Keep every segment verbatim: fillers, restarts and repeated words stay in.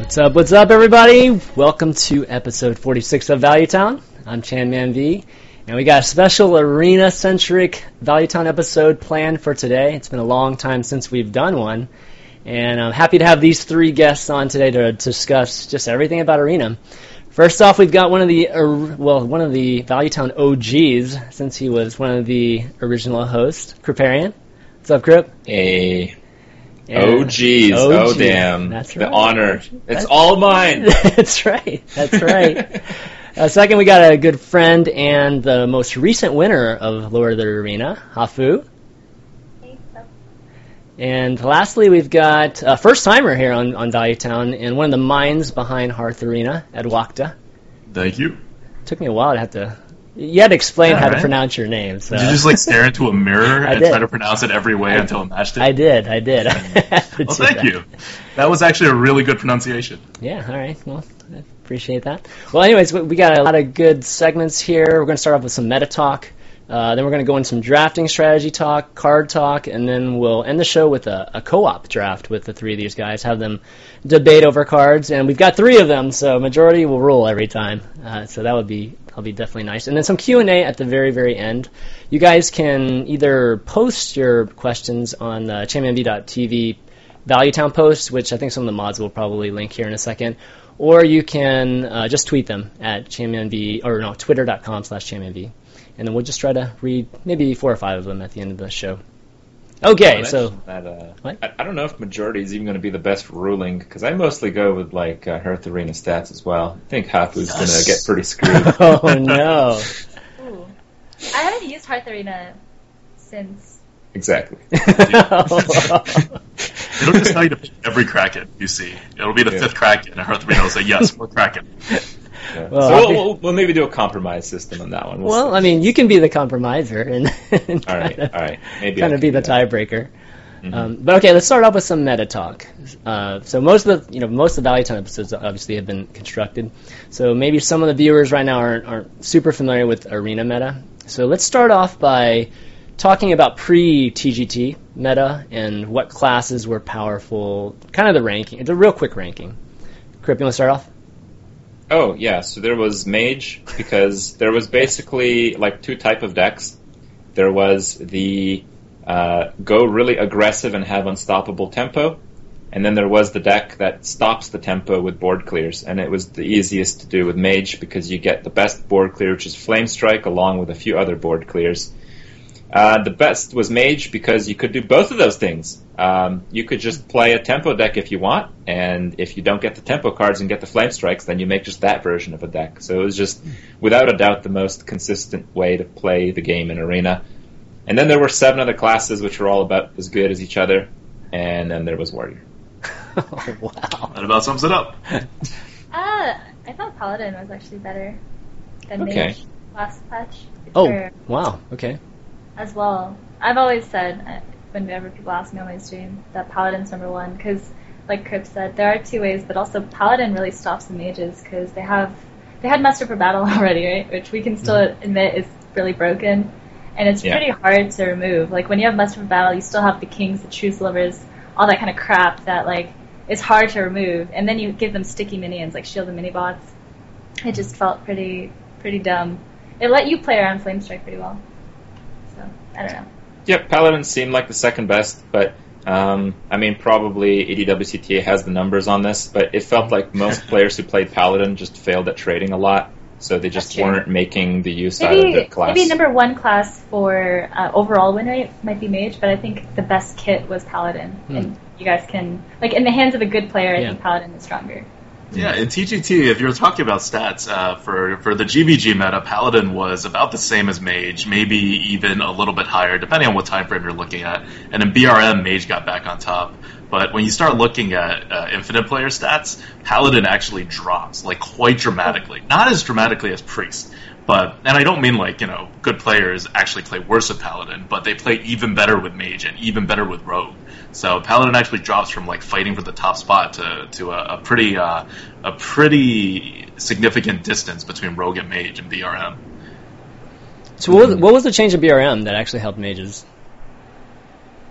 What's up, what's up, everybody? Welcome to episode forty-six of ValueTown. I'm Chanman V, and we got a special arena-centric ValueTown episode planned for today. It's been a long time since we've done one, and I'm happy to have these three guests on today to discuss just everything about arena. First off, we've got one of the, well, one of the ValueTown O Gs, since he was one of the original hosts, Kriparian. What's up, Krip? Hey. And oh, geez. O G. Oh, damn. That's right. The honor. That's, it's all mine. That's right. That's right. uh, second, we got a good friend and the most recent winner of Lord of the Arena, Hafu. Hey, so. And lastly, we've got a first-timer here on, on ValueTown and one of the minds behind Hearth Arena, Edwakta. Thank you. Took me a while to have to... You had to explain Yeah, how right? to pronounce your name. So. Did you just like stare into a mirror I and did. try to pronounce it every way I, until it matched it? I did. I did. I had to Well, do thank that. you. That was actually a really good pronunciation. Yeah, all right. Well, I appreciate that. Well, anyways, we we got a lot of good segments here. We're going to start off with some meta talk. Uh, then we're going to go into some drafting strategy talk, card talk, and then we'll end the show with a, a co-op draft with the three of these guys, have them debate over cards. And we've got three of them, so majority will rule every time. Uh, so that would be that'll be definitely nice. And then some Q and A at the very, very end. You guys can either post your questions on the chanmanv dot t v ValueTown post, which I think some of the mods will probably link here in a second, or you can uh, just tweet them at chanmanv, or no, twitter dot com slash chanmanv. And then we'll just try to read maybe four or five of them at the end of the show. Okay, Well, so... That, uh, What? I, I don't know if majority is even going to be the best ruling, because I mostly go with like uh, Hearth Arena stats as well. I think Hafu's going to get pretty screwed. Oh, no. Ooh. I haven't used Hearth Arena since. Exactly. It'll just tell you to pick every Kraken you see. It'll be the Yeah. fifth Kraken, and Hearth Arena will say, yes, we're Kraken. Yeah. Well, so I'll we'll, be- we'll, we'll maybe do a compromise system on that one. We'll Well, see. I mean, you can be the compromiser and, and all right, kind of, all right. Maybe kind I of can be the do that. tiebreaker. Mhm. Um, but okay, let's start off with some meta talk. Uh, so most of the, you know, most of the ValueTown episodes obviously have been constructed. So maybe some of the viewers right now aren't, aren't super familiar with arena meta. So let's start off by talking about pre-T G T meta and what classes were powerful, kind of the ranking. It's a real quick ranking. Krip, you want to start off? Oh, yeah, so there was Mage, because there was basically like two type of decks. There was the uh, go really aggressive and have unstoppable tempo, and then there was the deck that stops the tempo with board clears, and it was the easiest to do with Mage because you get the best board clear, which is Flame Strike, along with a few other board clears. Uh, the best was Mage because you could do both of those things. Um, you could just play a tempo deck if you want, and if you don't get the tempo cards and get the flame strikes, then you make just that version of a deck. So it was just, without a doubt, the most consistent way to play the game in Arena. And then there were seven other classes which were all about as good as each other, and then there was Warrior. Oh, wow. That about sums it up. Uh, I thought Paladin was actually better than Okay. Mage last patch. Oh, Or- wow. Okay. as well. I've always said, uh, whenever people ask me on my stream, that Paladin's number one, because, like Krip said, there are two ways, but also Paladin really stops the mages, because they have, they had Muster for Battle already, right? Which we can still Mm-hmm. admit is really broken, and it's Yeah. pretty hard to remove. Like, when you have Muster for Battle, you still have the Kings, the True Slivers, all that kind of crap that, like, is hard to remove, and then you give them sticky minions, like Shield and Mini-Bots. It just felt pretty, pretty dumb. It let you play around Flame Strike pretty well. So, I don't know. Yep, Paladin seemed like the second best, but um, I mean, probably A D W C T A has the numbers on this, but it felt like most players who played Paladin just failed at trading a lot, so they just That's true. weren't making the use out of Maybe, the class. maybe number one class for uh, overall win rate might be Mage, but I think the best kit was Paladin. Hmm. And you guys can, like, in the hands of a good player, I Yeah. think Paladin is stronger. Yeah, in T G T, if you're talking about stats, uh, for, for the G V G meta, Paladin was about the same as Mage, maybe even a little bit higher, depending on what time frame you're looking at. And in B R M, Mage got back on top. But when you start looking at uh, Infinite player stats, Paladin actually drops, like, quite dramatically. Not as dramatically as Priest. But, and I don't mean like, you know, good players actually play worse with Paladin, but they play even better with Mage and even better with Rogue. So Paladin actually drops from like fighting for the top spot to to a, a pretty uh, a pretty significant distance between Rogue and Mage in B R M. So what was, what was the change in B R M that actually helped mages?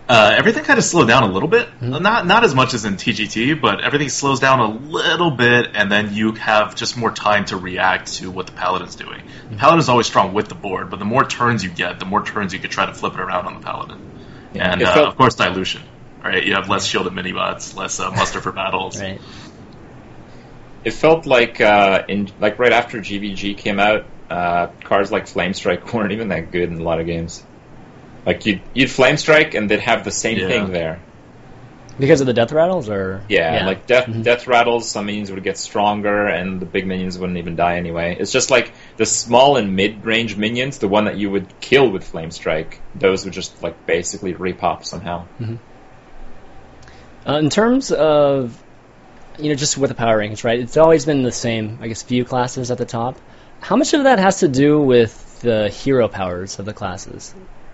Uh, everything kind of slowed down a little bit. Mm-hmm. Not not as much as in T G T, but everything slows down a little bit, and then you have just more time to react to what the Paladin's doing. Mm-hmm. The Paladin's always strong with the board, but the more turns you get, the more turns you can try to flip it around on the Paladin. Yeah, and, uh, felt- of course, dilution. Right? You have less shielded mini-bots, less uh, muster for battles. Right. It felt like, uh, in like right after G V G came out, uh, cards like Flamestrike weren't even that good in a lot of games. Like, you'd, you'd Flamestrike, and they'd have the same yeah. thing there. Because of the death rattles, or yeah, yeah. like death mm-hmm. death rattles, some minions would get stronger, and the big minions wouldn't even die anyway. It's just like the small and mid-range minions, the one that you would kill with Flamestrike, those would just like basically repop somehow. Mm-hmm. Uh, in terms of, you know, just with the power rankings, right? It's always been the same, I guess, few classes at the top. How much of that has to do with the hero powers of the classes?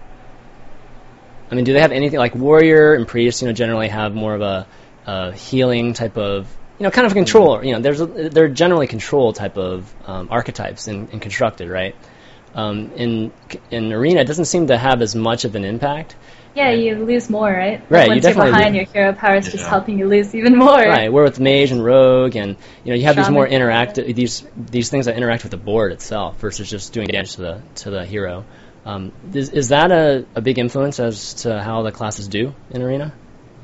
I mean, do they have anything like warrior and priest? You know, generally have more of a, a healing type of, you know, kind of a control. You know, there's a, they're generally control type of um, archetypes in, in constructed, right? Um, in in arena, it doesn't seem to have as much of an impact. Yeah, you lose more, right? Right, like once you definitely you're behind, do. your hero power is Yeah. just helping you lose even more. Right, where with mage and rogue, and you know, you have these Shaman. more interactive these these things that interact with the board itself versus just doing damage to the to the hero. Um, is, is that a, a big influence as to how the classes do in arena?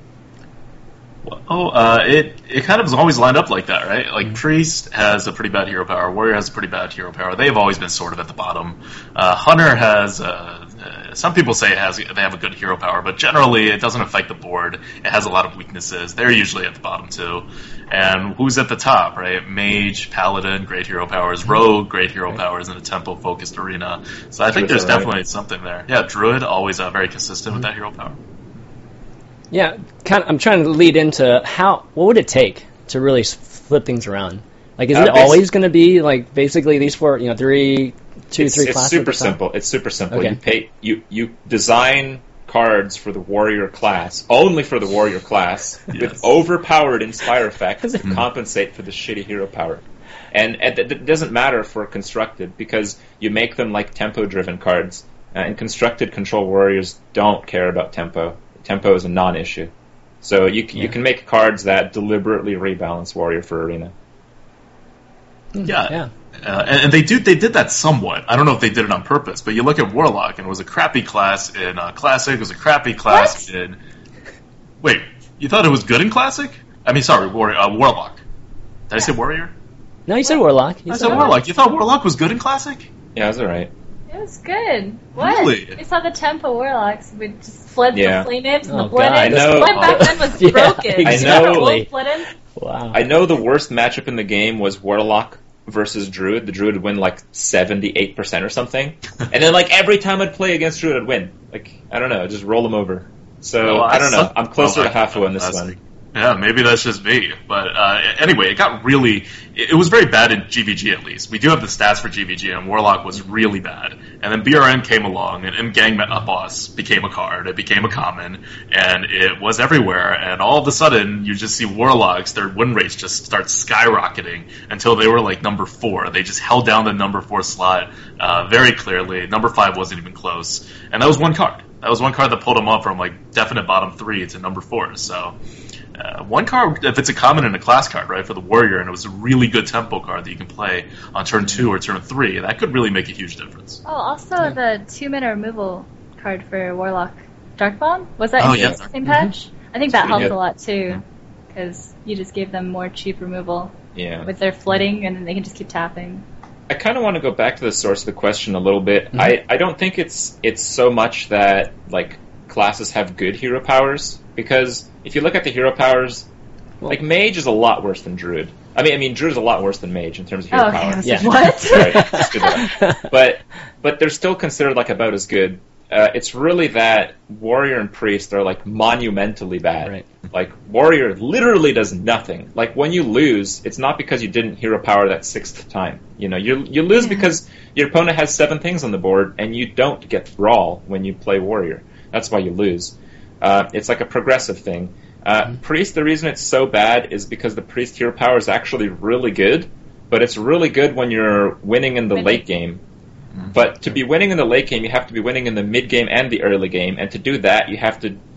Oh, uh, it it kind of is always lined up like that, right? Like, Priest has a pretty bad hero power, Warrior has a pretty bad hero power. They've always been sort of at the bottom. Uh, Hunter has, uh, uh, some people say it has they have a good hero power, but generally it doesn't affect the board. It has a lot of weaknesses. They're usually at the bottom too. And who's at the top, right? Mage, Paladin, great hero powers. Rogue, great hero powers in a tempo-focused arena. So I think Druid's there's all right. definitely something there. Yeah, Druid, always uh, very consistent with that hero power. Yeah, kind of, I'm trying to lead into how what would it take to really s- flip things around? Like, is Uh, it basi- always going to be like basically these four, you know, three, two, It's, three it's classes? super at the top? simple. It's super simple. Okay. You pay you you design cards for the warrior class, only for the warrior class, Yes. with overpowered inspire effects to compensate for the shitty hero power. And, and it doesn't matter for constructed, because you make them like tempo-driven cards. Uh, and constructed control warriors don't care about tempo. Tempo is a non-issue. So you c Yeah. you can make cards that deliberately rebalance warrior for arena. Yeah, Yeah. Uh, and, and they do they did that somewhat. I don't know if they did it on purpose, but you look at Warlock, and it was a crappy class in uh, Classic. It was a crappy class What? in. Wait, you thought it was good in Classic? I mean, sorry, War, uh, Warlock. Did I say Warrior? No, you said Warlock. You I said said Warlock. You thought Warlock was good in Classic? Yeah, that's alright. It was good. What? Really? We saw the tempo warlocks. We just fled Yeah. the flame imps and Oh, the blood God. imps. I know. The blood back then was Yeah, broken. I You know, know. the old blood imps? Wow. I know the worst matchup in the game was Warlock versus Druid. The Druid would win like seventy-eight percent or something. And then like every time I'd play against Druid, I'd win. Like, I don't know, just roll them over. So, No, I don't know. suck- I'm closer oh, to halfway I- on this Classic. one. Yeah, maybe that's just me. But uh, anyway, it got really... It, it was very bad in G V G, at least. We do have the stats for G V G, and Warlock was really bad. And then B R N came along, and, and Gang Up Boss became a card. It became a common, and it was everywhere. And all of a sudden, you just see Warlocks, their win rates just start skyrocketing until they were like number four. They just held down the number four slot uh, very clearly. Number five wasn't even close. And that was one card. That was one card that pulled them up from like definite bottom three to number four. So... Uh, one card, if it's a common and a class card, right, for the Warrior, and it was a really good tempo card that you can play on turn two or turn three, that could really make a huge difference. Oh, also the two-mana removal card for Warlock. Dark Bomb? Was that Oh, in yeah. the same patch? I think that Pretty helped good. a lot too, because you just gave them more cheap removal Yeah. with their flooding, and then they can just keep tapping. I kind of want to go back to the source of the question a little bit. Mm-hmm. I, I don't think it's it's so much that like classes have good hero powers, because if you look at the hero powers, like Mage is a lot worse than Druid. I mean, I mean Druid is a lot worse than Mage in terms of hero Oh, okay. I power. was Yeah. like, what? Right, let's do that. But but they're still considered like about as good. Uh, it's really that Warrior and Priest are like monumentally bad. Right. Like Warrior literally does nothing. Like when you lose, it's not because you didn't hero power that sixth time. You know, you you lose Yeah. because your opponent has seven things on the board and you don't get Brawl when you play Warrior. That's why you lose. Uh, it's like a progressive thing. Uh, Mm-hmm. Priest, the reason it's so bad is because the Priest hero power is actually really good, but it's really good when you're winning in the Winning. late game. But to be winning in the late game, you have to be winning in the mid game and the early game, and to do that, you have to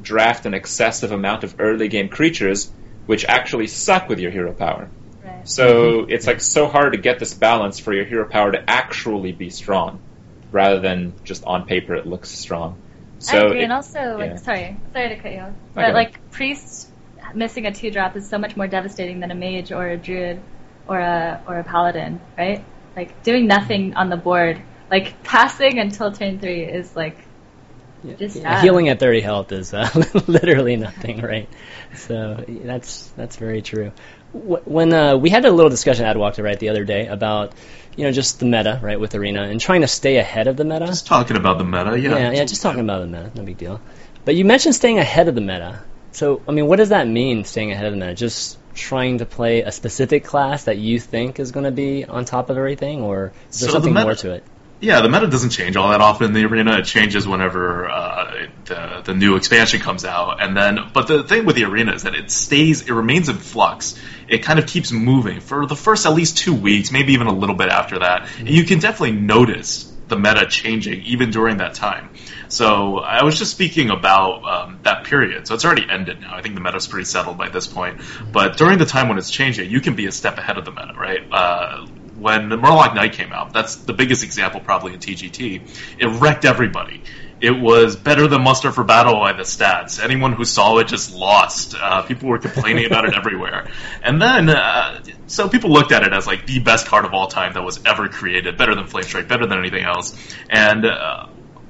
draft an excessive amount of early game creatures, which actually suck with your hero power. Right. So it's like so hard to get this balance for your hero power to actually be strong, rather than just on paper it looks strong. So I agree, it, and also, like, yeah. sorry, sorry to cut you off, Okay. but like priest missing a two drop is so much more devastating than a mage or a druid or a or a paladin, right? Like doing nothing on the board, like passing until turn three is like Yeah, just yeah, sad. healing at thirty health is uh, literally nothing, right? So that's that's very true. Wh- When uh, we had a little discussion at Adwalked, right, the other day about, you know, just the meta, right, with Arena and trying to stay ahead of the meta. Just talking about the meta, yeah. yeah, yeah, just talking about the meta, no big deal. But you mentioned staying ahead of the meta. So, I mean, what does that mean, staying ahead of the meta? Just trying to play a specific class that you think is going to be on top of everything, or is there So the something meta- more to it? Yeah, the meta doesn't change all that often in the arena. It changes whenever uh, the the new expansion comes out, and then. But the thing with the arena is that it stays, it remains in flux. It kind of keeps moving for the first at least two weeks, maybe even a little bit after that. And you can definitely notice the meta changing even during that time. So I was just speaking about um, that period. So it's already ended now. I think the meta's pretty settled by this point. But during the time when it's changing, you can be a step ahead of the meta, right? Uh, when the Murloc Knight came out, that's the biggest example probably in T G T. It wrecked everybody. It was better than Muster for Battle by the stats. Anyone who saw it just lost. Uh, people were complaining about it everywhere. And then, uh, so people looked at it as like the best card of all time that was ever created, better than Flame Strike, better than anything else. And uh,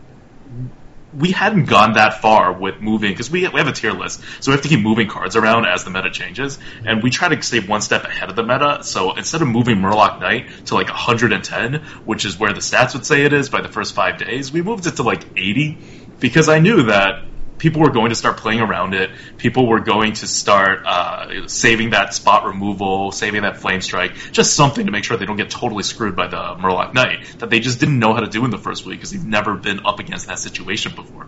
we hadn't gone that far with moving, because we, we have a tier list, so we have to keep moving cards around as the meta changes, and we try to stay one step ahead of the meta, so instead of moving Murloc Knight to like one hundred ten, which is where the stats would say it is by the first five days, we moved it to like eighty, because I knew that people were going to start playing around it, people were going to start uh, saving that spot removal, saving that flame strike, just something to make sure they don't get totally screwed by the Murloc Knight, that they just didn't know how to do in the first week because they've never been up against that situation before.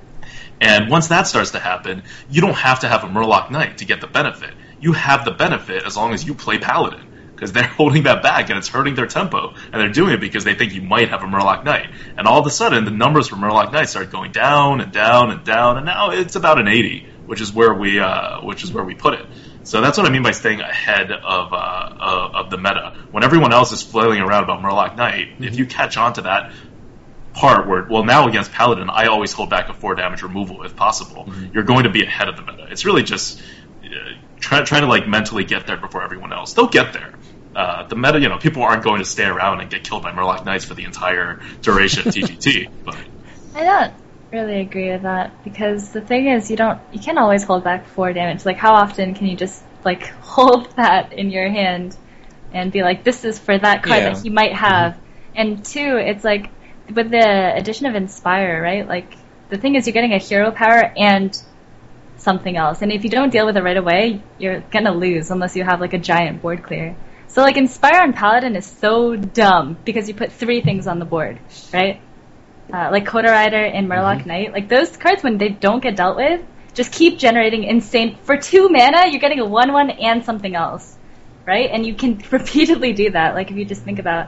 And once that starts to happen, you don't have to have a Murloc Knight to get the benefit. You have the benefit as long as you play Paladin, because they're holding that back and it's hurting their tempo, and they're doing it because they think you might have a Murloc Knight. And all of a sudden, the numbers for Murloc Knight start going down and down and down, and now it's about an eighty, which is where we uh, which is where we put it. So that's what I mean by staying ahead of uh, uh, of the meta. When everyone else is flailing around about Murloc Knight, mm-hmm. if you catch on to that part where, well, now against Paladin, I always hold back a four damage removal if possible. Mm-hmm. You're going to be ahead of the meta. It's really just uh, try, trying to like mentally get there before everyone else. They'll get there. Uh, the meta, you know, people aren't going to stay around and get killed by Murloc Knights for the entire duration of T G T. But I don't really agree with that, because the thing is, you don't, you can't always hold back four damage. Like, how often can you just like hold that in your hand and be like, this is for that card yeah. that he might have? Mm-hmm. And two, it's like with the addition of Inspire, right? Like, the thing is, you're getting a hero power and something else, and if you don't deal with it right away, you're gonna lose unless you have like a giant board clear. So, like, Inspire on Paladin is so dumb because you put three things on the board, right? Uh, like Coda Rider and Murloc mm-hmm. Knight. Like, those cards, when they don't get dealt with, just keep generating insane... For two mana, you're getting a one one and something else, right? And you can repeatedly do that. Like, if you just think about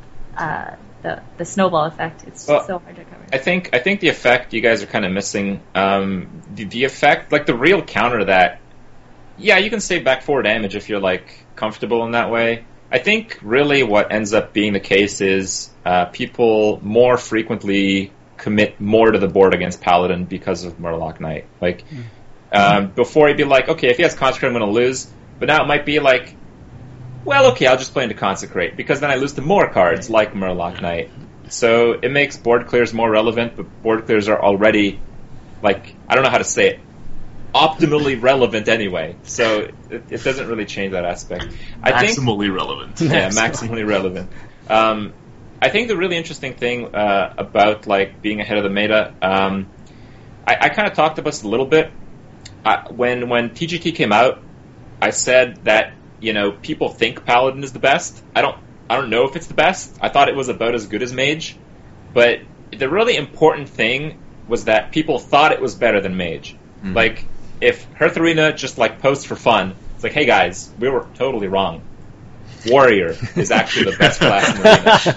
uh, the the snowball effect, it's well, so hard to cover. I think, I think the effect you guys are kind of missing, um, the, the effect, like, the real counter to that, yeah, you can save back four damage if you're, like, comfortable in that way. I think really what ends up being the case is uh, people more frequently commit more to the board against Paladin because of Murloc Knight. Like, mm. um, before you'd be like, okay, if he has Consecrate, I'm going to lose. But now it might be like, well, okay, I'll just play into Consecrate, because then I lose to more cards like Murloc Knight. So it makes board clears more relevant, but board clears are already, like, I don't know how to say it, optimally relevant anyway, so it, it doesn't really change that aspect. I maximally think, relevant. Yeah, maximally relevant. Um, I think the really interesting thing uh, about like being ahead of the meta, um, I, I kind of talked about this a little bit. I, when when T G T came out, I said that you know people think Paladin is the best. I don't I don't know if it's the best. I thought it was about as good as Mage, but the really important thing was that people thought it was better than Mage. Mm-hmm. Like, if Hearth Arena just like posts for fun, it's like, hey guys, we were totally wrong. Warrior is actually the best class in Arena.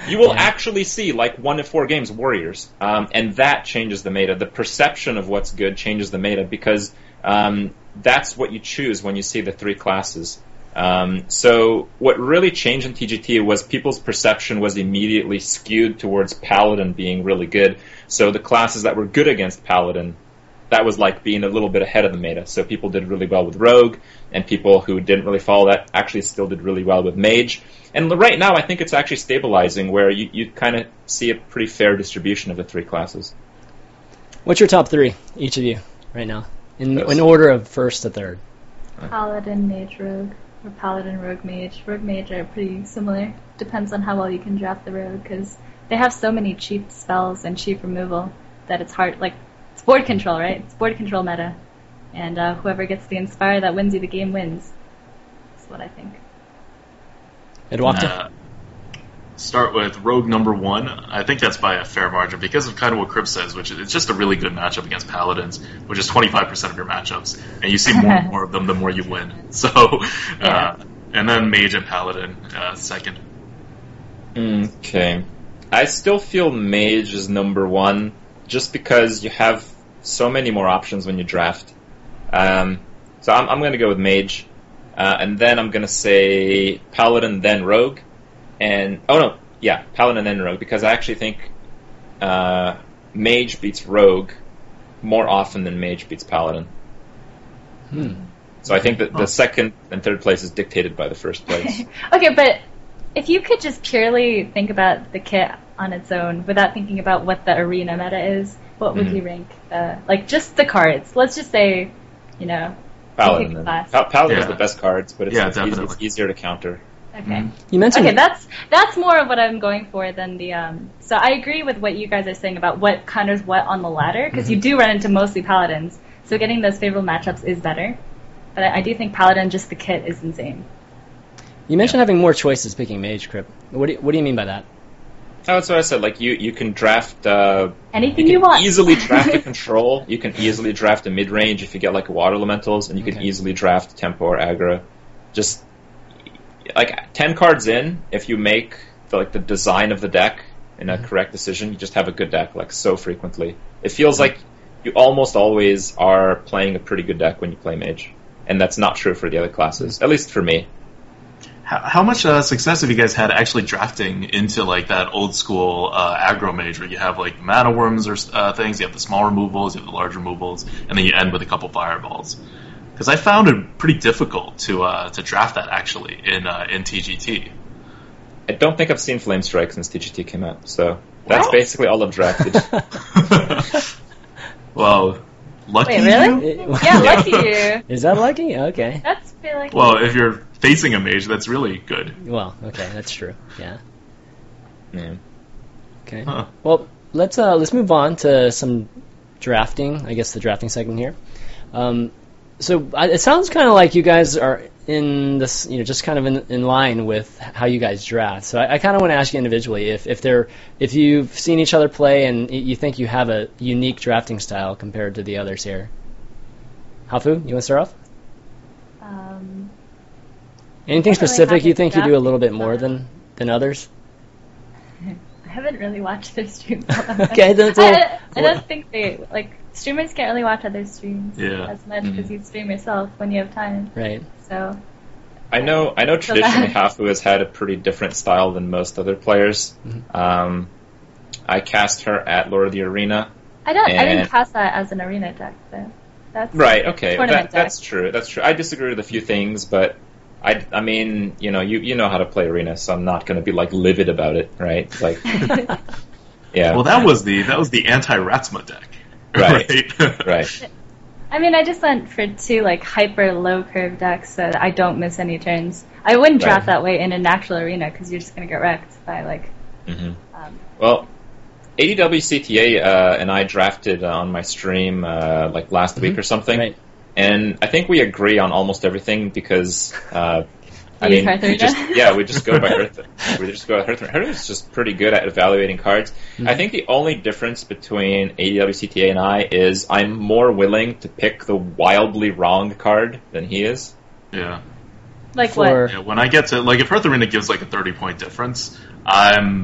You will Yeah. actually see, like, one in four games, warriors. Um, and that changes the meta. The perception of what's good changes the meta because um, that's what you choose when you see the three classes. Um, so what really changed in T G T was people's perception was immediately skewed towards Paladin being really good. So the classes that were good against Paladin, that was like being a little bit ahead of the meta. So people did really well with Rogue, and people who didn't really follow that actually still did really well with Mage. And right now I think it's actually stabilizing where you, you kind of see a pretty fair distribution of the three classes. What's your top three, each of you, right now? In, Yes. in order of first to third. Paladin, Mage, Rogue. Or Paladin, Rogue, Mage. Rogue, Mage are pretty similar. Depends on how well you can draft the Rogue, because they have so many cheap spells and cheap removal that it's hard. Like, it's board control, right? It's board control meta. And uh, whoever gets the Inspire that wins you the game wins. That's what I think. Eduardo? Uh, start with Rogue number one. I think that's by a fair margin because of kind of what Crib says, which is it's just a really good matchup against Paladins, which is twenty-five percent of your matchups, and you see more and more of them the more you win. So, uh, Yeah. and then Mage and Paladin uh, second. Okay. I still feel Mage is number one just because you have so many more options when you draft. Um, so I'm, I'm going to go with Mage. Uh, and then I'm going to say Paladin, then Rogue. And, oh no, yeah, Paladin, then Rogue, because I actually think uh, Mage beats Rogue more often than Mage beats Paladin. Hmm. So I think that the second and third place is dictated by the first place. Okay, but if you could just purely think about the kit on its own without thinking about what the arena meta is, what would Mhm. you rank? Uh, like, just the cards. Let's just say, you know, Paladin. pick a Then. class. Pa- Paladin Yeah. is the best cards, but it's, Yeah, it's, easy, definitely. it's easier to counter. Okay. You mentioned Okay, that's that's more of what I'm going for than the. Um, so I agree with what you guys are saying about what counters what on the ladder, because you do run into mostly paladins. So getting those favorable matchups is better, but I, I do think paladin, just the kit, is insane. you mentioned having more choices picking Mage, Crip. What do you, what do you mean by that? Oh, that's what I said. Like you, you can draft. Uh, Anything you you, can want. easily draft a control. You can easily draft a mid range if you get like water elementals, and you can Okay. easily draft tempo or aggro. Just like ten cards in, if you make the, like the design of the deck in a correct decision, you just have a good deck. Like so frequently, it feels like you almost always are playing a pretty good deck when you play Mage, and that's not true for the other classes. At least for me. How, how much uh, success have you guys had actually drafting into like that old school uh, aggro mage where you have like mana worms or uh, things, you have the small removals, you have the large removals, and then you end with a couple fireballs? Because I found it pretty difficult to uh, to draft that actually in uh, in T G T. I don't think I've seen Flame Strike since T G T came out, so that's What? basically all I've drafted. Well, lucky Wait, really? you. Yeah, lucky you. Is that lucky? Okay. That's feel like. Well, if you're facing a mage, that's really good. Well, okay, that's true. Yeah. Yeah. Okay. Huh. Well, let's uh, let's move on to some drafting. I guess the drafting segment here. Um, so I, it sounds kind of like you guys are in this, you know, just kind of in, in line with how you guys draft. So I, I kind of want to ask you individually if if they're if you've seen each other play and y- you think you have a unique drafting style compared to the others here. Hafu, you want to start off? Um, Anything I don't really specific have you a think you do a little bit drafting more style. than than others? I haven't really watched their streams. all that much. Okay, that's I, all- I, I don't think they like streamers can't really watch other streams Yeah. as much Mhm. because you stream yourself when you have time. Right. So I know. I know. So Traditionally, that- Hafu has had a pretty different style than most other players. Mhm. Um, I cast her at Lord of the Arena. I don't. I And- didn't cast that as an arena deck though. That's Right. Okay. Tournament That, that's true. That's true. I disagree with a few things, but I. I mean, you know, you you know how to play Arena, so I'm not going to be like livid about it, right? Like, deck. yeah. Well, that was the that was the anti-Ratsma deck. Right. Right. right. I mean, I just went for two like hyper low curve decks so that I don't miss any turns. I wouldn't draft Right. that way in an actual arena because you're just gonna get wrecked by like. hmm Um, Well, A D W C T A uh, and I drafted uh, on my stream uh, like last week or something, Right. and I think we agree on almost everything because uh, I You use mean, we Hearth just Arena? yeah, we just go by Hearth. We just go by Hearth. Hearth is just pretty good at evaluating cards. Mhm. I think the only difference between A D W C T A and I is I'm more willing to pick the wildly wrong card than he is. Yeah. like For- what? Yeah, when I get to like if Hearth Arena gives like a thirty point difference, I'm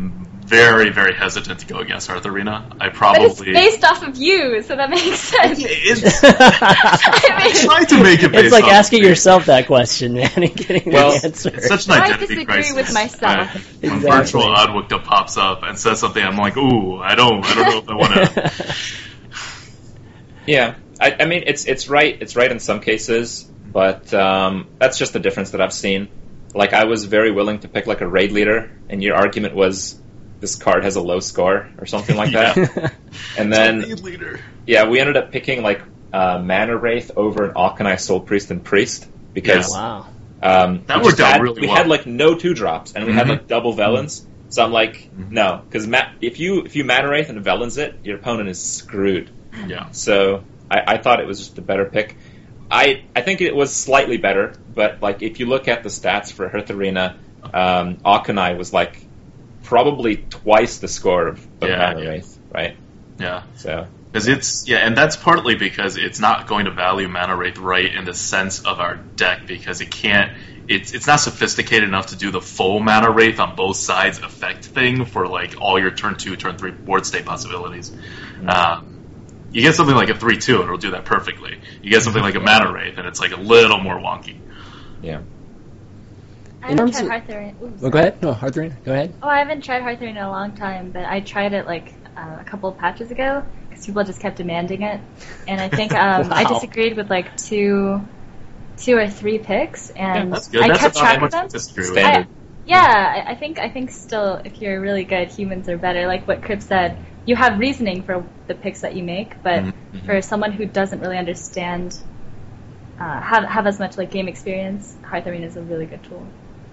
very, very hesitant to go against Arthurina. I But it's probably based off of you, so that makes sense. it's, I mean, trying to make it based It's like off asking of- yourself that question, man, and getting Well, the answer. It's such an I identity disagree crisis. with myself. Uh, when Exactly. virtual Oddwicta pops up and says something, I'm like, ooh, I don't, I don't know if I want to. Yeah, I, I mean it's it's right. It's right in some cases, but um, that's just the difference that I've seen. Like I was very willing to pick like a raid leader, and your argument was this card has a low score or something like that. And then Lead leader. yeah, we ended up picking like uh, Mana Wraith over an Auchenai Soul Priest and Priest because Wow. um, That we worked just out had, really we well. had like no two drops, and we had Mhm. like double Velens. So I'm like, Mhm. no, because ma- if you if you Mana Wraith and Velens it, your opponent is screwed. Yeah. So I, I thought it was just a better pick. I I think it was slightly better, but like if you look at the stats for Heartharina, um, Auchenai was like probably twice the score of, of Yeah, Mana yeah. Wraith, right? Yeah. So Because it's yeah, and that's partly because it's not going to value Mana Wraith right in the sense of our deck because it can't. It's it's not sophisticated enough to do the full Mana Wraith on both sides effect thing for like all your turn two, turn three board state possibilities. Um, you get something like a three two and it'll do that perfectly. You get something like a Mana Wraith and it's like a little more wonky. yeah. I In haven't terms tried of- Heartharina. Ooh, Well, go ahead. No, Arthurina, go ahead. Oh, I haven't tried Heartharina in a long time, but I tried it like uh, a couple of patches ago because people just kept demanding it, and I think um, I Wow. disagreed with like two, two or three picks, and That's good. I That's kept about how track of much them. I disagree with. Standard. I, yeah, I I think I think still, if you're really good, humans are better. Like what Crip said, you have reasoning for the picks that you make, but Mhm. for someone who doesn't really understand, uh, have have as much like game experience, Heartharina is a really good tool.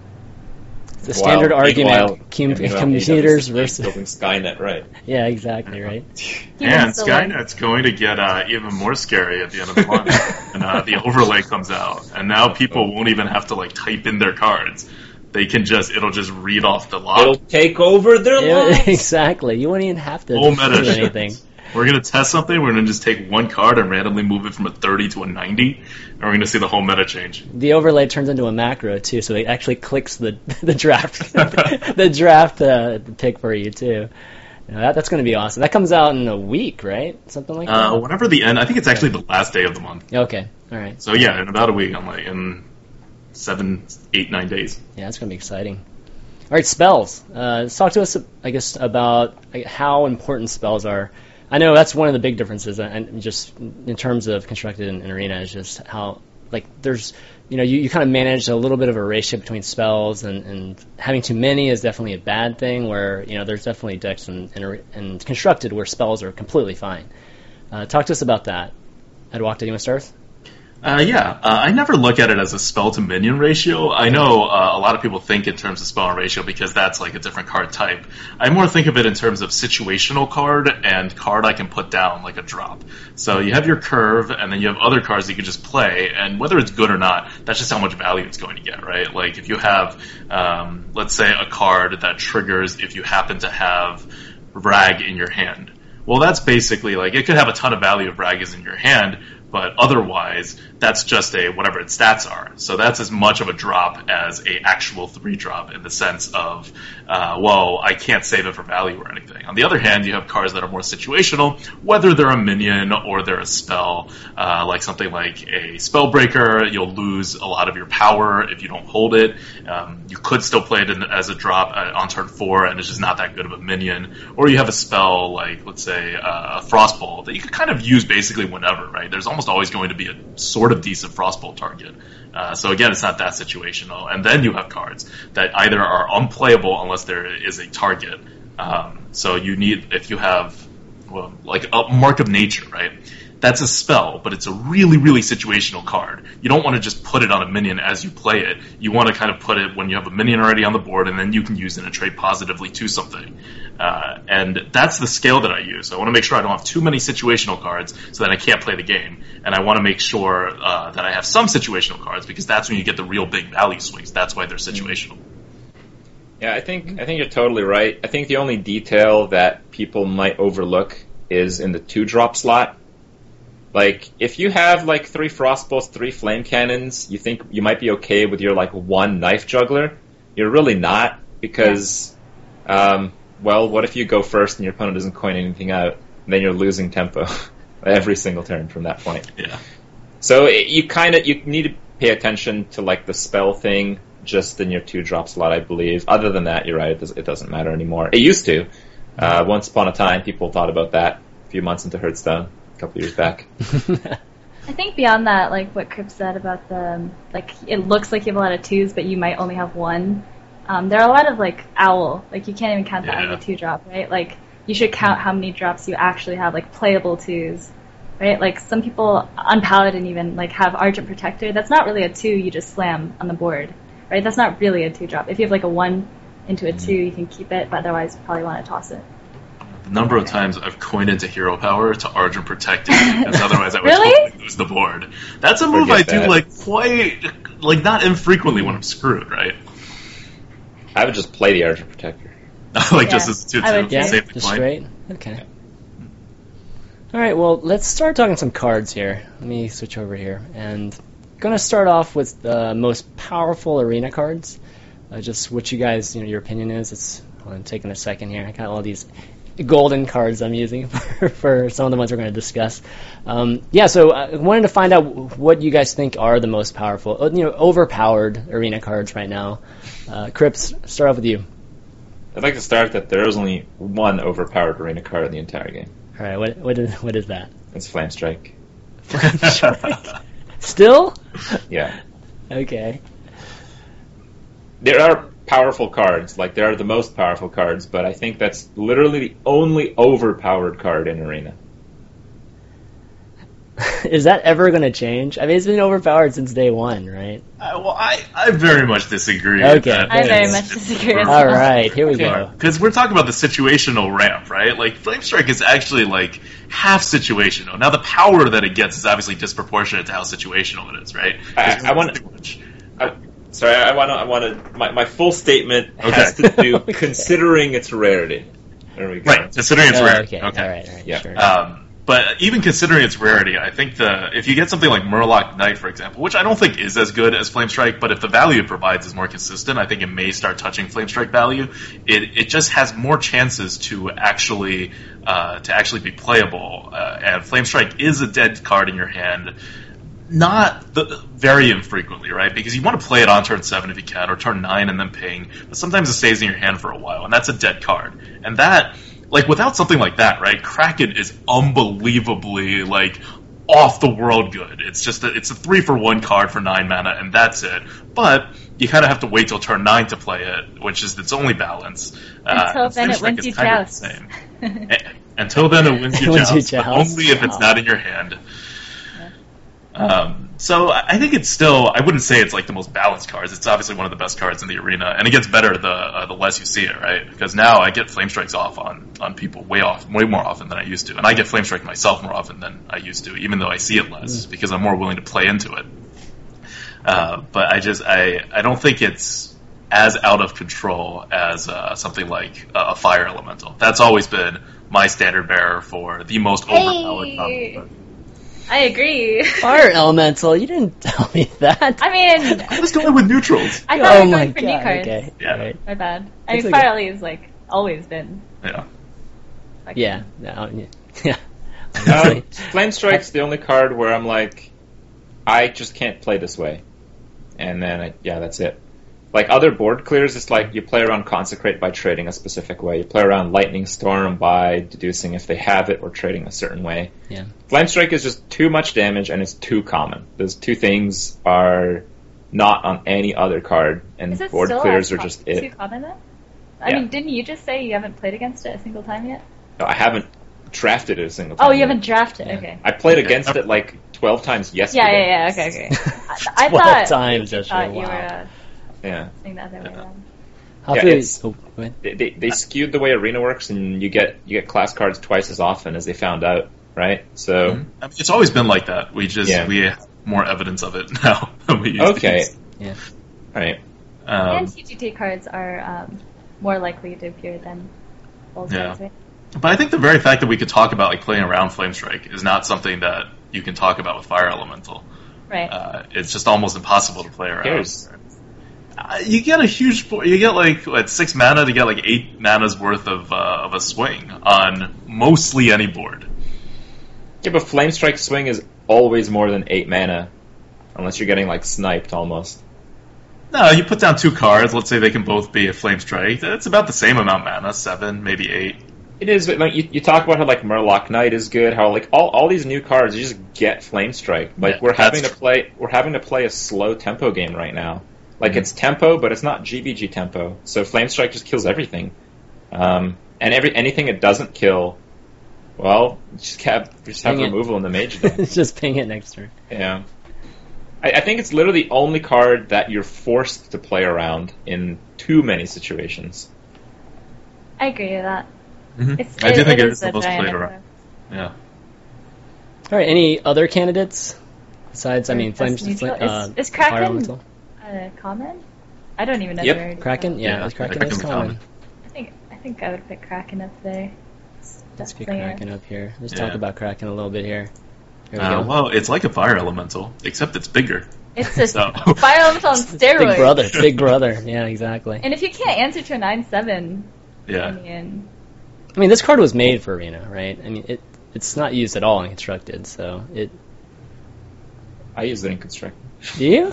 The standard While- argument, meanwhile- cum- meanwhile, computers A W C versus... building Skynet, right? Yeah, exactly, right? Humans And still win. Skynet's going to get uh, even more scary at the end of the month, and uh, the overlay comes out, and now people won't even have to like type in their cards. They can just it'll just read off the It'll lock. take over their Yeah, lives. exactly. You won't even have to Full do meta shit. anything. We're gonna test something. We're gonna just take one card and randomly move it from a thirty to a ninety, and we're gonna see the whole meta change. The overlay turns into a macro too, so it actually clicks the the draft the draft uh, pick for you too. You know, that, that's going to be awesome. That comes out in a week, right? Something like Uh, that. whenever the end, I think it's actually the last day of the month. Okay, all right. So yeah, in about a week, I'm like in seven, eight, nine days. Yeah, that's going to be exciting. All right, spells. Uh, let's talk to us, I guess, about like, how important spells are. I know that's one of the big differences, and just in terms of constructed in, in Arena, is just how like there's you know you, you kind of manage a little bit of a ratio between spells, and, and having too many is definitely a bad thing. Where you know there's definitely decks and and, and constructed where spells are completely fine. Uh, talk to us about that. Edwok, do you want to start? Uh, yeah, uh, I never look at it as a spell to minion ratio. I know uh, a lot of people think in terms of spell and ratio because that's like a different card type. I more think of it in terms of situational card and card I can put down like a drop. So you have your curve, and then you have other cards that you can just play, and whether it's good or not, that's just how much value it's going to get, right? Like if you have, um, let's say, a card that triggers if you happen to have Rag in your hand. Well, that's basically like it could have a ton of value if Rag is in your hand, but otherwise, that's just a whatever its stats are. So that's as much of a drop as a actual three drop in the sense of, uh, well, I can't save it for value or anything. On the other hand, you have cards that are more situational, whether they're a minion or they're a spell, uh, like something like a Spellbreaker. You'll lose a lot of your power if you don't hold it. Um, you could still play it in, as a drop uh, on turn four, and it's just not that good of a minion. Or you have a spell like, let's say, uh, a Frostbolt that you can kind of use basically whenever, right? There's almost always going to be a sort of decent Frostbolt target. Uh, so again, it's not that situational. And then you have cards that either are unplayable unless there is a target. Um, so you need, if you have, well, like a Mark of Nature, right? That's a spell, but it's a really, really situational card. You don't want to just put it on a minion as you play it. You want to kind of put it when you have a minion already on the board, and then you can use it and trade positively to something. Uh, and that's the scale that I use. I want to make sure I don't have too many situational cards so that I can't play the game. And I want to make sure uh, that I have some situational cards because that's when you get the real big value swings. That's why they're situational. Yeah, I think I think you're totally right. I think the only detail that people might overlook is in the two drop slot. Like, if you have like three Frostbolts, three Flame Cannons, you think you might be okay with your like one Knife Juggler. You're really not, because um, well, what if you go first and your opponent doesn't coin anything out? And then you're losing tempo every single turn from that point. Yeah. So it, you kind of you need to pay attention to like the spell thing just in your two drop slot, I believe. Other than that, you're right. It, does, it doesn't matter anymore. It used to. Uh, once upon a time, people thought about that a few months into Hearthstone, a couple years back. I think beyond that, like what Crip said about the, um, like, it looks like you have a lot of twos, but you might only have one. Um, there are a lot of, like, owl. Like, you can't even count that Yeah. as a two drop, right? Like, you should count how many drops you actually have, like, playable twos, right? Like, some people on Paladin even, like, have Argent Protector. That's not really a two you just slam on the board, right? That's not really a two drop. If you have, like, a one into a two, you can keep it, but otherwise you probably want to toss it. The number of times I've coined into hero power to Argent Protected, because otherwise I would Really? totally lose the board. That's a move Forget I do that. like quite, like not infrequently when I'm screwed, right? I would just play the Argent Protector. like Yeah, just as two I two, would Yeah, too. save the just coin. straight. Okay. All right. Well, let's start talking some cards here. Let me switch over here, and I'm gonna start off with the most powerful arena cards. Uh, just what you guys, you know, your opinion is. It's. I'm taking a second here. I got all these golden cards I'm using for, for some of the ones we're going to discuss. Um, yeah, so I wanted to find out what you guys think are the most powerful, uh, you know, overpowered arena cards right now. Uh, Crips, start off with you. I'd like to start that there is only one overpowered arena card in the entire game. All right, what what is what is that? It's Flame Strike. Still? Yeah. Okay. There are powerful cards, like there are the most powerful cards, but I think that's literally the only overpowered card in Arena. Is that ever going to change? I mean, it's been overpowered since day one, right? Uh, well, I, I very much disagree. Okay. with that. I very Yes. much disagree as All well. right, here we Okay. go. Because we're talking about the situational ramp, right? Like, Flame Strike is actually, like, half situational. Now, the power that it gets is obviously disproportionate to how situational it is, right? I- I wanna- I, sorry, I want to. I want to. My, my full statement has to do Okay. considering its rarity. There we go. Right, considering it's Oh, rare. okay. All right. All right. Yeah. Sure. Um, but even considering its rarity, I think the if you get something like Murloc Knight, for example, which I don't think is as good as Flame Strike, but if the value it provides is more consistent, I think it may start touching Flame Strike value. It it just has more chances to actually uh, to actually be playable, uh, and Flame Strike is a dead card in your hand. Not the, very infrequently, right? Because you want to play it on turn seven if you can, or turn nine and then ping. But sometimes it stays in your hand for a while, and that's a dead card. And that, like, without something like that, right? Kraken is unbelievably like off the world good. It's just a, it's a three for one card for nine mana, and that's it. But you kind of have to wait till turn nine to play it, which is its only balance. Until Uh, then, Flame it Strike wins is you kind of the joust. same. A- Until then, it wins you It wins you joust, but joust. only if it's Wow. not in your hand. Um, so I I think it's still, I wouldn't say it's like the most balanced cards. It's obviously one of the best cards in the arena, and it gets better the uh, the less you see it, right? Because now I get Flame Strikes off on, on people way off, way more often than I used to, and I get Flame Strike myself more often than I used to, even though I see it less because I'm more willing to play into it. Uh, but I just I I don't think it's as out of control as uh, something like uh, a Fire Elemental. That's always been my standard bearer for the most overpowered Hey. combo. I agree. Fire Elemental, you didn't tell me that. I mean, I was going with neutrals. I thought oh we were my going for god. new cards. Okay. Yeah. All right. My bad. I That's mean, okay. Fire Ellie has like always been. Yeah. Like, Yeah. No, yeah. Yeah. Um, Honestly. Flame Strike's the only card where I'm like, I just can't play this way. And then, I, yeah, that's it. Like other board clears, it's like you play around Consecrate by trading a specific way. You play around Lightning Storm by deducing if they have it or trading a certain way. Yeah. Flame Strike is just too much damage and it's too common. Those two things are not on any other card, and Is it board still clears a are co- just too it. common then? I Yeah. mean, didn't you just say you haven't played against it a single time yet? No, I haven't drafted it a single time. Oh, you yet. haven't drafted. Yeah. Okay. I played Okay. against it like twelve times Yeah, yesterday. yeah, yeah. Okay, okay. I, I Twelve thought times you yesterday, thought you wow. were uh, Yeah. saying the other way around. How Yeah, feel- it's- oh, go ahead. They, they, they skewed the way Arena works, and you get you get class cards twice as often as they found out, right? So I mean, it's always been like that. We just Yeah. we have more evidence of it now than we used okay, to. Yeah. right. Um, and T G T cards are um, more likely to appear than old Yeah. cards, right? but I think the very fact that we could talk about like playing around Flame Strike is not something that you can talk about with Fire Elemental. Right. Uh, it's just almost impossible to play around. Here's- uh, you get a huge. You get like what six mana to get like eight mana's worth of uh, of a swing on mostly any board. Yeah, but Flame Strike swing is always more than eight mana, unless you're getting like sniped almost. No, you put down two cards. Let's say they can both be a Flame Strike. It's about the same amount mana, seven, maybe eight. It is, but like you, you talk about how like Murloc Knight is good, how like all, all these new cards you just get Flame Strike. Like Yeah, we're having to that's play we're having to play a slow tempo game right now. Like it's tempo, but it's not G B G tempo. So Flame Strike just kills everything, um, and every anything it doesn't kill, well, just have just have Ping it. removal in the mage deck. Just ping it next turn. Yeah, I, I think it's literally the only card that you're forced to play around in too many situations. I agree with that. Mm-hmm. It's, I do it, think it it is is the a most giant played around. info. Yeah. All right, any other candidates besides? I Or mean, best Flames. neutral? Uh, Is- is Fire Kraken- Elemental? Uh, common? I don't even know. Yep. the rarity. Kraken. Yeah, Yeah, Kraken Kraken's is common. common. I think I think I would pick Kraken up there. It's Let's pick definitely a- Kraken up here. Let's Yeah. talk about Kraken a little bit here. Here we Uh, go. well, it's like a fire elemental, except it's bigger. It's a So- fire elemental on steroids. Big brother. It's Big brother. Yeah, exactly. And if you can't answer to a nine seven, I Yeah. mean, I mean, this card was made for Arena, right? I mean, it it's not used at all in Constructed, so it. I use it in Construct. Do you?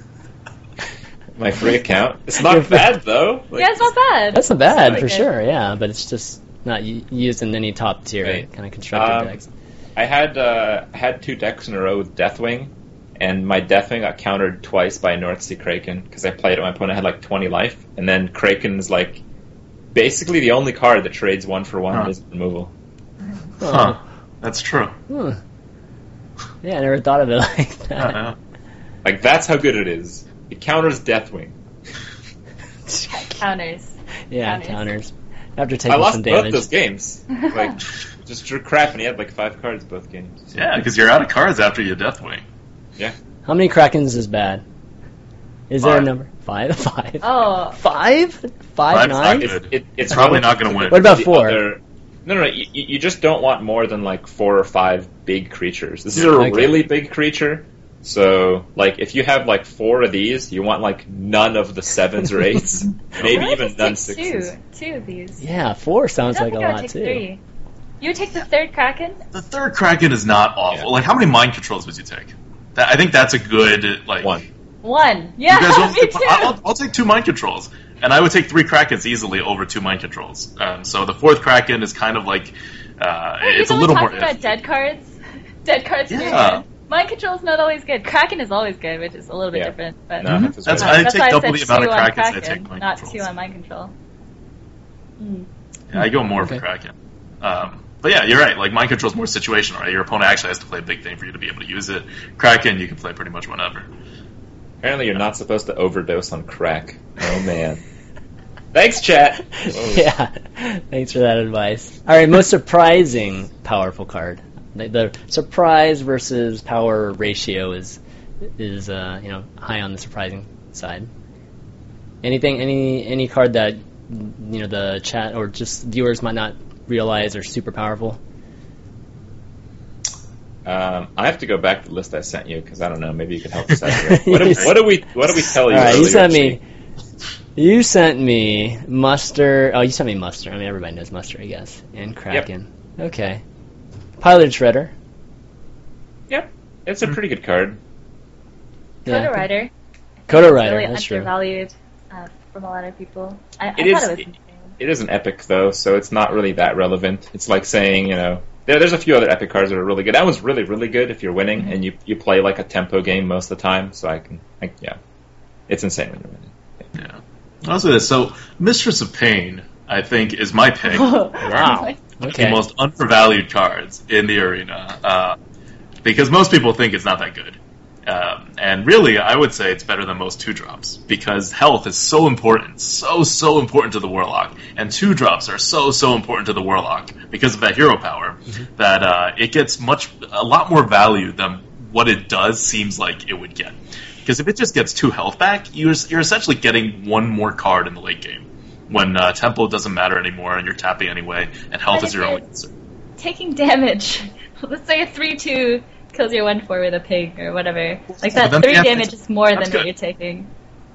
My free account. It's Your not free- bad though. Like, yeah, it's not bad. That's not bad really for good. sure. Yeah, but it's just not u- used in any top tier Right. kind of Constructed Um, decks. I had uh, I had two decks in a row with Deathwing, and my Deathwing got countered twice by Northsea Kraken because I played it. My opponent had like twenty life, and then Kraken's like basically the only card that trades one for one Huh. is removal. Huh. That's true. Hmm. Yeah, I never thought of it like that. Uh, Like that's how good it is. It counters Deathwing. Counters. Yeah, Counters. counters. After I taking lost some both damage. those games. Like just drew crap, and he had like five cards both games. So, yeah, because you're out of cards after you Deathwing. yeah. How many Krakens is bad? Is there a Five. number? Five? Five? Oh, Five? Five Five's nine? not It's, good. it, it's Probably relative not gonna to win. What about the four? other- No, no, no. You, you just don't want more than like four or five big creatures. This is a Okay. really big creature. So, like, if you have like four of these, you want like none of the sevens or eights, maybe I would even just none take sixes. Two, two of these. Yeah, four I sounds don't like a think I would lot take too. three. You would take the third Kraken? The third Kraken is not awful. Yeah. Like, how many mind controls would you take? That, I think that's a good, like... One. One. Yeah, You guys don't me take- too. I'll, I'll take two mind controls. And I would take three Krakens easily over two mind controls. Um, so the fourth Kraken is kind of like... Uh, Wait, it's a he's little only more... talking about iffy. dead cards? Dead cards are very Yeah. good. Mind control's not always good. Kraken is always good, which is a little bit Yeah. different. But No, Mhm. that's That's right. why I That's take why I double said the amount of two on Krakens I Kraken, take mind not controls. two on mind control. Mm. Yeah, I go more Okay. for Kraken. Um, but yeah, you're right. Like, mind control's more situational, right? Your opponent actually has to play a big thing for you to be able to use it. Kraken, you can play pretty much whenever. Apparently, you're not supposed to overdose on crack. Oh man. Thanks, chat. Whoa. Yeah, thanks for that advice. All right, most surprising powerful card. The, the surprise versus power ratio is is uh, you know high on the surprising side. Anything, any any card that you know the chat or just viewers might not realize are super powerful. Um, I have to go back to the list I sent you because I don't know. Maybe you could help us out here. What do, what do we What do we tell you? All right, you earlier, sent me. Chief? You sent me Muster. Oh, you sent me Muster. I mean, everybody knows Muster, I guess. And Kraken. Okay. Piloted Shredder. Yep, it's a pretty good card. Coda Rider. Coda It's Rider, really that's true. undervalued uh, from a lot of people. I, I It is- thought it was insane. It is an epic though, so it's not really that relevant. It's like saying, you know, there, there's a few other epic cards that are really good. That one's really, really good if you're winning Mm-hmm. and you you play like a tempo game most of the time. So I can, I, yeah, it's insane when you're winning. Yeah. Also, this. So, Mistress of Pain, I think, is my pick. Wow. The Okay. most undervalued cards in the arena. Uh, because most people think it's not that good. Um, and really, I would say it's better than most two-drops. Because health is so important. So, so important to the Warlock. And two-drops are so, so important to the Warlock. Because of that hero power. Mm-hmm. That uh, it gets much, a lot more value than what it does seems like it would get. Because if it just gets two health back, you're, you're essentially getting one more card in the late game. When uh, tempo doesn't matter anymore and you're tapping anyway, and health But is your if only it- concern. Taking damage. Let's say a three two kills your one four with a pig or whatever. Like But that then three the damage damage- is more than that's what good. you're taking.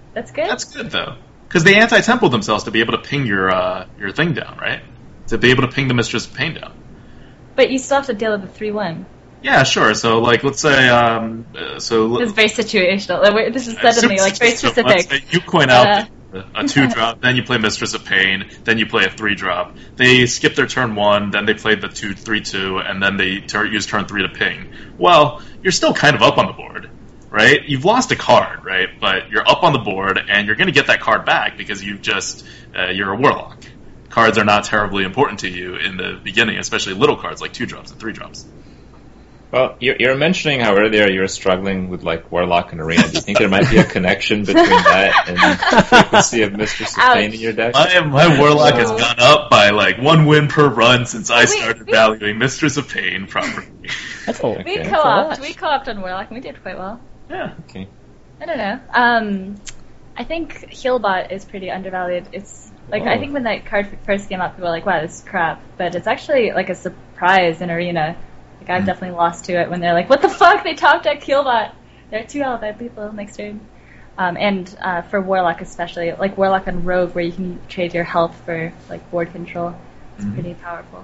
That's good. That's good though, because they anti-tempo themselves to be able to ping your uh, your thing down, right? To be able to ping the Mistress of Pain down. But you still have to deal with the three one. Yeah, sure. So, like, let's say, um, uh, so It's very situational. Like, we're- This is suddenly like very So specific. let's say you point out Uh, a two drop, then you play Mistress of Pain, then you play a three drop. They skip their turn one, then they play the two three two, and then they tur- use turn three to ping. Well, you're still kind of up on the board, right? You've lost a card, right? But you're up on the board, and you're going to get that card back because you've just uh, you're a warlock. Cards are not terribly important to you in the beginning, especially little cards like two drops and three drops. Well, you're, you're mentioning how earlier you were struggling with like Warlock and Arena. Do you think there might be a connection between that and the frequency of Mistress of Pain in your deck? My, my Warlock has gone up by like one win per run since I Wait, started we- valuing Mistress of Pain properly. That's a we Okay. co-opted. We co-opted on Warlock, and we did quite well. Yeah. Okay. I don't know. Um, I think Healbot is pretty undervalued. It's like I Oh. think when that card first came out, people were like, "Wow, this is crap," but it's actually like a surprise in Arena. Like I've definitely lost to it when they're like, "What the fuck? They top deck Healbot. They're two allied people next turn." Um, and uh, for Warlock especially, like Warlock and Rogue, where you can trade your health for like board control, it's Mhm. pretty powerful.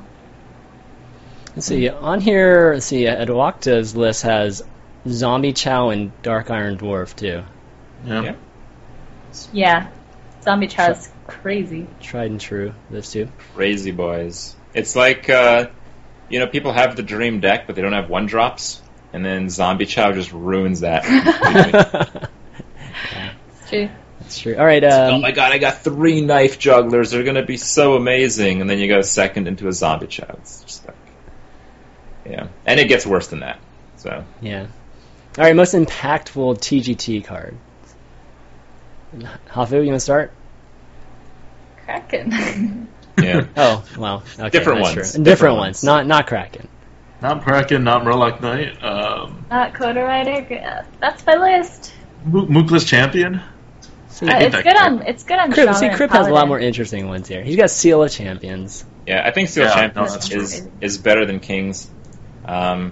Let's see, on here, let's see, Adwakta's list has Zombie Chow and Dark Iron Dwarf, too. Yeah. Yeah. Yeah, Zombie Chow's crazy. Tried and true, those two. Crazy boys. It's like, uh, you know, people have the Dream deck, but they don't have one drops, and then Zombie Chow just ruins that completely. It's true. That's true. All right, Oh um, my god, I got three Knife Jugglers, they're gonna be so amazing, and then you go second into a Zombie Chow. It's just like, yeah. And it gets worse than that, so. yeah. All right, most impactful T G T card. Hafu, you want to start? Kraken. Yeah. Oh, well, okay, Different that's ones. true. Different, Different ones. ones. not not Kraken. Not Kraken, not Murloc Knight. Um, Not Coda Rider. Yeah, that's my list. Mo- Mookless Champion. See, I Uh, hate it's that good card. on. It's good on. Crip, Shaman see, and Crip has a lot Paladin. more interesting ones here. He's got Seal of Champions. Yeah, I think Steel Yeah, no, Champions that's true. is, is better than Kings. Um,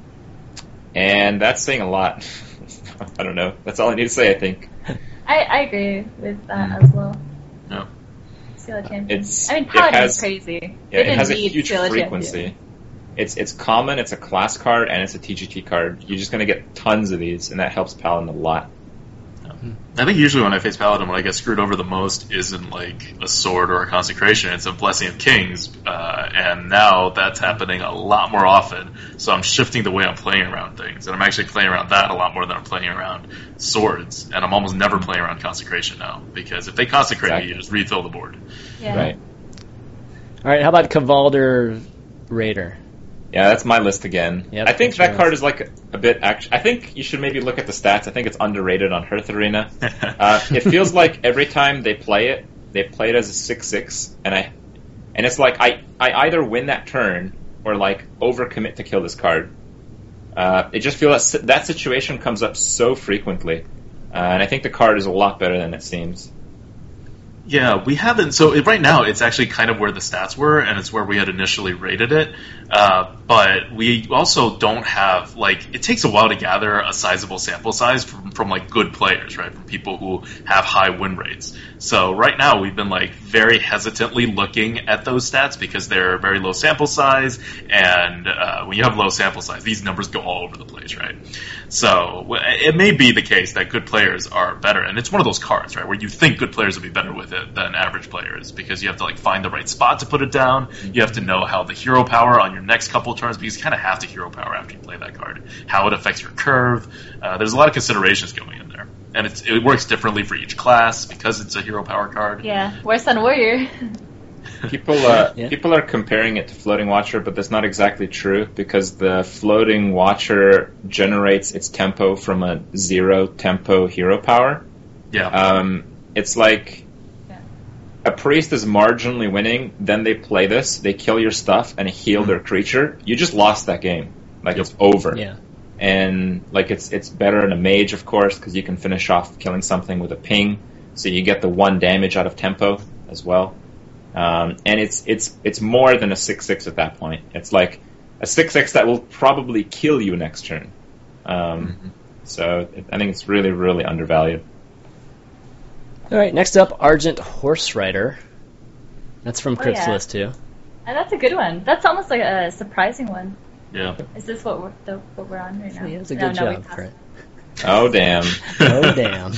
and that's saying a lot. I don't know. That's all I need to say, I think. I, I agree with that Mm. as well. No. Seal of Champions. It's- I mean, it Paladin's has- crazy. Yeah, They it didn't has a need huge Seal of frequency. Champions. It's it's common, it's a class card, and it's a T G T card. You're just going to get tons of these, and that helps Paladin a lot. I think usually when I face Paladin, when I get screwed over the most isn't like a sword or a consecration. It's a Blessing of Kings, uh, and now that's happening a lot more often. So I'm shifting the way I'm playing around things, and I'm actually playing around that a lot more than I'm playing around swords. And I'm almost never playing around consecration now because if they consecrate Exactly. me, you just refill the board. Yeah. Right. All right, how about Cavalder Raider? Yeah, that's my list again. Yep, I think that's that yours. card is like a, a bit. Act- I think you should maybe look at the stats. I think it's underrated on Hearth Arena. Uh, it feels like every time they play it, they play it as a six six, and I, and it's like I, I either win that turn or like overcommit to kill this card. Uh, it just feels that that situation comes up so frequently, uh, and I think the card is a lot better than it seems. Yeah, we haven't. So it, right now, it's actually kind of where the stats were, and it's where we had initially rated it. Uh, but we also don't have like it takes a while to gather a sizable sample size from, from like good players, right? From people who have high win rates. So right now, we've been like very hesitantly looking at those stats because they're very low sample size, and uh, when you have low sample size, these numbers go all over the place, right? So w- it may be the case that good players are better, and it's one of those cards, right, where you think good players will be better with it than average players because you have to like find the right spot to put it down. You have to know how the hero power on your next couple of turns, because you kind of have to hero power after you play that card, how it affects your curve. Uh, there's a lot of considerations going in there, and it's, it works differently for each class because it's a hero power card. Yeah. Worse than Warrior. People, uh, Yeah. people are comparing it to Floating Watcher, but that's not exactly true because the Floating Watcher generates its tempo from a zero tempo hero power. Yeah. Um, it's like Yeah. a priest is marginally winning, then they play this, they kill your stuff and heal their creature. You just lost that game. Like Yep. it's over. Yeah. And like it's it's better in a mage, of course, because you can finish off killing something with a ping, so you get the one damage out of tempo as well. Um, and it's it's it's more than a six six at that point. It's like a six six that will probably kill you next turn. Um, Mhm. So it, I think it's really really undervalued. All right, next up, Argent Horse Rider. That's from Oh, Crypt's yeah. list too. And that's a good one. That's almost like a surprising one. Yeah. Is this what we're, the, what we're on right now? Yeah, it was a No, good no, we job passed. for it. Oh damn! Oh damn!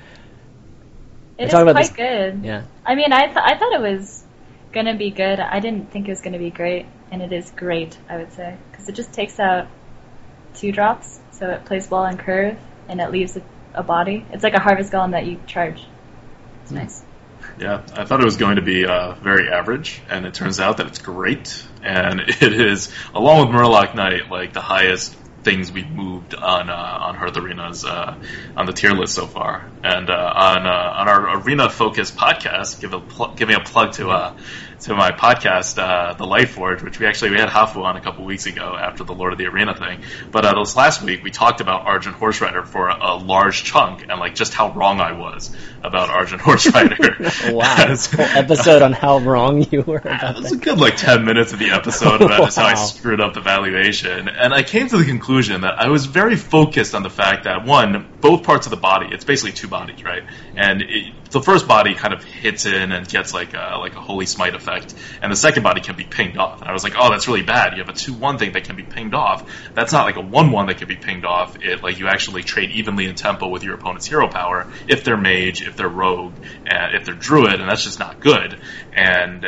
It is talking about quite this- good. Yeah. I mean, I th- I thought it was gonna be good. I didn't think it was gonna be great, and it is great. I would say because it just takes out two drops, so it plays well on curve, and it leaves a, a body. It's like a Harvest Golem that you charge. It's Hmm. nice. Yeah, I thought it was going to be uh, very average, and it turns out that it's great. And it is, along with Murloc Knight, like the highest things we've moved on uh, on Hearth Arena's uh, on the tier list so far. And uh, on uh, on our arena focused podcast, give a pl- giving a plug to uh, to my podcast, uh, The Lightforge, which we actually we had Hafu on a couple weeks ago after the Lord of the Arena thing. But uh, this last week we talked about Argent Horse Rider for a, a large chunk, and like just how wrong I was about Argent Horse Rider. Wow. As- Whole episode on how wrong you were Yeah, about it was that. a good like ten minutes of the episode about just how I Wow. screwed up the valuation, and I came to the conclusion that I was very focused on the fact that one, both parts of the body, it's basically two bodies, right? And it, the first body kind of hits in and gets like a, like a Holy Smite effect, and the second body can be pinged off. And I was like, oh, that's really bad. You have a two one thing that can be pinged off. That's not like a one one that can be pinged off. It like you actually trade evenly in tempo with your opponent's hero power if they're mage, if they're rogue, and if they're druid, and that's just not good. And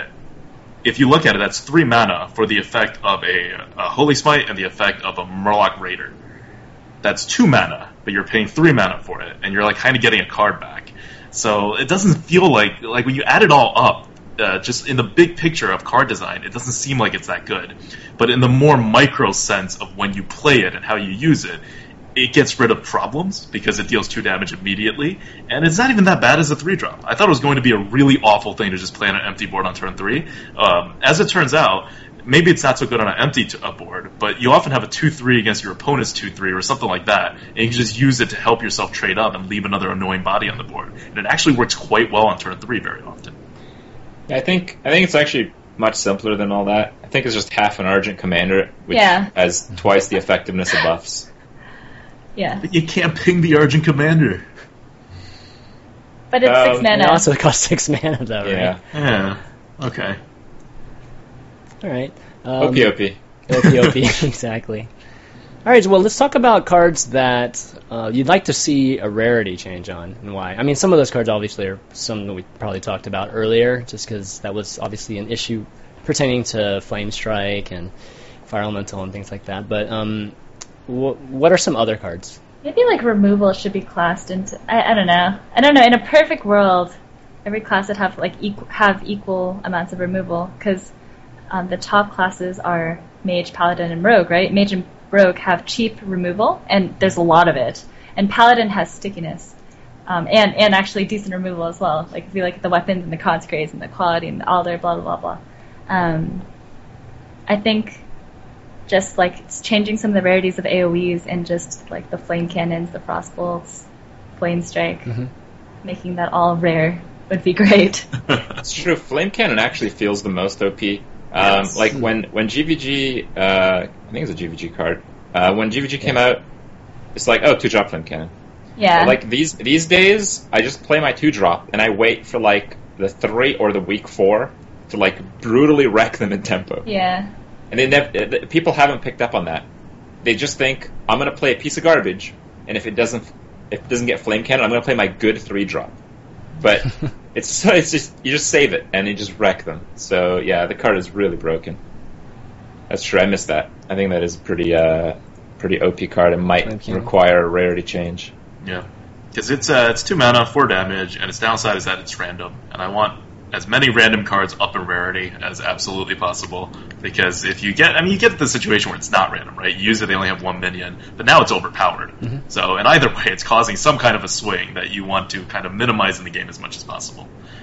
if you look at it, that's three mana for the effect of a, a Holy Smite and the effect of a Murloc Raider. That's two mana, but you're paying three mana for it, and you're like kind of getting a card back. So it doesn't feel like like when you add it all up, uh, just in the big picture of card design, it doesn't seem like it's that good. But in the more micro sense of when you play it and how you use it, it gets rid of problems because it deals two damage immediately, and it's not even that bad as a three drop. I thought it was going to be a really awful thing to just play on an empty board on turn three. Um, as it turns out, maybe it's not so good on an empty t- uh, board, but you often have a two three against your opponent's two three or something like that, and you can just use it to help yourself trade up and leave another annoying body on the board. And it actually works quite well on turn three very often. I think I think it's actually much simpler than all that. I think it's just half an Argent Commander, which Yeah. has twice the effectiveness of buffs. Yeah, But you can't ping the Argent Commander. but it's six Um, mana. It also costs six mana, though, right? Yeah. Yeah, okay. All right. Um, O P O P. O P O P, exactly. All right, well, let's talk about cards that uh, you'd like to see a rarity change on, and why. I mean, some of those cards obviously are some that we probably talked about earlier, just because that was obviously an issue pertaining to Flame Strike and Fire Elemental and things like that. But um, wh- what are some other cards? Maybe like removal should be classed into. I, I don't know. I don't know. In a perfect world, every class would have like equal, have equal amounts of removal because um, the top classes are Mage, Paladin, and Rogue, right? Mage and Rogue have cheap removal, and there's a lot of it. And Paladin has stickiness, um, and and actually decent removal as well. Like if you look at the weapons and the consecrates and the quality and all their blah blah blah blah. Um, I think just like it's changing some of the rarities of A O Es and just like the flame cannons, the frost bolts, flame strike, Mhm. making that all rare would be great. It's true. Flame Cannon actually feels the most O P. Um, Yes. Like when when G V G, uh, I think it's a G V G card. Uh, when G V G came out, it's like, oh, two drop Flame Cannon. Yeah. But like these these days, I just play my two drop and I wait for like the three or the week four to like brutally wreck them in tempo. yeah. And they never, people haven't picked up on that. They just think I'm gonna play a piece of garbage, and if it doesn't if it doesn't get Flame Cannon, I'm gonna play my good three drop. But it's so it's just you just save it and you just wreck them. So yeah, the card is really broken. That's true. I missed that. I think that is a pretty uh pretty O P card and might Flame Cannon. require a rarity change. Yeah, because it's uh, it's two mana, four damage, and its downside is that it's random. And I want as many random cards up in rarity as absolutely possible. Because if you get, I mean, you get the situation where it's not random, right? You use it, they only have one minion, but now it's overpowered. Mhm. So in either way, it's causing some kind of a swing that you want to kind of minimize in the game as much as possible.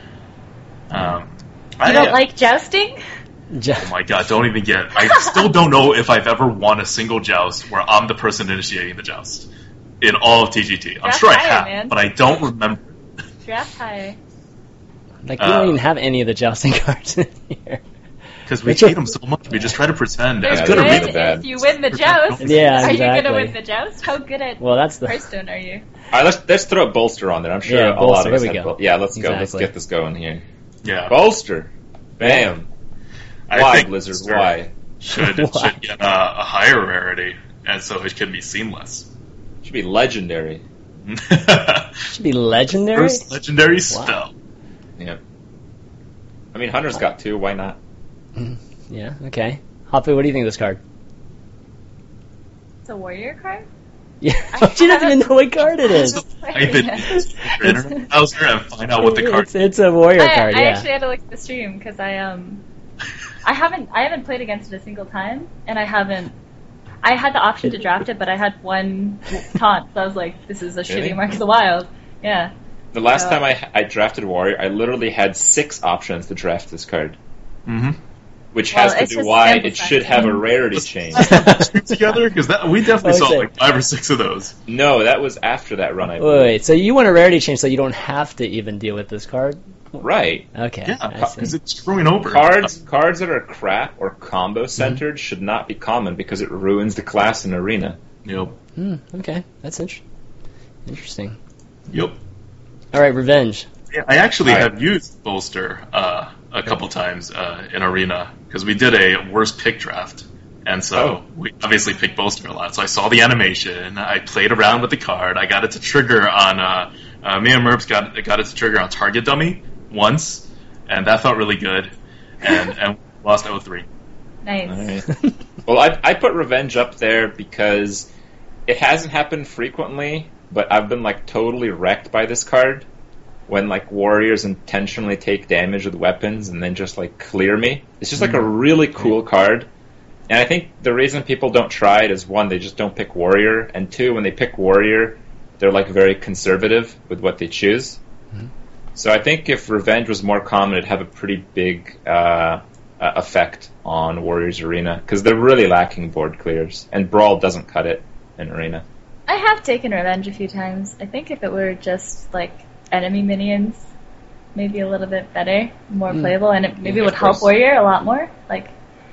Um, You I, don't like jousting? Oh my god, don't even get... I still don't know if I've ever won a single joust where I'm the person initiating the joust. In all of T G T. I'm That's sure I higher, have, man. but I don't remember. Draft high. Like, we don't Uh, even have any of the jousting cards in here. Because we It's a- hate him so much, we just try to pretend. As If good you a really win- reason. bad. if you win the joust, Yeah, are you exactly. gonna win the joust? How good at Well, that's the. Hearthstone are you? All right, let's let's throw a bolster on there. I'm sure Yeah, a lot bolster, of us here we have go. bol- Yeah, let's go. Let's Exactly. get this going here. Yeah. Bolster, bam. I Why, think Blizzard? Blizzard Why? Should, Why? should get a, a higher rarity, and so it can be seamless. Should be legendary. Should be legendary. First legendary spell. Yeah. I mean, Hunter's got two. Why not? Yeah. Okay. Hoppy, what do you think of this card? It's a warrior card. Yeah. I she doesn't even haven't- know what card it is. Type it into your internet browser and find out what the card It's, it's a warrior I, card. I Yeah. actually had to look at the stream because I um I haven't I haven't played against it a single time, and I haven't. I had the option to draft it, but I had one taunt, so I was like, "This is a Really? shitty Mark of the Wild." Yeah. The last Uh, time I I drafted Warrior, I literally had six options to draft this card, Mm-hmm. which Well, has to it's do just why sample it should size. have a rarity change. together? Because that we definitely Oh, saw okay. like five or six of those. No, that was after that run. I Wait, believe. wait, so you want a rarity change so you don't have to even deal with this card? Right. Okay. Yeah, I see. because it's screwing over Cards cards that are crap or combo centered should not be common because it ruins the class in Arena. Yep. Hmm, okay, that's inter- interesting. Yep. All right, revenge. Yeah, I actually All right. have used Bolster uh, a couple times uh, in Arena because we did a worst pick draft, and so Oh. we obviously picked Bolster a lot. So I saw the animation, I played around with the card, I got it to trigger on. Uh, uh, me and Merps got got it to trigger on Target Dummy once, and that felt really good, and and lost oh three. Nice. All right. Well, I I put Revenge up there because it hasn't happened frequently, but I've been like totally wrecked by this card when like warriors intentionally take damage with weapons and then just like clear me. It's just like a really cool card. And I think the reason people don't try it is one, they just don't pick warrior, and two, when they pick warrior, they're like very conservative with what they choose. Mhm. So I think if Revenge was more common, it'd have a pretty big uh, uh, effect on Warriors Arena because they're really lacking board clears, and Brawl doesn't cut it in Arena. I have taken Revenge a few times. I think if it were just like enemy minions, maybe a little bit better, more Mm. playable, and it maybe Yeah, would of help course. Warrior a lot more. Like,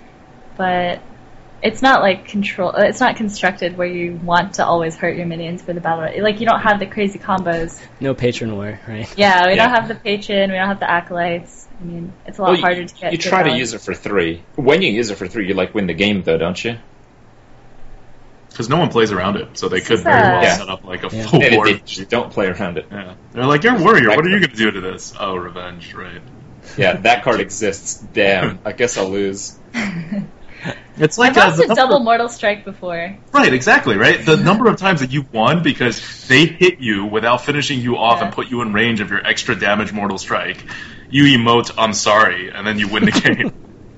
but it's not like control. uh, It's not constructed where you want to always hurt your minions for the battle. Like you don't have the crazy combos. No patron war, right? Yeah, we Yeah. don't have the patron. We don't have the acolytes. I mean, it's a lot Well, you- harder to get. You good try to balance. use it for three. When you use it for three, you like win the game, though, don't you? Because no one plays around it, so they could It's, very well uh, set up like a Yeah. full And board. they just don't play around it. Yeah. They're like, you're a warrior, what are you going to do to this? Oh, revenge, right. Yeah, that card exists. Damn, I guess I'll lose. It's like I've uh, lost the a number- double Mortal Strike before. Right, exactly, right? The number of times that you've won because they hit you without finishing you off Yeah. and put you in range of your extra damage mortal strike. You emote, I'm sorry, and then you win the game.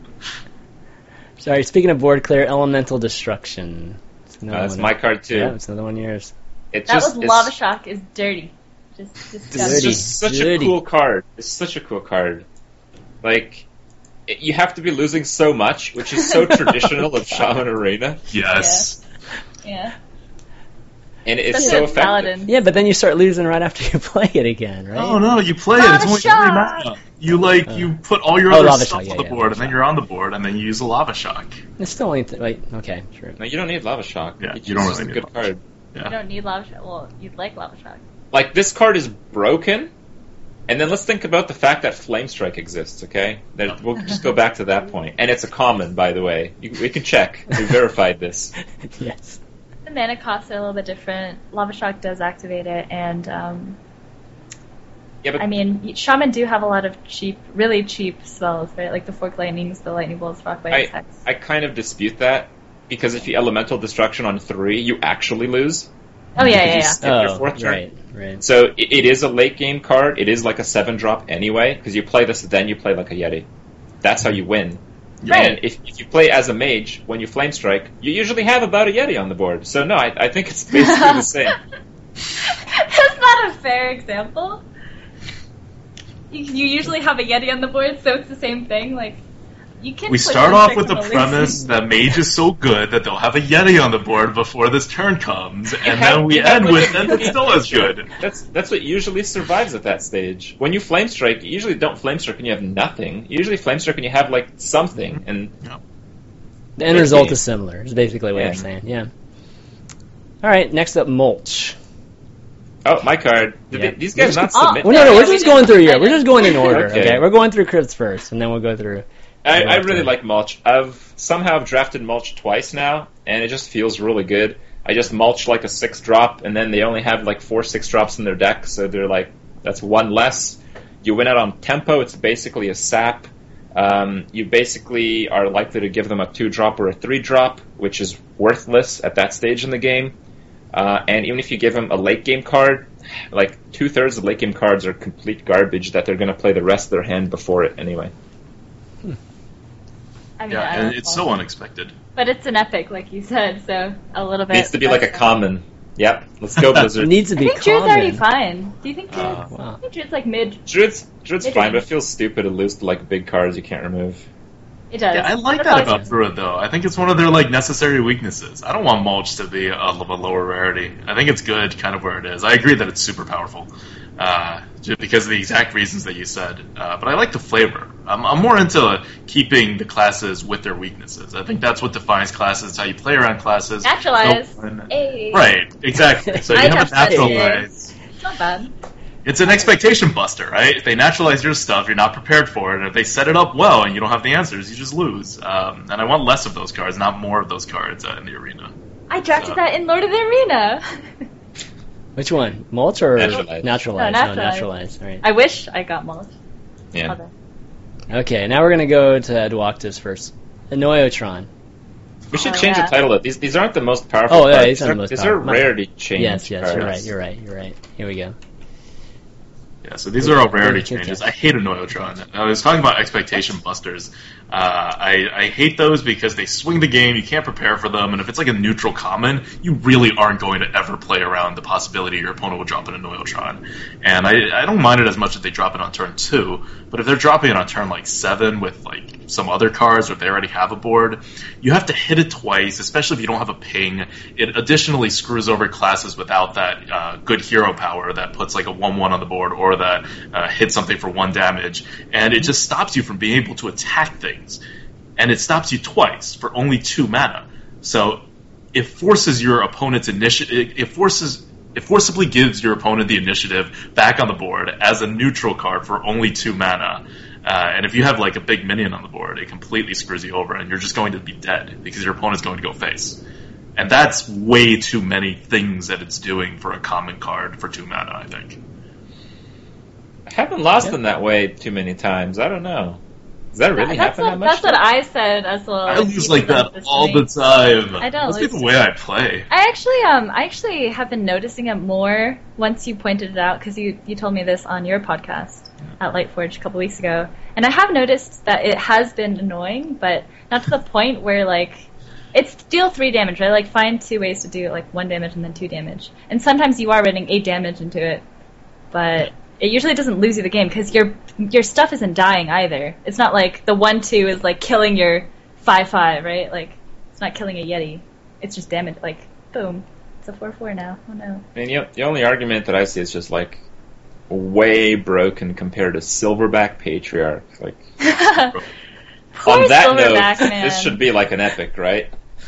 Sorry, speaking of board clear, Elemental Destruction. It's another Uh, that's one my of- card, too. Yeah, it's another one of yours. It That just, was it's- Lava Shock is dirty. Just, just This Dirty. is just such Dirty. a cool card. It's such a cool card. Like, it, you have to be losing so much, which is so traditional of Shaman Arena, Yes. Yeah. and it's Especially so with effective. Paladin. Yeah, but then you start losing right after you play it again, right? Oh no, you play it, it's only Lava three shock! mana. You like, Uh. you put all your Oh, other lava stuff shock, yeah, on the yeah, board, lava and then shock. you're on the board, and then you use a lava shock. It's still only th- wait. Okay, true. No, you don't need Lava Shock. Yeah, It's you don't just really a need good Lava card. You Yeah. don't need Lava Shock. Well, you'd like Lava Shock. Like, this card is broken, and then let's think about the fact that Flame Strike exists, okay? That, we'll just go back to that point. And it's a common, by the way. You, we can check. We verified this. Yes. The mana costs are a little bit different. Lava Shock does activate it, and um, Yeah, but I mean, Shaman do have a lot of cheap, really cheap spells, right? Like the Fork Lightnings, the Lightning Bolts, Rockbite, I, Hex. I kind of dispute that, because if you Elemental Destruction on three, you actually lose. Oh yeah, Because yeah, you yeah. skip your Oh, fourth turn. right, right. So it, it is a late game card. It is like a seven drop anyway, because you play this, then you play like a Yeti. That's how you win. Right. And if, if you play as a mage, when you Flame Strike, you usually have about a Yeti on the board. So no, I, I think it's basically the same. That's not a fair example. You, you usually have a Yeti on the board, so it's the same thing. Like, You can We put start in off tricks with the on premise that Mage is so good that they'll have a Yeti on the board before this turn comes, and have- then we you have end like with a and it's still as good. That's that's what usually survives at that stage. When you flame strike, you usually don't flame strike when you have nothing. You usually flame strike when you have like something, and The end Good result game. is similar. Is basically what Yeah. you're saying. Yeah. All right. Next up, mulch. oh, my card. Did Yeah. they- these guys not Oh, submit? Well, no, no, Yeah, we're we just did. going through here. I We're did. just going in order. Okay. Okay. We're going through crits first, and then we'll go through. I, I Mulch. really like mulch. I've somehow drafted mulch twice now, and it just feels really good. I just mulch like a six drop, and then they only have like four six drops in their deck, so they're like that's one less. You win out on tempo. It's basically a sap. Um, you basically are likely to give them a two drop or a three drop, which is worthless at that stage in the game. Uh, and even if you give them a late game card, like two thirds of late game cards are complete garbage that they're going to play the rest of their hand before it anyway. I mean, Yeah, I and don't it's know. so unexpected. But it's an epic, like you said, so a little bit. Needs to be like a common. Yep, let's go It Blizzard. needs to I be think Druid's common. already fine. Do you think Druid's? Uh, Wow. I think Druid's like mid. Druid's, Druid's It fine, is. but it feels stupid to lose to like big cards you can't remove. It does. Yeah, I like That's that how about it's- Druid, though. I think it's one of their like necessary weaknesses. I don't want mulch to be a, of a lower rarity. I think it's good, kind of where it is. I agree that it's super powerful, uh, just because of the exact reasons that you said. Uh, but I like the flavor. I'm, I'm more into keeping the classes with their weaknesses. I think that's what defines classes. It's how you play around classes. Naturalize. No one- Hey. Right, exactly. So you I have a naturalize naturalize. It's not bad. It's an expectation buster, right? If they naturalize your stuff, you're not prepared for it. And if they set it up well and you don't have the answers, you just lose. Um, and I want less of those cards, not more of those cards uh, in the arena. I drafted So- that in Lord of the Arena. Which one? Mulch or Naturalize. Naturalize? No, No, naturalize. naturalize. All right. I wish I got mulch. Yeah. Other. Okay, now we're gonna go to Edwoctus first. Enoyotron. We should Oh, change yeah. the title of these. These aren't the most powerful Oh, yeah, cards. these aren't are, the most these powerful. are My- rarity change Yes, yes, cards. you're right, you're right, you're right. Here we go. Yeah, so these are all rarity Okay. changes. I hate Enoyotron. I was talking about expectation busters. Uh, I, I hate those because they swing the game, you can't prepare for them, and if it's like a neutral common, you really aren't going to ever play around the possibility your opponent will drop an Enoyotron. And I, I don't mind it as much if they drop it on turn two, but if they're dropping it on turn like seven with like some other cards, or if they already have a board, you have to hit it twice, especially if you don't have a ping. It additionally screws over classes without that uh, good hero power that puts like a one one on the board, or that uh, hits something for one damage, and it just stops you from being able to attack things. And it stops you twice for only two mana. So it forces your opponent's initiative. It forces it forcibly gives your opponent the initiative back on the board as a neutral card for only two mana. Uh, and if you have like a big minion on the board, it completely screws you over, and you're just going to be dead because your opponent's going to go face. And that's way too many things that it's doing for a common card for two mana, I think. I haven't lost Yeah. them that way too many times. I don't know. Does that really that's happen what, that much? That's what I said as well. I as lose people like that listening. all the time. I don't Must be lose the way I play. I actually, um, I actually have been noticing it more once you pointed it out, because you, you told me this on your podcast at Lightforge a couple weeks ago, and I have noticed that it has been annoying, but not to the point where like it's deal three damage, right? Like find two ways to do it, like one damage and then two damage, and sometimes you are running eight damage into it, but it usually doesn't lose you the game because your your stuff isn't dying either. It's not like the one two is like killing your five five, right? Like it's not killing a Yeti. It's just damage. Like boom, it's a four four now. Oh no. I mean, the, the only argument that I see is just like way broken compared to Silverback Patriarch. Like Poor on that Silverback, note, man. this should be like an epic, right?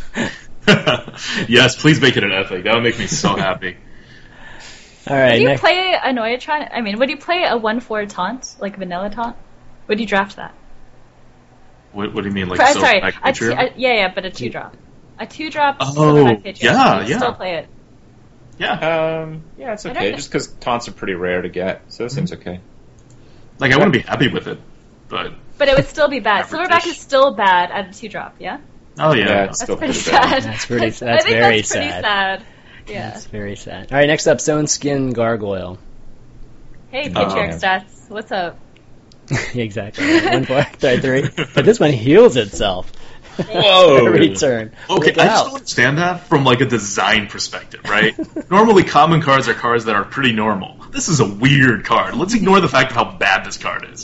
Yes, please make it an epic. That would make me so happy. All right, Would you next. play a Noyatron? I mean, would you play a one four taunt, like vanilla taunt? Would you draft that? What, what do you mean, like For- uh, so sorry, back a t- Patriarch? a- yeah, yeah, but a two drop. A two drop. Oh, Silverback Patriarch. yeah, You'd yeah. Still play it. Yeah, Um, yeah, it's I don't okay. know. Just because taunts are pretty rare to get, so it seems okay. like I wouldn't be happy with it, but But it would still be bad. Average-ish. Silverback is still bad at a two drop. Yeah. oh yeah, Yeah, it's That's still pretty pretty bad. sad. That's pretty- I that's think very that's pretty sad. sad. Yeah. That's very sad. All right, next up, Stone Skin Gargoyle. Hey, Oh. Patriarch stats. What's up? Exactly. One four, three, three. But this one heals itself. Whoa! Every turn. Okay, Look I just out. don't understand that from like a design perspective, right? Normally, common cards are cards that are pretty normal. This is a weird card. Let's ignore the fact of how bad this card is.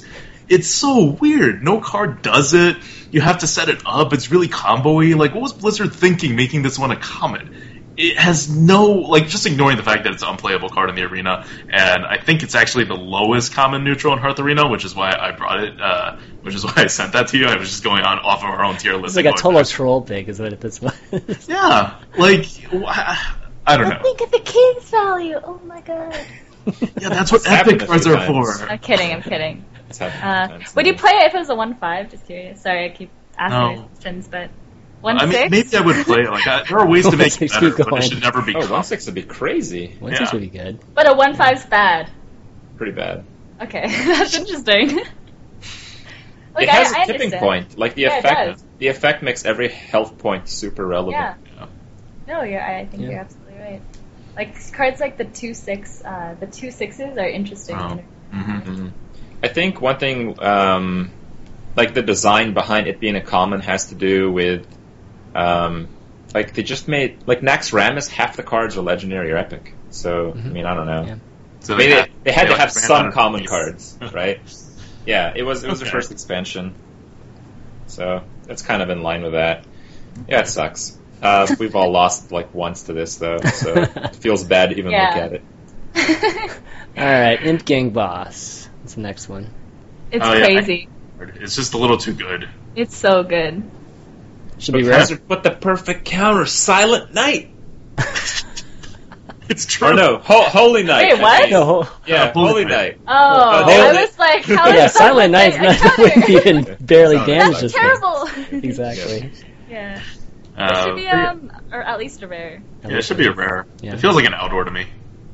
it's so weird. No card does it. You have to set it up. It's really combo-y. Like, what was Blizzard thinking making this one a common? It has no, like, just ignoring the fact that it's an unplayable card in the arena, and I think it's actually the lowest common neutral in Hearth Arena, which is why I brought it, uh, which is why I sent that to you. I was just going on off of our own tier list. It's like a total troll pick, is what this was. Yeah, like, I, I don't know. Think of the king's value. Oh my god. Yeah, that's what It's happened epic a cards few are times. for. I'm kidding. I'm kidding. It's happened Uh, sometimes. would you play it if it was a one five? Just curious. Sorry, I keep asking No. questions, but one I mean, six. maybe I would play it. Like, I, there are ways to make it Keep better, but going. it should never be Oh, common. one six would be crazy. One six Yeah. would be good. But a one five's bad. Pretty bad. Okay, that's interesting. Like, It has I, a I tipping understand. point. Like the Yeah, it effect, does. the effect makes every health point super relevant. Yeah. Yeah. No, you're. I think Yeah. you're absolutely right. Like cards like the two six, uh, the two sixes are interesting. Oh. Mm-hmm. hmm I think one thing, um, like the design behind it being a common, has to do with, um, like they just made like Nax Ramus. Half the cards are legendary or epic. So I mean, I don't know. Yeah. So I mean, they, they had to like, have ran out some of common space. cards, right? Yeah, it was it was the Okay. first expansion, so that's kind of in line with that. Yeah, it sucks. Uh, we've all lost like once to this though, so it feels bad to even Yeah. look at it. All right, Imp Gang Boss. That's the next one. It's Oh, yeah. crazy. It's just a little too good. It's so good. Should be But rare. Hazard put the perfect counter, Silent Knight. It's true. Or no, Ho- Holy Knight. Wait, I what? think. No, Yeah, Uh, Holy Holy Knight. Knight. Oh, Uh, I Holy- was like, how yeah, is Silent Knight's Knight not a would counter? even barely Silent damage Knight. this That's thing. terrible. Exactly. Yeah. It Uh, should be um, or at least a rare. yeah, it should be a rare. Yeah. It feels like an outdoor to me.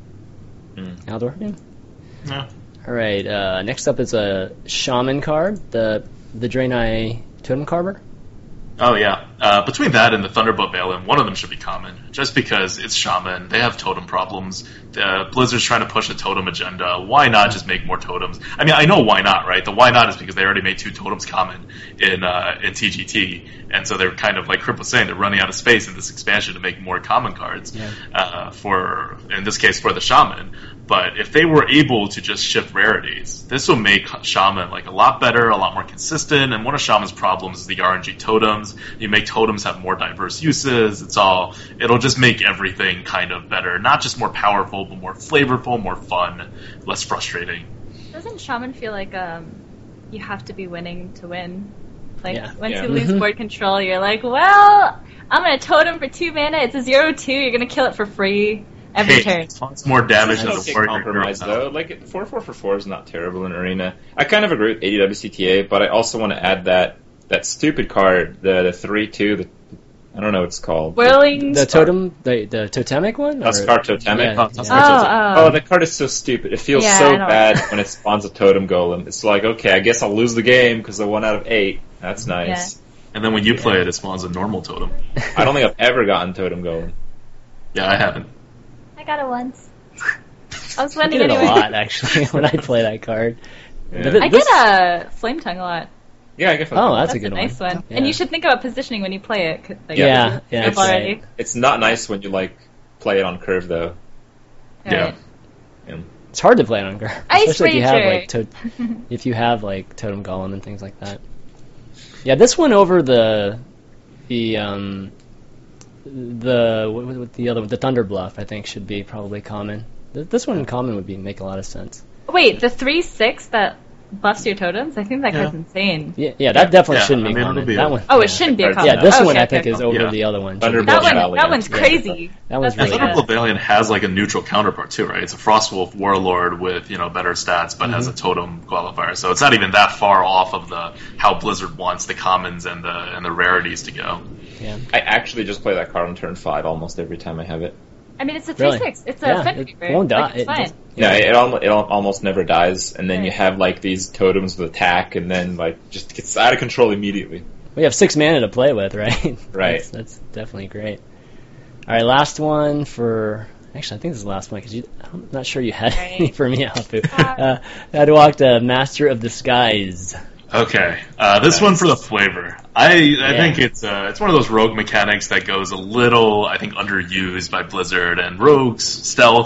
Outdoor. Yeah. Yeah. All right. Uh, next up is a Shaman card, the the Draenei Totem Carver. Oh yeah. Uh, between that and the Thunderbolt Balin, one of them should be common. Just because it's Shaman, they have totem problems. Uh, Blizzard's trying to push a totem agenda. Why not just make more totems? I mean, I know why not, right? The why not is because they already made two totems common in uh, in T G T, and so they're kind of like Crip was saying, they're running out of space in this expansion to make more common cards. Yeah. Uh, for in this case for the Shaman. But if they were able to just shift rarities, this will make Shaman like a lot better, a lot more consistent. And one of Shaman's problems is the R N G totems. You make totems have more diverse uses. It's all it'll just make everything kind of better, not just more powerful, but more flavorful, more fun, less frustrating. Doesn't Shaman feel like um, you have to be winning to win? Like Yeah. once Yeah. you lose Mhm. board control, you're like, well, I'm gonna totem for two mana. It's a zero two. You're gonna kill it for free every Hey, turn. it's more damage It's than an the okay warrior. compromise hero. though. Like four four for four is not terrible in Arena. I kind of agree with A D W C T A, but I also want to add that that stupid card, the the three two, the I don't know what it's called. Whirling. The totem, the the totemic one. Or- Tuskar Totemic. Yeah, Oh, yeah. Oh, oh. Oh, that card is so stupid. It feels Yeah, so I know. bad when it spawns a totem golem. It's like, okay, I guess I'll lose the game because I won out of eight. That's nice. And then when you play it, it spawns a normal totem. I don't think I've ever gotten totem golem. Yeah, I haven't. I got it once. I was I winning get it a anyway. lot actually when I play that card. Yeah. But th- I this- get a Flame Tongue a lot. Yeah, I guess. Oh, That's that's, a a good nice one. one. Yeah. And you should think about positioning when you play it. 'cause, Like, Yeah, it's yeah, up that's already. right. It's not nice when you like play it on curve though. Right. It's hard to play it on Grr, Ice especially if you have Ranger. like to- if you have like Totem Golem and things like that. Yeah, this one over the the um the what, what, what the other the Thunder Bluff I think should be probably common. Th- This one in common would be make a lot of sense. Wait, the three six that buffs your totems? I think that card's Yeah. insane. Yeah, yeah, that definitely Yeah, shouldn't I be mean, it'll common. be that a- one. Oh, yeah. it shouldn't be a Yeah, common. Yeah, this okay, one I okay, think is okay. over Yeah. the other one. Thunder That Bluff one, Valiant. that one's Yeah. crazy. That one's That's really like Thunder a- Rebellion has like a neutral counterpart too, right? It's a Frostwolf Warlord with you know better stats, but has a totem qualifier. So it's not even that far off of the how Blizzard wants the commons and the and the rarities to go. Yeah. I actually just play that card on turn five almost every time I have it. I mean, it's a three Really? six. It's a Yeah, Fenrir. it won't die. Like, it's It fine. just- Yeah, it, al- it al- almost never dies, and then you Right. have like these totems with attack, and then like just gets out of control immediately. We have six mana to play with, right? Right. That's, that's definitely great. All right, last one for. Actually, I think this is the last one because I'm not sure you had Right. any for me, Alfu. Uh, Uh, I'd walked a Master of Disguise. Okay, uh, this one for the flavor. I I Yeah. think it's uh, it's one of those rogue mechanics that goes a little I think underused by Blizzard and rogues stealth.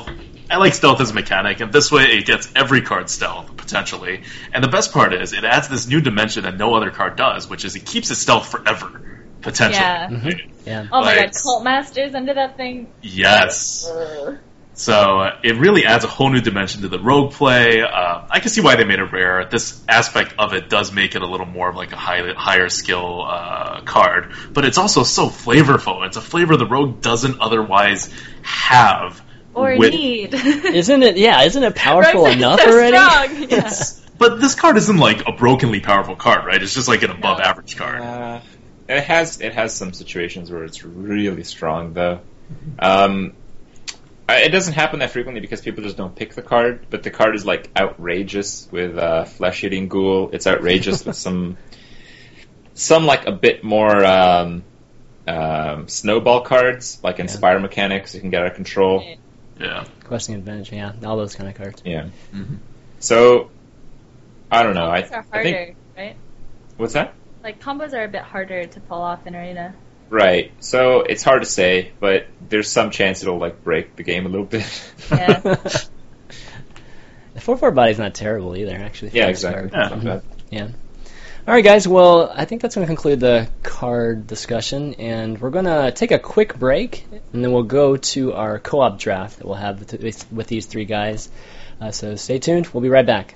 I like stealth as a mechanic, and this way it gets every card stealth, potentially. And the best part is, it adds this new dimension that no other card does, which is it keeps its stealth forever, potentially. Yeah. Mm-hmm. Yeah. Oh my Like- god, Cult Masters under that thing. Yes. Ugh. So uh, it really adds a whole new dimension to the rogue play. Uh, I can see why they made it rare. This aspect of it does make it a little more of like a high, higher skill uh, card, but it's also so flavorful. It's a flavor the rogue doesn't otherwise have. Or with- need. Isn't it? Yeah, isn't it powerful Rogue's enough so already? strong. Yeah. It's, but this card isn't like a brokenly powerful card, right? It's just like an above No. average card. Uh, it has it has some situations where it's really strong, though. Um, I- it doesn't happen that frequently because people just don't pick the card, but the card is like outrageous with uh, Flesh-Eating Ghoul. It's outrageous with some some like a bit more um, um, snowball cards, like Inspire Mechanics. You can get out of control. Yeah. Questing Advantage, yeah, all those kind of cards. Yeah. Mhm. So I don't know. I, Combos are I harder, think right? what's that? Like combos are a bit harder to pull off in Arena. Right. So it's hard to say, but there's some chance it'll like break the game a little bit. Yeah. The four four body's not terrible either, actually. yeah, Fast exactly. card. It's not bad. Yeah. All right, guys. Well, I think that's going to conclude the card discussion, and we're going to take a quick break, and then we'll go to our co-op draft that we'll have with, with these three guys. Uh, so stay tuned. We'll be right back.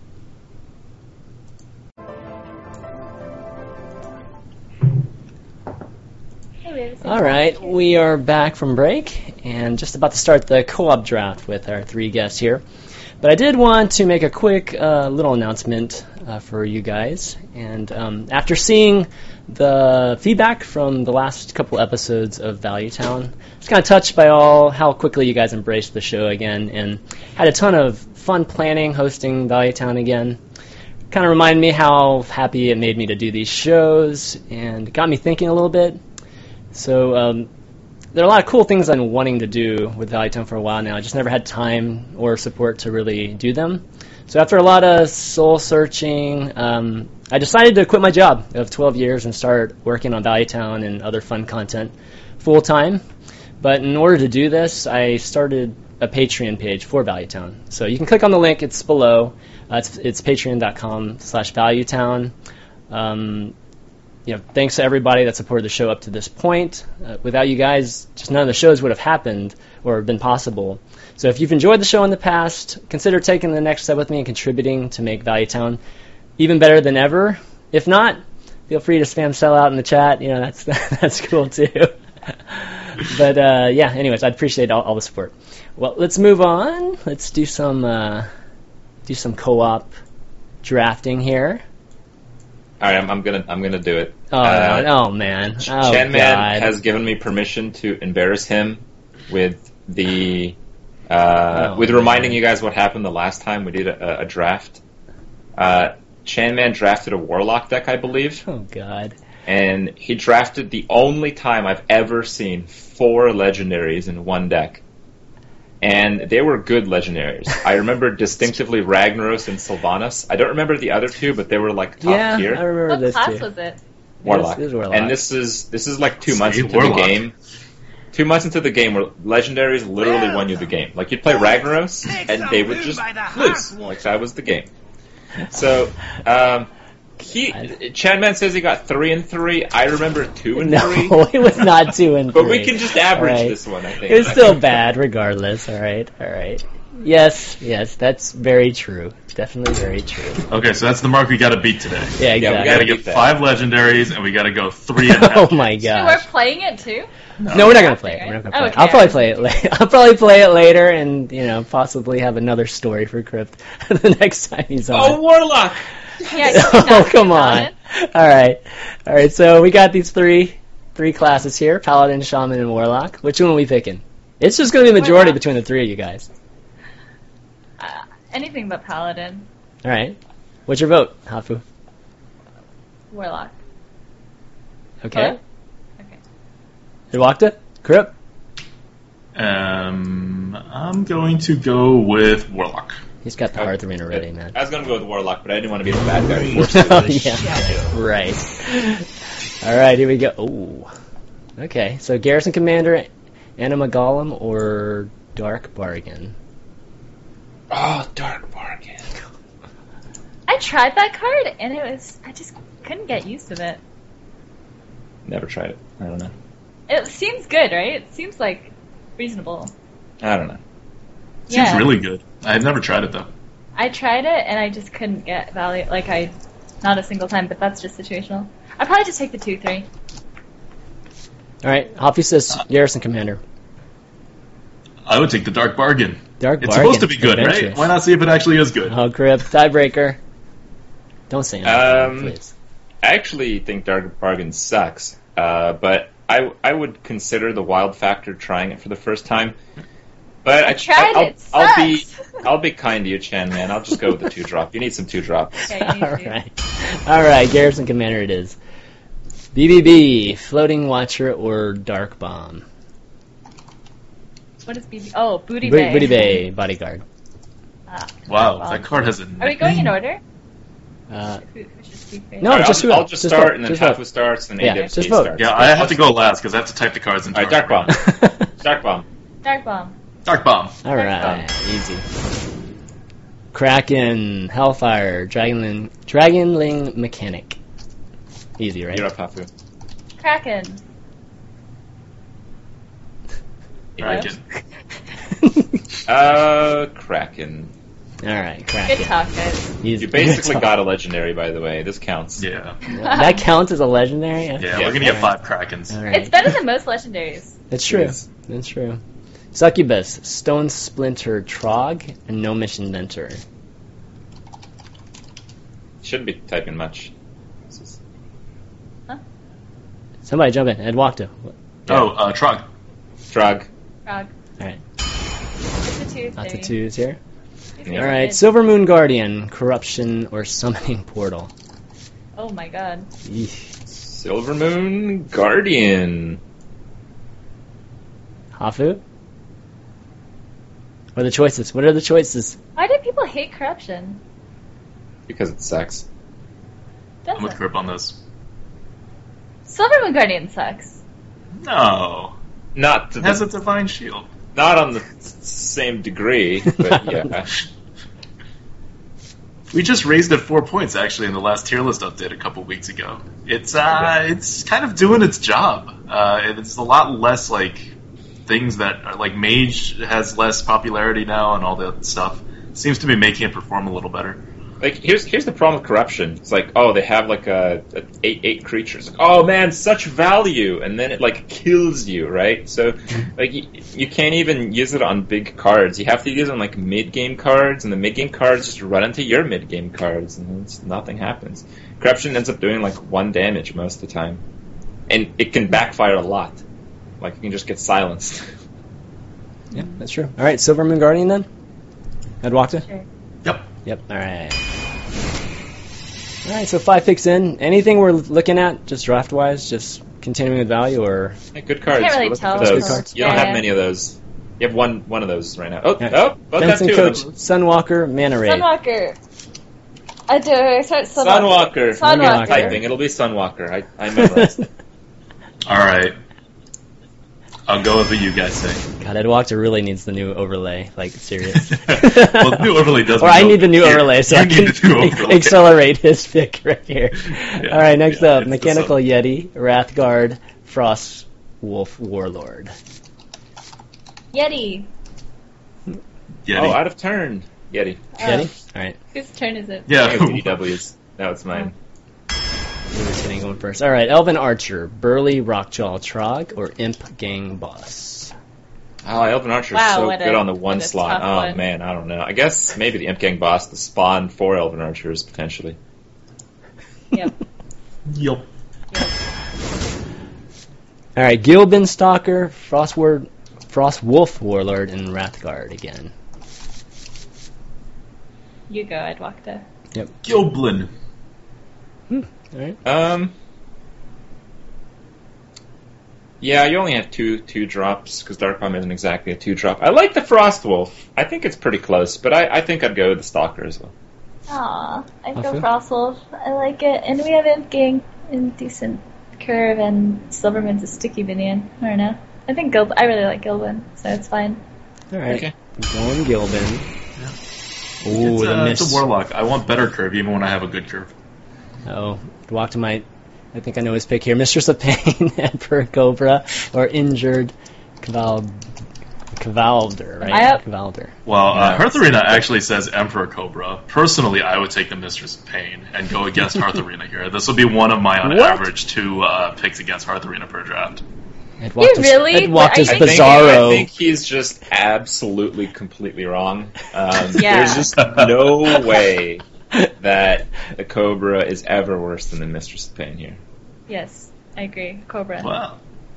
Hey, we have the same All right, we are back from break and just about to start the co-op draft with our three guests here. But I did want to make a quick uh, little announcement uh, for you guys. And um, after seeing the feedback from the last couple episodes of Value Town, I was kind of touched by all how quickly you guys embraced the show again and had a ton of fun planning hosting Value Town again. Kind of reminded me how happy it made me to do these shows and got me thinking a little bit. So um, there are a lot of cool things I'm wanting to do with Value Town for a while now. I just never had time or support to really do them. So after a lot of soul searching, um, I decided to quit my job of twelve years and start working on Value Town and other fun content full time. But in order to do this, I started a Patreon page for Value Town. So you can click on the link; it's below. Uh, it's it's patreon.com slash ValueTown. Um, You know, thanks to everybody that supported the show up to this point. Uh, without you guys, just none of the shows would have happened or been possible. So if you've enjoyed the show in the past, consider taking the next step with me and contributing to make Value Town even better than ever. If not, feel free to spam sell out in the chat. You know, that's that's cool too. But uh, yeah, anyways, I'd appreciate all, all the support. Well, let's move on. Let's do some uh, do some co-op drafting here. All right, I'm, I'm gonna I'm gonna do it. Oh, Uh, oh man. Oh, Chan Man God. has given me permission to embarrass him with the uh, Oh, with reminding man. you guys what happened the last time we did a, a draft. Uh, Chan Man drafted a Warlock deck, I believe, Oh God. and he drafted the only time I've ever seen four legendaries in one deck. And they were good legendaries. I remember distinctively Ragnaros and Sylvanas. I don't remember the other two, but they were like top Yeah, tier. I remember What this class too. was it? Warlock. It is- it is Warlock. And this is this is like two months See, into Warlock. the game. Two months into the game where legendaries literally won you the game. Like you'd play Ragnaros and they would just lose. Like that was the game. So um he Chadman says he got three and three. I remember two and No, three. it was not two and But three. we can just average All right. this one, I think. It was still bad, regardless. All right, all right. Yes, yes, that's very true. Definitely very true. Okay, so that's the mark we got to beat today. Yeah, Yeah, we We exactly. got to Gotta get beat that. five legendaries, and we got to go three and a half. Oh my So we're gosh. playing it too? No, we're not gonna play it. We're not gonna play Oh, it. okay. I'll probably play it later. I'll probably play it later, and you know, possibly have another story for Crypt the next time he's on. Oh, Warlock! Yeah, you can Oh, talk come about on. it. All right. All right, so we got these three three classes here, Paladin, Shaman, and Warlock. Which one are we picking? It's just going to be a majority Warlock. between the three of you guys. Uh, anything but Paladin. All right. What's your vote, Hafu? Warlock. Okay. What? Okay. Iwakta? Crip? Um, I'm going to go with Warlock. He's got the Hearth Arena ready, man. I was gonna go with Warlock, but I didn't want to be the bad guy. Forced to. Oh, yeah. Right. All right, here we go. Oh. Okay, so Garrison Commander, Anima Golem, or Dark Bargain? Oh, Dark Bargain. I tried that card, and it was I just couldn't get used to it. Never tried it. I don't know. It seems good, right? It seems like reasonable. I don't know. Seems Yeah. really good. I have never tried it though. I tried it, and I just couldn't get value. Like I, not a single time. But that's just situational. I'd probably just take the two three. All right, Hoppy says Garrison Commander. I would take the Dark Bargain. Dark It's Bargain. supposed to be good, right? Adventurous. Why not see if it actually is good? Oh, Crip, tiebreaker. Don't say anything, Um, please. I actually think Dark Bargain sucks, uh, but I I would consider the wild factor trying it for the first time. But I, tried I'll, it, I'll be sucks. I'll be kind to you, Chen, man. I'll just go with the two drop. You need some two drops. Okay, you All need to. right, all right, Garrison Commander it is. B B B, Floating Watcher or Dark Bomb? What is B B? Oh, Booty Bo- Bay. Booty Bay, Bodyguard. Ah, Wow, well. that card has a. Are we going in order? Uh, Who, who should speak first? No, All right, just I'll, vote. I'll just, Just start, vote. and then Just vote. Tafu starts, and Yeah, A W just C vote. starts. Yeah, I have to go last because I have to type the cards into All right, Dark our- Bomb. Dark Bomb. Dark Bomb. Dark Bomb. All right, easy. Kraken, Hellfire, Dragonling, Dragonling Mechanic. Easy, right? You're up, Tafu. Kraken. Kraken. Uh, Kraken. All right, Good Kraken. talk, guys. Easy. You basically Good got talk. a legendary, by the way. This counts. Yeah. That counts as a legendary. Yeah, Yeah. we're gonna get five Krakens. All right. It's better than most legendaries. It's true. It is. It's true. Succubus, Stone Splinter Trog, and No Mission Mentor. Shouldn't be typing much. This is- Somebody jump in. Ed Wakta. Oh, uh, Trog. Trog. Frog. All right, It's a two. lots of three. twos here. Yeah. All right, Silver Moon Guardian, Corruption, or Summoning Portal. Oh my god. Eesh. Silver Moon Guardian. Hafu? What are the choices? What are the choices? Why do people hate corruption? Because it sucks. I'm with Doesn't. Crip on this. Silver Moon Guardian sucks. No. Not to It has the, a divine shield. not on the s- same degree, but yeah. We just raised it four points actually in the last tier list update a couple weeks ago. It's uh, it's kind of doing its job. Uh, and it's a lot less like things that are like Mage has less popularity now and all that stuff. Seems to be making it perform a little better. Like here's here's the problem with corruption. It's like, oh, they have like a, a eight eight creatures. Like, oh man, such value, and then it like kills you, right? So like you, you can't even use it on big cards. You have to use it on like mid game cards, and the mid game cards just run into your mid game cards, and it's, nothing happens. Corruption ends up doing like one damage most of the time, and it can backfire a lot. Like you can just get silenced. Yeah, that's true. All right, Silver Moon Guardian then? Ed Wakta? Sure. Yep. Yep, all right. All right, so five picks in. Anything we're looking at, just draft-wise, just continuing with value, or... Yeah, good cards. Can't really We're looking tell. for those. Good cards. You don't Yeah, have yeah. many of those. You have one one of those right now. Oh, Yeah. oh, both have Benson two Coach, of them. Sunwalker, Mana Ray. Sunwalker. I do. I start Sunwalker. Sunwalker. Sunwalker. Typing. It'll be Sunwalker. I, I memorized it. All right. I'll go with what you guys say. God, Ed Wakta really needs the new overlay, like, serious. Well, the new overlay doesn't. Or I go- need the new Here, overlay so you I need can the new overlay. accelerate his pick right here. All right, next yeah, up, it's the Mechanical sub. Yeti, Wrathguard, Frost Wolf Warlord. Yeti. Yeti. Oh, out of turn. Yeti. Yeti? All right, Whose turn is it? yeah. I think it's D Ws. Now it's mine. we were sitting going first. All right, Elven Archer, Burly Rockjaw Trog, or Imp Gang Boss. Oh, Elven Archer is Wow, so what good a- on the one what a slot. tough Oh one. man, I don't know. I guess maybe the Imp Gang boss, the spawn for Elven Archers potentially. Yep. Yup. Yep. All right, Gilbin Stalker, Frostward, Frost Wolf Warlord, and Wrathguard again. You go, Ed Wakta. Gilblin. All right. Um. Yeah, you only have two two drops because Dark Bomb isn't exactly a two drop. I like the Frost Wolf. I think it's pretty close, but I, I think I'd go with the Stalker as well. Aw, I Okay. go Frostwolf. I like it. And we have Imp Gang in decent curve, and Silverman's a sticky minion. I don't know. I think Gil- I really like Gilbin, so it's fine. All right. Okay. Going Gilbin. Ooh, it's, the uh, mist. it's a Warlock. I want better curve even when I have a good curve. Oh, Walked might. I think I know his pick here. Mistress of Pain, Emperor Cobra, or Injured Caval Cavalder, right? I up? Cavalder. Well, uh, Yeah. Hearth Arena actually says Emperor Cobra. Personally, I would take the Mistress of Pain and go against Hearth Arena here. This will be one of my, on What? average, two uh, picks against Hearth Arena per draft. Ed walked You as, really? Ed walked Are as you I think, Bizarro. I think he's just absolutely, completely wrong. Um, Yeah. There's just no way that the Cobra is ever worse than the Mistress of Pain here. Yes, I agree. Cobra. Wow.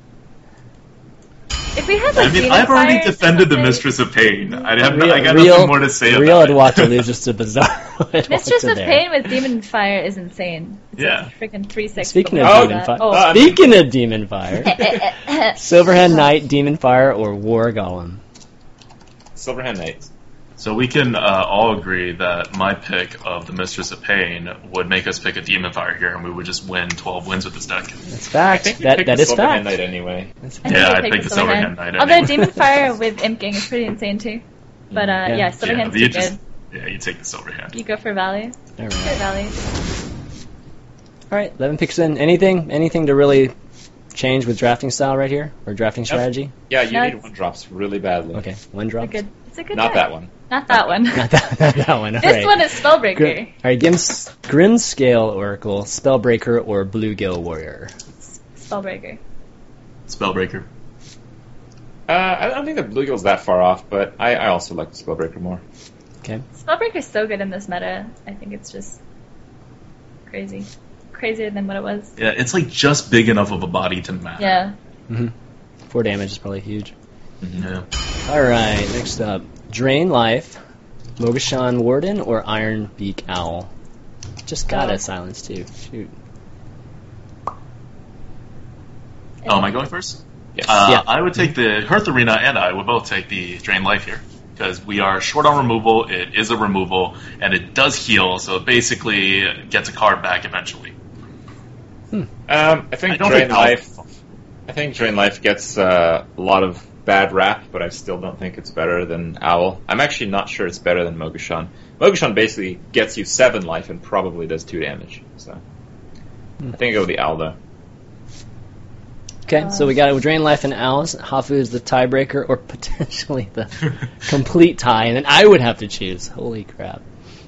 If we had like I mean, Demon I've already Fire or defended the something- Mistress of Pain. I, have, Real, I got real, nothing more to say real about Ed it. walked to lose just to Bizarro. Ed Mistress walked of there. Pain with Demon Fire is insane. It's Yeah. like freaking three six. Speaking of Oh, Demon that. Fire, Oh. uh, speaking of Demon Fire, Silverhand Knight, Demon Fire, or War Golem. Silverhand Knights. So we can uh, all agree that my pick of the Mistress of Pain would make us pick a Demon Fire here, and we would just win twelve wins with this deck. That's I fact. think you That picked that the is Silverhand fact. Knight anyway. That's I fact. Yeah, think I I'd picked take the the Silverhand. Silverhand Knight Although anyway. Demon Fire with Imp Gang is pretty insane too. But uh, Yeah. yeah, Silverhand's Yeah, too you good. just, yeah, you take the Silverhand. You go for Valley. All Go for right. Valley. All right. Eleven picks in. Anything? Anything to really change with drafting style right here, or drafting strategy? Yeah, you No, need it's- one drops really badly. Okay. One It's a drop. good. It's a good. Not deck. that one. Not that one. Not that, not that one. All This right. one is Spellbreaker. Gr- all right. Grim's, Grimscale Oracle, Spellbreaker, or Bluegill Warrior. Spellbreaker. Spellbreaker. Uh, I don't think the Bluegill's that far off, but I, I also like the Spellbreaker more. Okay. Spellbreaker is so good in this meta. I think it's just crazy, crazier than what it was. Yeah, it's like just big enough of a body to matter. Yeah. Mm-hmm. Four damage is probably huge. Yeah. All right. Next up, Drain Life, Mogashan Warden, or Iron Beak Owl. Just got Oh. a silence too. Shoot. Oh, am I going first? Yes. Uh, Yeah. I would take the Hearth Arena, and I would both take the Drain Life here because we are short on removal. It is a removal, and it does heal, so it basically gets a card back eventually. Um, I I think don't Drain think Life. I think Drain Life gets uh, a lot of bad rap, but I still don't think it's better than Owl. I'm actually not sure it's better than Mogashan. Mogashan basically gets you seven life and probably does two damage. So I think I go with the Owl though. Okay, so we got Drain Life and Owls. Hafu is the tiebreaker, or potentially the complete tie, and then I would have to choose. Holy crap.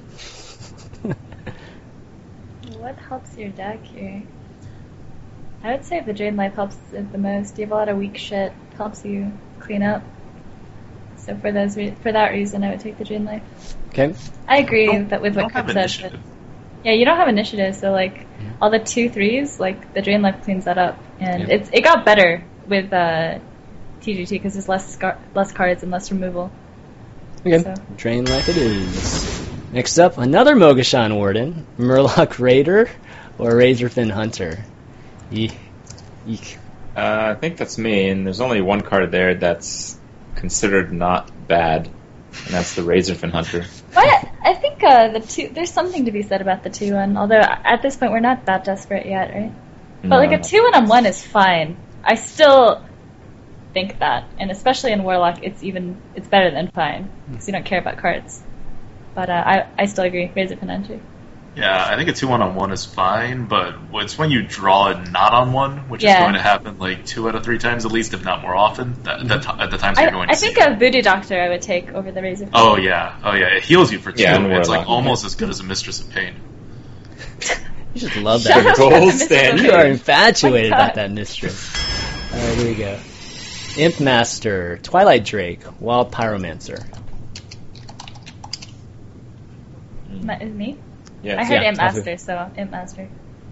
What helps your deck here? I would say the Drain Life helps it the most. You have a lot of weak shit. Helps you clean up. So for those re- for that reason, I would take the Drain Life. Okay. I agree Don't- that with don't what have Kurt said. initiative. But yeah, you don't have initiative, so like all the two threes, like the Drain Life cleans that up, and Yeah. it's it got better with uh, T G T because there's less scar- less cards and less removal. Okay. So. Drain Life it is. Next up, another Mogashan Warden, Murloc Raider, or Razorfin Hunter. Eek. Eek. Uh, I think that's me, and there's only one card there that's considered not bad, and that's the Razorfin Hunter. But I think uh, the two there's something to be said about the two one. Although at this point we're not that desperate yet, right? But like a two one on one is fine. I still think that, and especially in Warlock, it's even it's better than fine because you don't care about cards. But uh, I I still agree, Razorfin Hunter. Yeah, I think a two one on one is fine, but it's when you draw a not on one, which Yeah. is going to happen like two out of three times at least, if not more often. That, that t- at the times I, you're going to I see think it. a Voodoo Doctor I would take over the Razorfin. Oh yeah, oh yeah, it heals you for two. Yeah, and it's like Warlock. almost as good as a Mistress of Pain. You just love Shut that. up, Gold Mister standard. You are Voodoo. infatuated Oh my God. about that mistress. Alright, here we go. Imp Master, Twilight Drake, Wild Pyromancer. Ma- is me? Yes. I heard Yeah, Imp I'll do- Master, so Imp Master.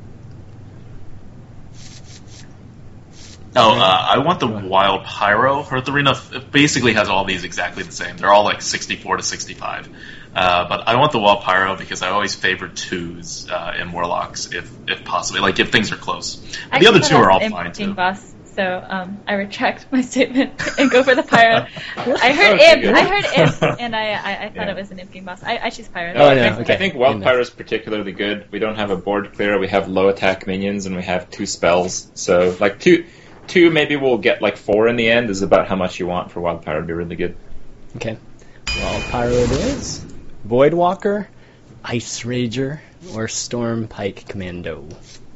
Oh, uh, I want the Wild Pyro. Hearth Arena f- basically has all these exactly the same. They're all like sixty-four to sixty-five. Uh, but I want the Wild Pyro because I always favor twos uh, in Warlocks if if possible, like if things are close. But the I other thought two I was are all Imp fine King too. Boss, so um, I retract my statement and go for the Pyro. I heard Okay, Imp, good. I heard Imp, and I I, I thought Yeah. it was an Imp King Boss. I, I choose Pyro. Oh, I no, think, okay. I think Wild Amen. Pyro is particularly good. We don't have a board clear. We have low attack minions, and we have two spells. So, like two, two maybe we'll get like four in the end. Is about how much you want for Wild Pyro to be really good. Okay. Wild Pyro it is. Voidwalker, Ice Rager, or Storm Pike Commando?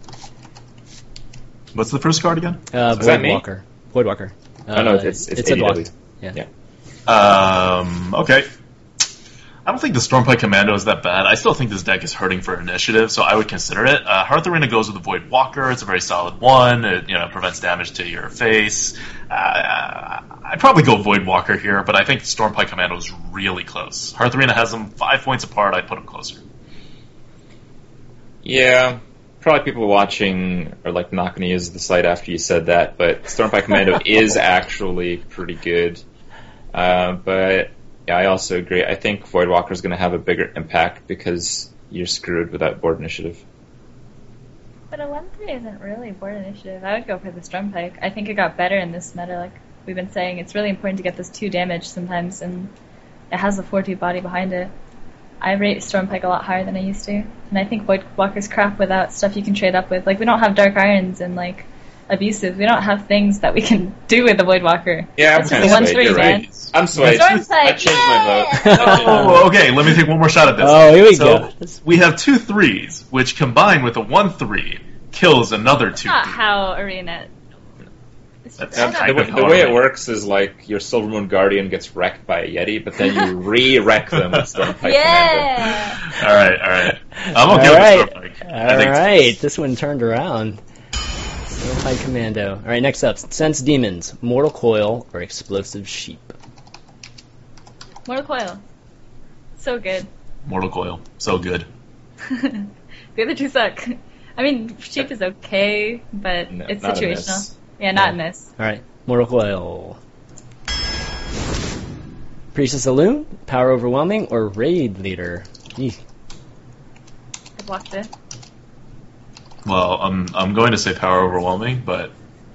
What's the first card again? Uh, Is that me? Voidwalker. Voidwalker. Uh, Oh, no, it's- it's it's a A D W. block. Yeah. Yeah. Um, okay. I don't think the Stormpike Commando is that bad. I still think this deck is hurting for initiative, so I would consider it. Uh, Hearth Arena goes with the Void Walker. It's a very solid one. It, you know, prevents damage to your face. Uh, I'd probably go Void Walker here, but I think Stormpike Commando is really close. Hearth Arena has them five points apart. I'd put them closer. Yeah, probably people watching are like not going to use the site after you said that, but Stormpike Commando is actually pretty good. Uh, but yeah, I also agree. I think Voidwalker is going to have a bigger impact because you're screwed without board initiative. But a one three isn't really board initiative. I would go for the Stormpike. I think it got better in this meta. Like we've been saying, it's really important to get this two damage sometimes, and it has a four two body behind it. I rate Stormpike a lot higher than I used to, and I think Voidwalker's crap without stuff you can trade up with. Like we don't have Dark Irons and like Abusive. We don't have things that we can do with the Voidwalker. Yeah, I'm it's kind just of a one swayed. three, You're man. right. I'm swayed. Stormpike, I changed my vote. yeah! Oh, okay. Let me take one more shot at this. Oh, here we so go. We have two threes, which combined with a one three kills another two. Not three. how Arena. It's That's just- Yeah, I the, don't- way, the way it works is like your Silvermoon Guardian gets wrecked by a Yeti, but then you re-wreck them with Stormpike Commando. yeah! All right, all right. I'm okay All with right. Stormpike. All I think right. This one turned around. Stormpike Commando. All right, next up, Sense Demons, Mortal Coil, or Explosive Sheep. Mortal Coil. So good. Mortal Coil, so good. The other two suck. I mean, Sheep is okay, but No, it's not in situational. this. Yeah, not Yeah. in this. All right, Mortal Coil. Priestess Saloon, Power Overwhelming, or Raid Leader? Eek. I blocked it. Well, I'm I'm going to say power overwhelming, but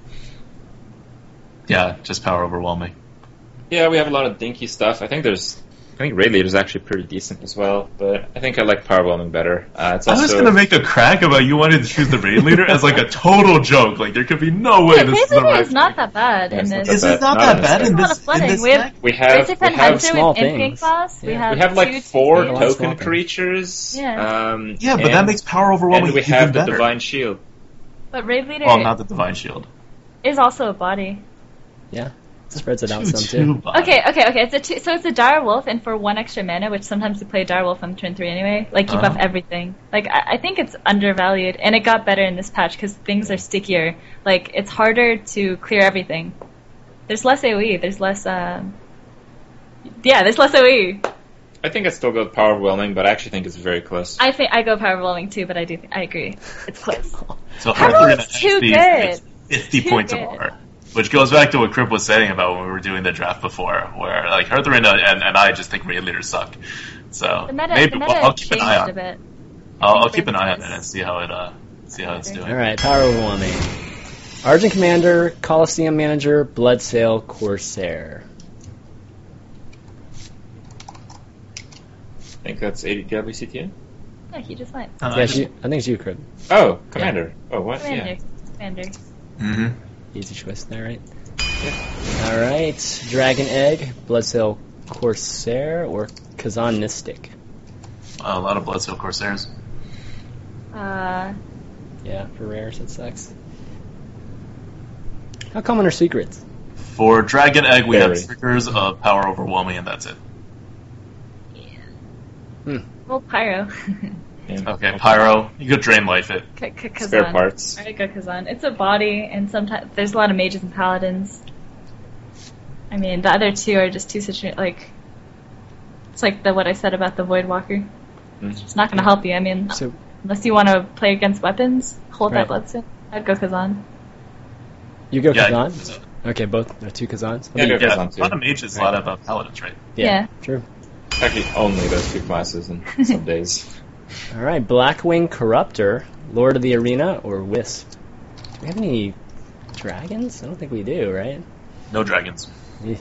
yeah, just power overwhelming. Yeah, we have a lot of dinky stuff. I think there's, I think Raid Leader is actually pretty decent as well, but I think I like Power Overwhelming better. Uh, it's I also was going to make a crack about you wanting to choose the raid leader as like a total joke. Like there could be no way Yeah, this is the Raid Leader right. is not that bad Yeah, in it's not this. that Is it not Not that in bad this in deck. this, It's a lot of in this flooding. We have- deck? we have Razor we Pen have Hunter small with Imp things. Class. We Yeah. have we have like two four Yeah, a lot of token small things. creatures. Yeah. Um, Yeah, but and, that makes power overwhelming and we even have the better. Divine Shield. But Raid Leader Well, not the divine shield. is also a body. Yeah, spreads it out Two, some two too. body. Okay, okay, okay. It's a two, so it's a Dire Wolf, and for one extra mana, which sometimes we play Dire Wolf on turn three anyway, like keep Uh-huh. up everything. Like I, I think it's undervalued, and it got better in this patch because things are stickier. Like it's harder to clear everything. There's less AoE. There's less. Um... Yeah, there's less AoE. I think I still go with Power Overwhelming, but I actually think it's very close. I think I go Power Overwhelming too, but I do. Think, I agree. It's close. So Power Arthur is too these good. is fifty Too points good. apart. Which goes back to what Crip was saying about when we were doing the draft before, where like Arthur and, and, and I just think raid leaders suck. So The meta, maybe the meta well, I'll keep an changed eye on a it. bit. I'll, I'll think keep an eye on Raid it and see how it uh see how it's doing. All right, Power Overwhelming. Argent Commander, Coliseum Manager, Bloodsail, Corsair. I think that's A D W C T A. Yeah, he just went. Uh, Yeah, it's you, I think it's you, Crib. Oh, Commander. Oh, what? Commander. Yeah. Commander. Mm-hmm. Easy choice there, right? All right, Dragon Egg, Bloodsail, Corsair, or Kazan Mystic. A lot of Bloodsail Corsairs. Uh, Yeah, for rares, that sucks. How common are secrets? For Dragon Egg, we Very. have triggers of Power Overwhelming, and that's it. Hmm. well, Pyro. Yeah. Okay, Pyro, you could Drain Life it. K- K- Kazan. Spare parts. I go Kazan. It's a body, and sometimes there's a lot of mages and paladins. I mean, the other two are just too situa- like. It's like the what I said about the Voidwalker. Mm. It's not going to help you. I mean, So, unless you want to play against weapons, hold Right. that bloodstone. I'd go Kazan. you go Yeah, Kazan? Kazan. Okay, both are two Kazans? Yeah, go Yeah, Kazan a too. lot of mages, a lot of uh, paladins, right? Yeah. True. Actually, only those two classes in some days. All right, Blackwing Corruptor, Lord of the Arena, or Wisp. Do we have any dragons? I don't think we do, right? No dragons. Yeah.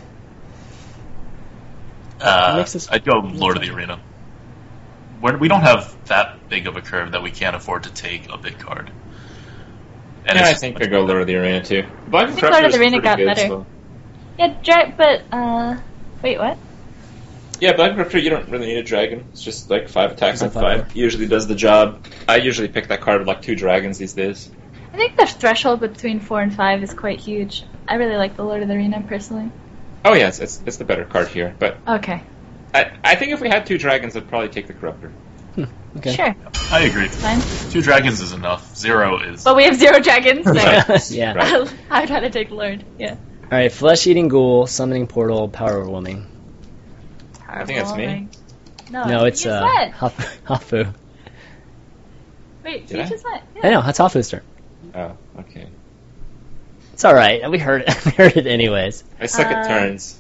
Uh, makes this- I'd go Lord of the Arena. We're, we don't have that big of a curve that we can't afford to take a big card. And Yeah, I it's- think I go Lord of the Arena too. Black think Lord of the Arena got better. So. Yeah, dra- but uh, wait, what? Yeah, Black Rupture, you don't really need a dragon. It's just like five attacks and Five, five, five. Usually does the job. I usually pick that card with like two dragons these days. I think the threshold between four and five is quite huge. I really like the Lord of the Arena personally. Oh yeah, it's, it's, it's the better card here. But Okay. I, I think if we had two dragons, I'd probably take the Corruptor. Okay. Sure. I agree. Fine. Two dragons is enough. Zero is. But we have zero dragons, so yeah. Right. I'd rather take Lord. Yeah. All right, flesh-eating ghoul, summoning portal, power overwhelming. I think that's me. No, No, it's you uh, said. Hafu. Hafu. Wait, Did you I? just went. I know, it's Hafu's turn. Oh, okay. It's all right. We heard it. We heard it anyways. I suck at Uh, turns.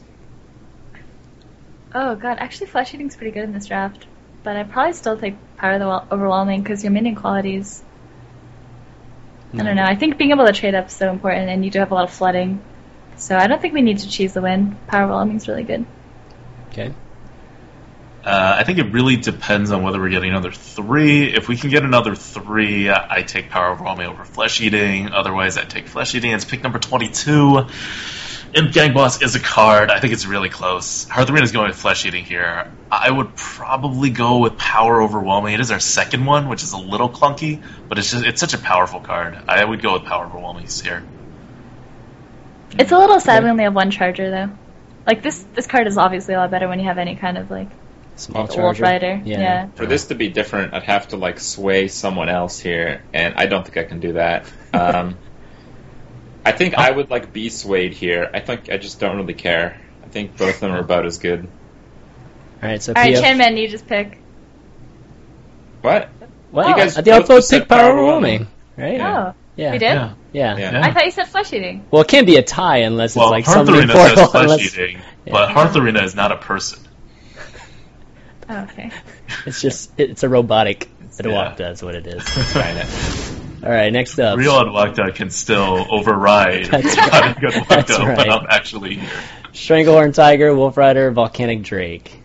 Oh god, actually Flesh Eating's pretty good in this draft. But I'd probably still take Power of the Wel- Overwhelming because your minion qualities. I don't know. I think being able to trade up is so important, and you do have a lot of flooding. So I don't think we need to choose the win. Power Overwhelming is really good. Okay. Uh, I think it really depends on whether we're getting another three. If we can get another three, I take Power Overwhelming over Flesh Eating. Otherwise, I take Flesh Eating. It's pick number twenty-two. Imp Gang Boss is a card. I think it's really close. Hearth Arena is going with Flesh Eating here. I would probably go with Power Overwhelming. It is our second one, which is a little clunky, but it's just it's such a powerful card. I would go with Power Overwhelming here. It's a little sad we only have one charger though. Like this, this card is obviously a lot better when you have any kind of like Small Wolf charger. Rider. Yeah. Yeah. For this to be different, I'd have to like sway someone else here, and I don't think I can do that. Um, I think I would like be swayed here. I think I just don't really care. I think both of them are about as good. All right, so All right, P F. Chanman, you just pick. What? Well, You guys I think I'll both both just said pick power power overwhelming, right? Yeah. Oh, Yeah. we did. Yeah. Yeah. Yeah. I thought you said Flesh Eating. Well, it can't be a tie unless Well, it's like Hearth summoning Arena portal. says Flesh Unless, Eating, Yeah. but Hearth Arena is not a person. Oh, okay. it's just it's a robotic. It Yeah. walk does what it is. Trying it. All right, next up. Real Adwakta can still override That's not right. a good That's Adwakta right. when I'm actually here. Stranglehorn Tiger, Wolf Rider, Volcanic Drake.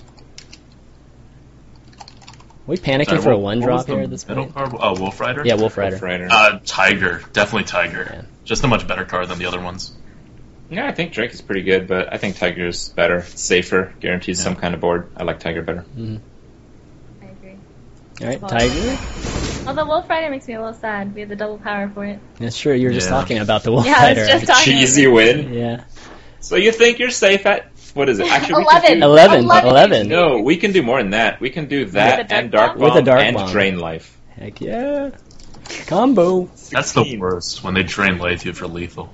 we panicking Sorry, for a what- one what drop was the here at this middle point? card? Oh, Wolf Rider? Yeah, Wolf Rider. Wolf Rider. Uh, Tiger. Definitely Tiger. Yeah. Just a much better card than the other ones. Yeah, I think Drake is pretty good, but I think Tiger's better. It's safer, guarantees Yeah. some kind of board. I like Tiger better. Mhm. I agree. All right, Well- Tiger. Although Wolf Rider makes me a little sad. We have the double power for it. That's true. You were just Yeah. talking about the Wolf Yeah, I was Rider. just talking- Cheesy win. yeah. So you think you're safe at what is it? Actually, we Eleven. can do, Eleven. Eleven. Eleven. No, we can do more than that. We can do that With a dark and Dark bomb? Bomb With a dark and bomb. Drain Life. Heck yeah. Combo. That's the sixteen. worst, when they drain Laytooth for lethal.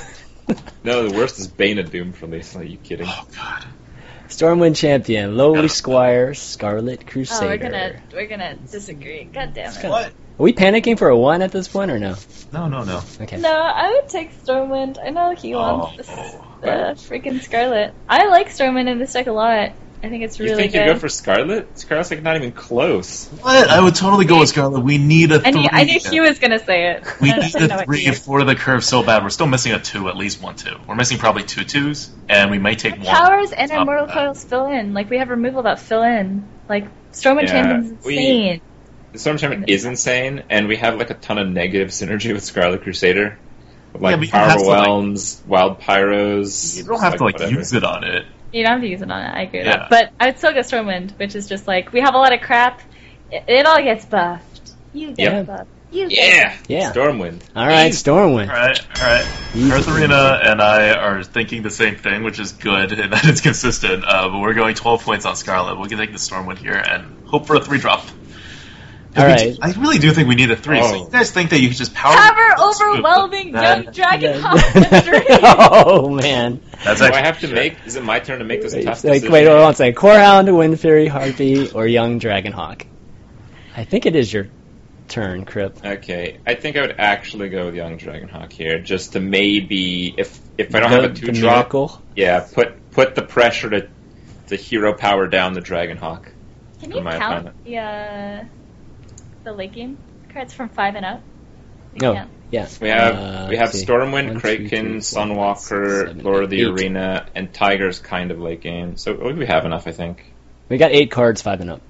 No, the worst is Bane of Doom for Lethal. Are you kidding? Oh, God. Stormwind Champion, Lowly Squire, Scarlet Crusader. Oh, we're gonna we're gonna disagree. God damn it. What? Are we panicking for a one at this point or no? No, no, no. Okay. No, I would take Stormwind. I know he wants Oh. this uh, freaking Scarlet. I like Stormwind in this deck a lot. I think it's You really think good. you'd go for Scarlet? Scarlet's like not even close. What? I would totally go with Scarlet. We need a I three. knew, I knew he was gonna say it. We I need didn't know a what three he is. for the curve so bad. We're still missing a two, at least one two. We're missing probably two twos, and we might take one. Powers and Top our Mortal of that. Coils fill in. Like we have removal that fill in. Like Stormwind Yeah, Champion's we- insane. The Storm Champion is insane, and we have like a ton of negative synergy with Scarlet Crusader. With, like Yeah, but you Power have to, like- Wild Wild Pyros. You don't have to like whatever. use it on it. You don't have to use it on it. I agree with Yeah. that. But I'd still go Stormwind, which is just like we have a lot of crap. It, it all gets buffed. You get Yep. buffed. You get Yeah, Yeah. Stormwind. All right, Easy. Stormwind. All right, all right. Easy. Earth Arena and I are thinking the same thing, which is good and that it's consistent. Uh, but we're going twelve points on Scarlet. We can take the Stormwind here and hope for a three drop. All We right. do- I really do think we need a three. So Oh. you guys think that you could just power Power overwhelming Then- young dragon Yeah. hawk and dream. oh man. That's Do I actually have to shit. make? Is it my turn to make this Wait, tough like, decision? wait, hold on a second. Corehound, Wind Fury, Harpy, or Young Dragonhawk? I think it is your turn, Crip. Okay, I think I would actually go with Young Dragonhawk here, just to maybe if if I don't have a The- two the drop, miracle. yeah, put put the pressure to the hero power down the Dragonhawk. Can For you my count opponent. the uh, the late game cards from five and up? You No. can't. Yeah. We have Uh, we have let's see. Stormwind, One, two, Kraken, three, four, Sunwalker, five, six, seven, Lord of the eight. Arena, and Tiger's kind of late game. So we have enough, I think. We got eight cards, five and up.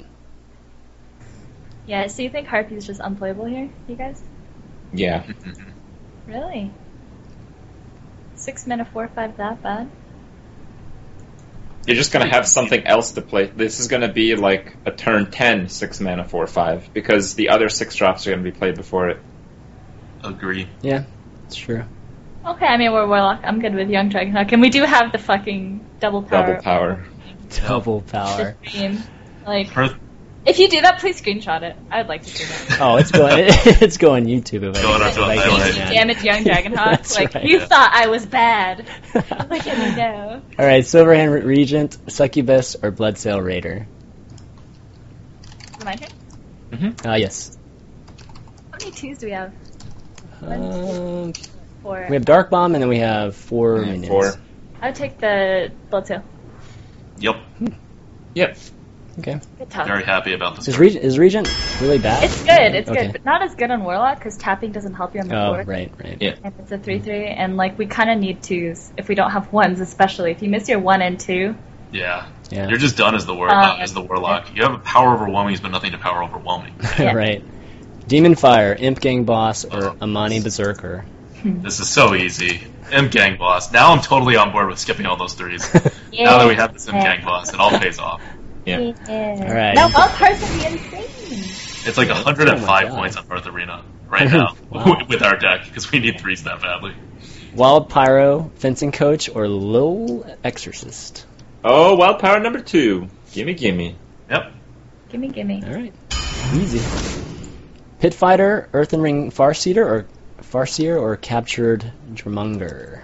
Yeah. So you think Harpy's just unplayable here, you guys? Yeah. Really? Six mana, four, five, that bad? you're just going to have something else to play. This is going to be like a turn ten six mana four five because the other six drops are going to be played before it. Agree. Yeah, it's true. Okay, I mean, we're Warlock. I'm good with Young Dragonhawk. And we do have the fucking double power. Double power. Double power. Stream. Like, Earth, if you do that, please screenshot it. I'd like to see that. Oh, it's going. It's going YouTube. If I Going if onto I a can, highlight. man. Damn it, Young Dragonhawk. That's Like, right. you thought I was bad. Look at me go. All right, Silverhand Re- Regent, Succubus, or Bloodsail Raider. Is it my turn? Mm-hmm. Ah, yes. How many twos do we have? Um, Four. we have Dark Bomb, and then we have four Mm, minions. four. I would take the Bloodsail. Yep. Yep. Okay. Good talk. Very happy about this. Is Regent, is Regent really bad? It's good, it's Okay. good, but not as good on Warlock because tapping doesn't help you on the Oh, board. right, right. Yeah. And it's a three three, and like we kind of need twos if we don't have ones, especially if you miss your one and two. Yeah. Yeah. You're just done as the war Uh, uh, as the warlock. You have power overwhelming, but nothing to power overwhelming. Yeah. Right. Demon Fire, Imp Gang Boss, or Oh. Amani Berserker. This is so easy. Imp Gang boss. Now I'm totally on board with skipping all those threes. Yeah. Now that we have this Imp Gang boss, it all pays off. Yeah. Yeah. All right. No, wild cards would be insane. It's like one hundred five Oh my God. points on Earth Arena right now Wow. with our deck because we need threes that badly. Wild Pyro, Fencing Coach, or Lil Exorcist. Oh, wild power number two. Gimme, gimme. Yep. Gimme, gimme. All right. Easy. Pit Fighter, Earthen Ring Farseer, or Farseer, or Captured Drumunger.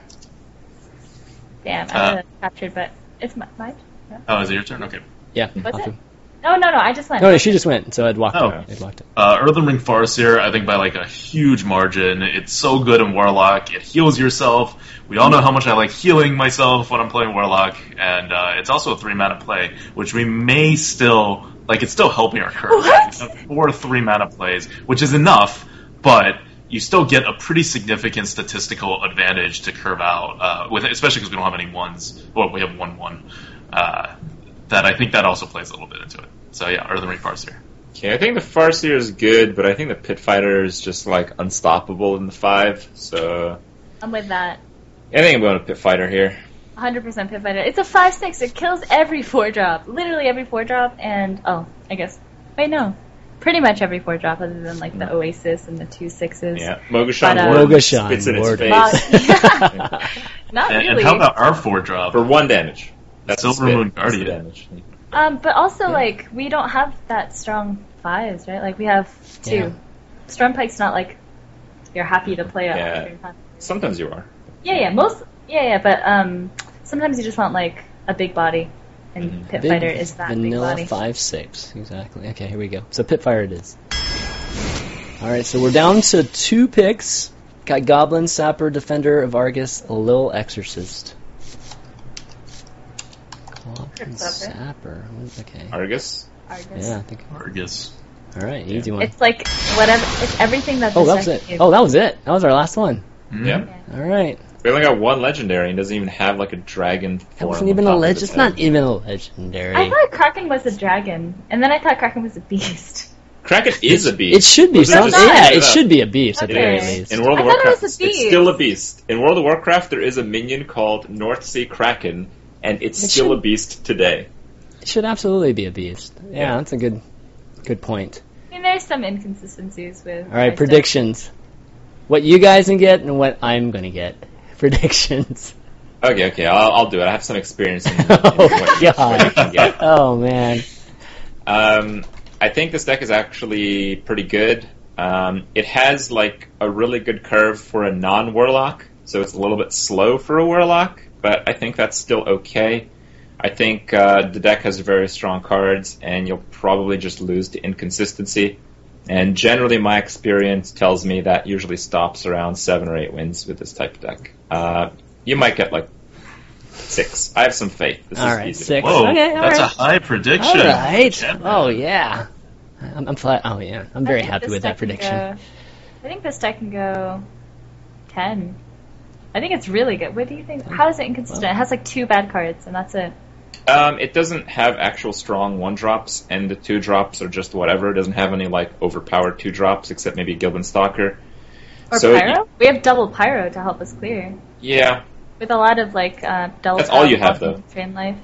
Damn, I Uh, would have captured, but it's my, mine. No? Oh, is it your turn? Okay. Yeah. Was I'll it? do- No, no, no, I just went. No, she just went, so I'd walked Oh. it. I'd walked it. Uh, Earthen Ring Farseer, I think by like a huge margin. It's so good in Warlock. It heals yourself. We all know how much I like healing myself when I'm playing Warlock, and uh, it's also a three mana play, which we may still like. It's still helping our curve. What? We have four three mana plays, which is enough, but you still get a pretty significant statistical advantage to curve out, uh, with especially because we don't have any ones. Well, we have one one. Uh, that I think that also plays a little bit into it. So yeah, Earthen Ring Farseer. Okay, I think the Farseer is good, but I think the Pit Fighter is just like unstoppable in the five. So I'm with that. I think I'm going to Pit Fighter here. one hundred percent Pit Fighter. It's a five six. It kills every four drop. Literally every four drop, and oh, I guess. Wait, no. Pretty much every four drop, other than like the Oasis and the two sixes. Yeah, Mogashan But, uh, Ward Mogashan spits in its Ward. face Well, Not And, really. and how about our four drop? for one damage. That's a Silver spit. Moon That's the Guardian. damage. Um, but also, like, we don't have that strong fives, right? Like, we have two. Yeah. Stormpike's not like you're happy to play it. Yeah. all the time. Sometimes you are. Yeah, yeah, most, yeah, yeah, but um, sometimes you just want like a big body, and Mhm. Pit Big Fighter is that big vanilla body. five six. Exactly. Okay, here we go. So Pit Fire it is. All right, so we're down to two picks. Got Goblin, Sapper, Defender of Argus, Lil Exorcist. Goblin, Sapper. Sapper. Okay. Argus. Argus. Yeah, I think. Argus. All right, easy one. It's like whatever. It's everything that. Oh, the that was deck it. gives. Oh, that was it. That was our last one. Mhm. Yeah. All right. We only got one legendary and doesn't even have like a dragon form. That wasn't on even top a of legend. its It's head. not even a legendary. I thought Kraken was a dragon, and then I thought Kraken was a beast. Kraken is a beast. It should be. Was Some, just- yeah, It it up. should be a beast at the Okay. very It is. least. In World of I thought it Warcraft, was a it's still a beast. beast. In World of Warcraft, there is a minion called North Sea Kraken, and it's It still should- a beast today. It should absolutely be a beast. Yeah, Yeah. that's a good, good point. I mean, there's some inconsistencies with. All right, my predictions. What you guys can get and what I'm gonna get. Predictions. Okay, okay, I'll, I'll do it. I have some experience in, in Oh, what, what you God. can get. Oh man. Um, I think this deck is actually pretty good. Um, it has like a really good curve for a non-warlock, so it's a little bit slow for a warlock, but I think that's still okay. I think uh, the deck has very strong cards, and you'll probably just lose to inconsistency. And generally, my experience tells me that usually stops around seven or eight wins with this type of deck. Uh, you might get like six. I have some faith. This All is right, easy to six. play. Whoa, Okay, all that's right. a high prediction. All right. Yeah. Oh yeah. I'm, I'm flat. Oh yeah. I'm very I think happy this with that deck can prediction. go- I think this deck can go ten. I think it's really good. What do you think? How is it inconsistent? Well- It has like two bad cards, and that's it. Um, it doesn't have actual strong one drops, and the two drops are just whatever. It doesn't have any like overpowered two drops, except maybe Gilban Stalker. Or So Pyro? We have double Pyro to help us clear. Yeah, With a lot of like uh, double That's all you have, though. Train life.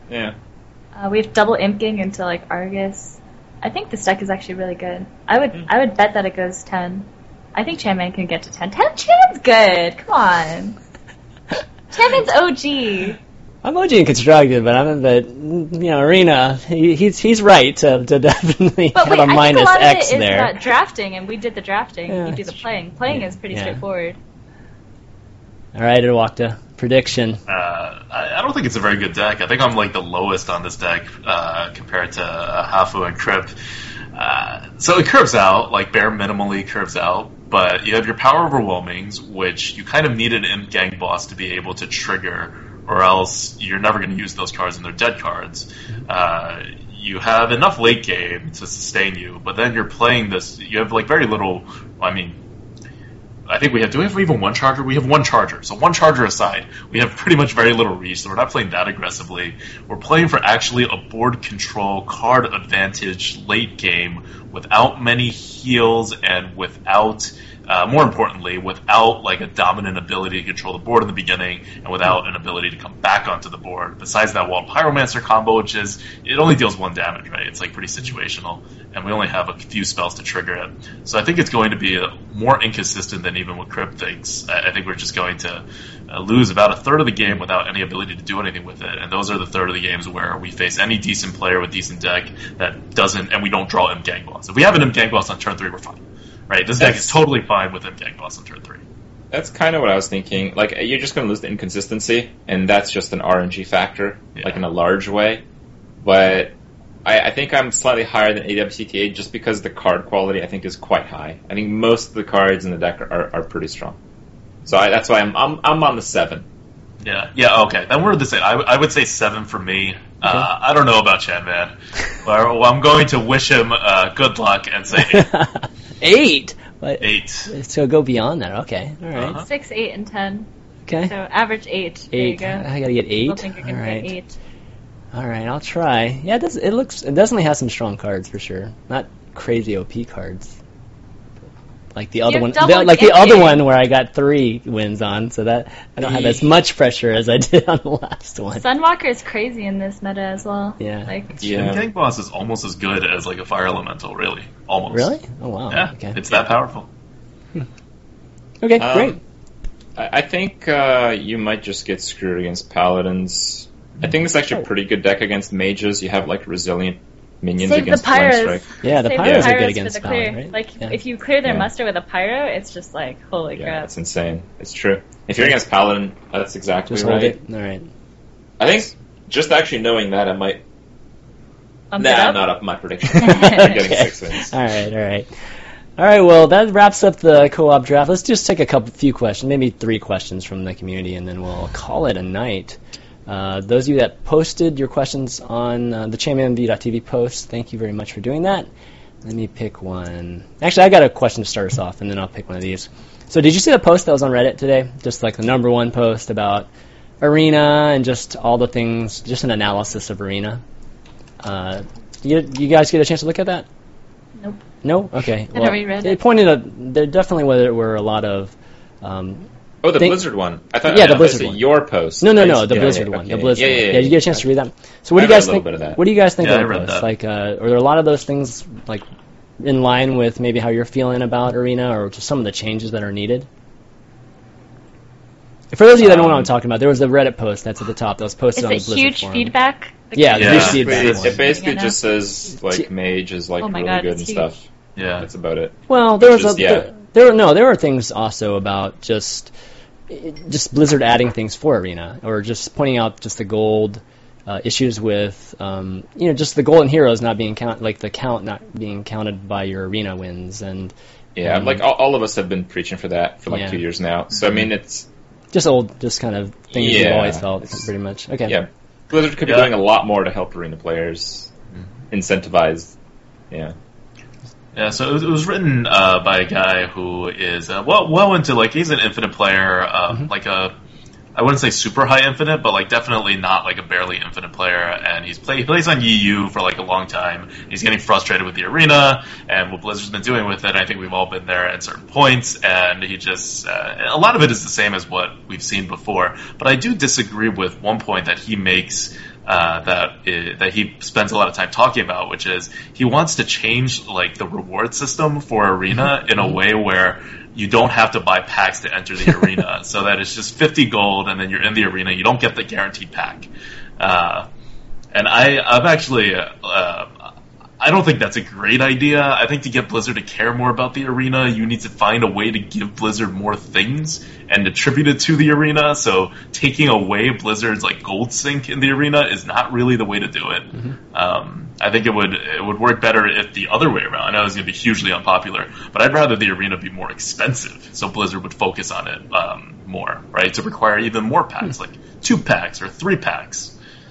Yeah. Uh, we have double Imking into like Argus. I think this deck is actually really good. I would I would bet that it goes ten. I think Chanman can get to ten. ten Chanman's good. Come on. Chanman's O G. I'm O G and constructed, but I'm but you know Arena. He, he's he's right to, to definitely But have wait, a I minus think a lot X of it is there. about drafting, and we did the drafting. Yeah, you do the that's playing. Playing Yeah. is pretty Yeah. straightforward. All right, Edwakta, prediction. Uh, I, I don't think it's a very good deck. I think I'm like the lowest on this deck uh, compared to uh, Hafu and Crip. Uh, so it curves out, like bare minimally curves out, but you have your Power Overwhelmings, which you kind of need an Imp Gang boss to be able to trigger, or else you're never going to use those cards and they're dead cards. Uh, you have enough late game to sustain you, but then you're playing this, you have like very little, I mean, I think we have, do we have even one charger? We have one charger. So one charger aside, we have pretty much very little reach, so we're not playing that aggressively. We're playing for actually a board control, card advantage late game without many heals and without, uh, more importantly, without like a dominant ability to control the board in the beginning and without an ability to come back onto the board. Besides that Wall Pyromancer combo, which is, it only deals one damage, right? It's like pretty situational. And we only have a few spells to trigger it. So I think it's going to be a, more inconsistent than even what Crypt thinks. I, I think we're just going to uh, lose about a third of the game without any ability to do anything with it. And those are the third of the games where we face any decent player with decent deck that doesn't, and we don't draw Imp Gang Boss. If we have an Imp Gang Boss on turn three, we're fine. Right? This deck That's- is totally fine with Imp Gang Boss on turn three. That's kind of what I was thinking. Like, you're just going to lose the inconsistency, and that's just an R N G factor, Yeah. like in a large way. But I, I think I'm slightly higher than A W C T A just because the card quality, I think, is quite high. I think most of the cards in the deck are, are, are pretty strong. So I, that's why I'm, I'm I'm on the seven. Yeah, yeah, okay. Then we're the same. I, I would say seven for me. Uh, I don't know about Chad, man. Well, I'm going to wish him uh, good luck and say eight. Eight. But, eight. So go beyond that. Okay. All right. Uh-huh. Six, eight, and ten. Okay. So average eight. There you Eight. go. I gotta get I eight. don't think you're All gonna right. get eight. All right. I'll try. Yeah. It does. It looks. It definitely has some strong cards for sure. Not crazy O P cards. Like the other You're one, double the, like the empty. other one where I got three wins on, so that I don't have as much pressure as I did on the last one. Sunwalker is crazy in this meta as well. Yeah. Like, Yeah. Imp Gang Boss is almost as good as like a Fire Elemental, really. Almost. Really? Oh wow. Yeah, Okay. it's that powerful. Okay. Um, Great. I, I think uh, you might just get screwed against Paladins. I think it's actually a pretty good deck against mages. You have, like, resilient minions save the against Flame pyros. Strike. Yeah, the Save pyros are good pyros against for the clear. Paladin, right? Like, Yeah. if you clear their Yeah. muster with a pyro, it's just like, holy Yeah, crap. it's insane. It's true. If you're against Paladin, that's exactly Just right. hold it. All right. I think just actually knowing that, I might... Bump nah, it up. I'm not up my prediction. I'm getting Okay. six wins. All right, all right. All right, well, that wraps up the co-op draft. Let's just take a couple, few questions, maybe three questions from the community, and then we'll call it a night. Uh, those of you that posted your questions on uh, the Champion M V dot T V post, thank you very much for doing that. Let me pick one. Actually, I got a question to start us off, and then I'll pick one of these. So did you see the post that was on Reddit today? Just like the number one post about Arena and just all the things, just an analysis of Arena. Uh, you, you guys get a chance to look at that? Nope. No? Okay. I never read it it. pointed out there definitely were, were a lot of... Um, Oh, the Think- Blizzard one. I thought Yeah, I the thought Blizzard it was one. your post. no, no, I no, just- the yeah, Blizzard yeah, one. The okay. Blizzard yeah, yeah, one. yeah. Did you get a chance to read that? So what I do you read guys a little think? bit of that. What do you guys think Yeah, of I the read post? that. Like, uh, are there a lot of those things like in line with maybe how you're feeling about Arena, or just some of the changes that are needed? For those of you that don't know what I'm Um, talking about, there was a Reddit post that's at the top that was posted Is on the it Blizzard huge forum. feedback? The Yeah, community huge Yeah. feedback. It, one. it basically Yeah. just says, like, Mage is, like, Oh my really God, good it's and huge. stuff. Yeah. That's about it. Well, there was Which a is- yeah. there, there no there were things also about just just Blizzard adding things for Arena, or just pointing out just the gold uh, issues with um, you know just the golden heroes not being count like the count not being counted by your Arena wins, and Yeah, um, like, all, all of us have been preaching for that for, like, Yeah. two years now. So, I mean, it's... just old just kind of things we've Yeah, always felt it's- pretty much. Okay. Yeah. Blizzard could be Yeah. doing a lot more to help Arena players incentivize. Yeah. Yeah, so it was, it was written uh, by a guy who is uh, well well into, like, he's an Infinite player, um, like a, I wouldn't say super high Infinite, but, like, definitely not, like, a barely Infinite player, and he's play, he plays on E U for, like, a long time. He's getting frustrated with the Arena, and what Blizzard's been doing with it. I think we've all been there at certain points, and he just, uh, a lot of it is the same as what we've seen before, but I do disagree with one point that he makes uh, that i- that he spends a lot of time talking about, which is he wants to change like the reward system for Arena in a way where you don't have to buy packs to enter the arena, so that it's just fifty gold and then you're in the arena. You don't get the guaranteed pack. Uh, and I, I'm actually, uh, I don't think that's a great idea. I think to get Blizzard to care more about the arena, you need to find a way to give Blizzard more things and attribute it to the arena. So taking away Blizzard's like gold sink in the arena is not really the way to do it. Mm-hmm. Um, I think it would it would work better if the other way around. I know it's going to be hugely unpopular, but I'd rather the arena be more expensive, so Blizzard would focus on it um, more, right? To require even more packs, like two packs or three packs.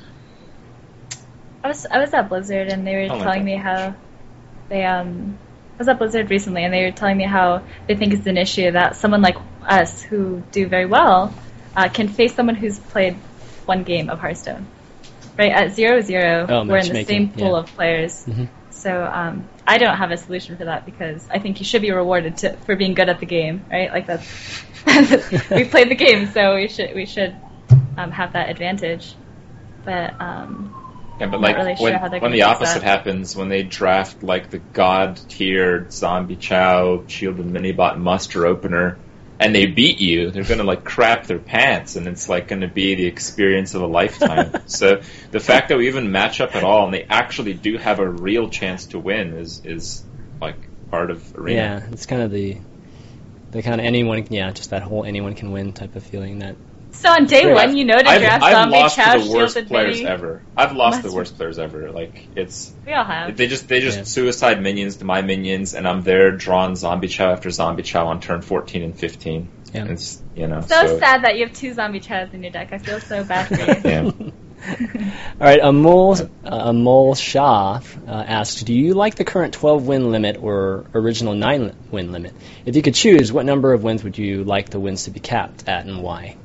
I was I was at Blizzard and they were Oh my telling God. me how they um I was at Blizzard recently and they were telling me how they think it's an issue that someone like us who do very well uh, can face someone who's played one game of Hearthstone. Right at zero zero, Oh, we're in the matchmaking, same pool yeah. of players. Mm-hmm. So um, I don't have a solution for that because I think you should be rewarded to, for being good at the game, right? Like that's we played the game, so we should we should um, have that advantage. But um, Yeah, but I'm like not really sure when, how they're when gonna the fix opposite that. happens, when they draft like the god tiered zombie chow shielded minibot muster opener, and they beat you, they're gonna like crap their pants, and it's like gonna be the experience of a lifetime. So the fact that we even match up at all, and they actually do have a real chance to win, is is like part of Arena. Yeah, it's kind of the the kind of anyone, yeah, just that whole anyone can win type of feeling that. So on day Great. one, you know to I've, draft I've zombie lost chow to the worst shielded players mini. ever. I've lost Must- the worst players ever. Like it's We all have. they just they just Yeah. suicide minions to my minions, and I'm there drawing zombie chow after zombie chow on turn fourteen and fifteen. Yeah. And it's you know So, sad that you have two zombie chows in your deck. I feel so bad for you. Yeah. All right, Amol uh, Amol Shah uh, asks, do you like the current twelve win limit or original nine win limit? If you could choose, what number of wins would you like the wins to be capped at, and why?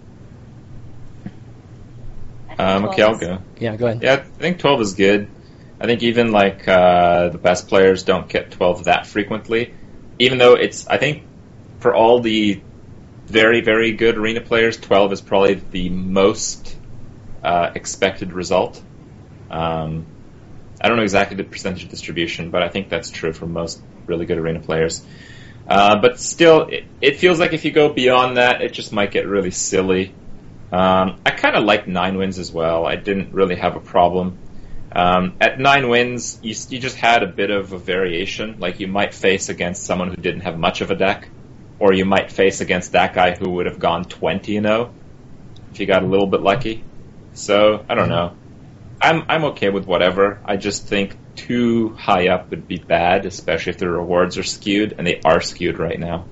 Um, okay, I'll go. Yeah, go ahead. Yeah, I think twelve is good. I think even like uh, the best players don't get twelve that frequently, even though it's. I think for all the very very good arena players, twelve is probably the most uh, expected result. Um, I don't know exactly the percentage distribution, but I think that's true for most really good arena players. Uh, but still, it, it feels like if you go beyond that, it just might get really silly. Um, I kind of like nine wins as well. I didn't really have a problem. Um, at nine wins, you, you just had a bit of a variation. Like you might face against someone who didn't have much of a deck, or you might face against that guy who would have gone twenty and oh if you got a little bit lucky. So I don't know. I'm I'm okay with whatever. I just think too high up would be bad, especially if the rewards are skewed, and they are skewed right now.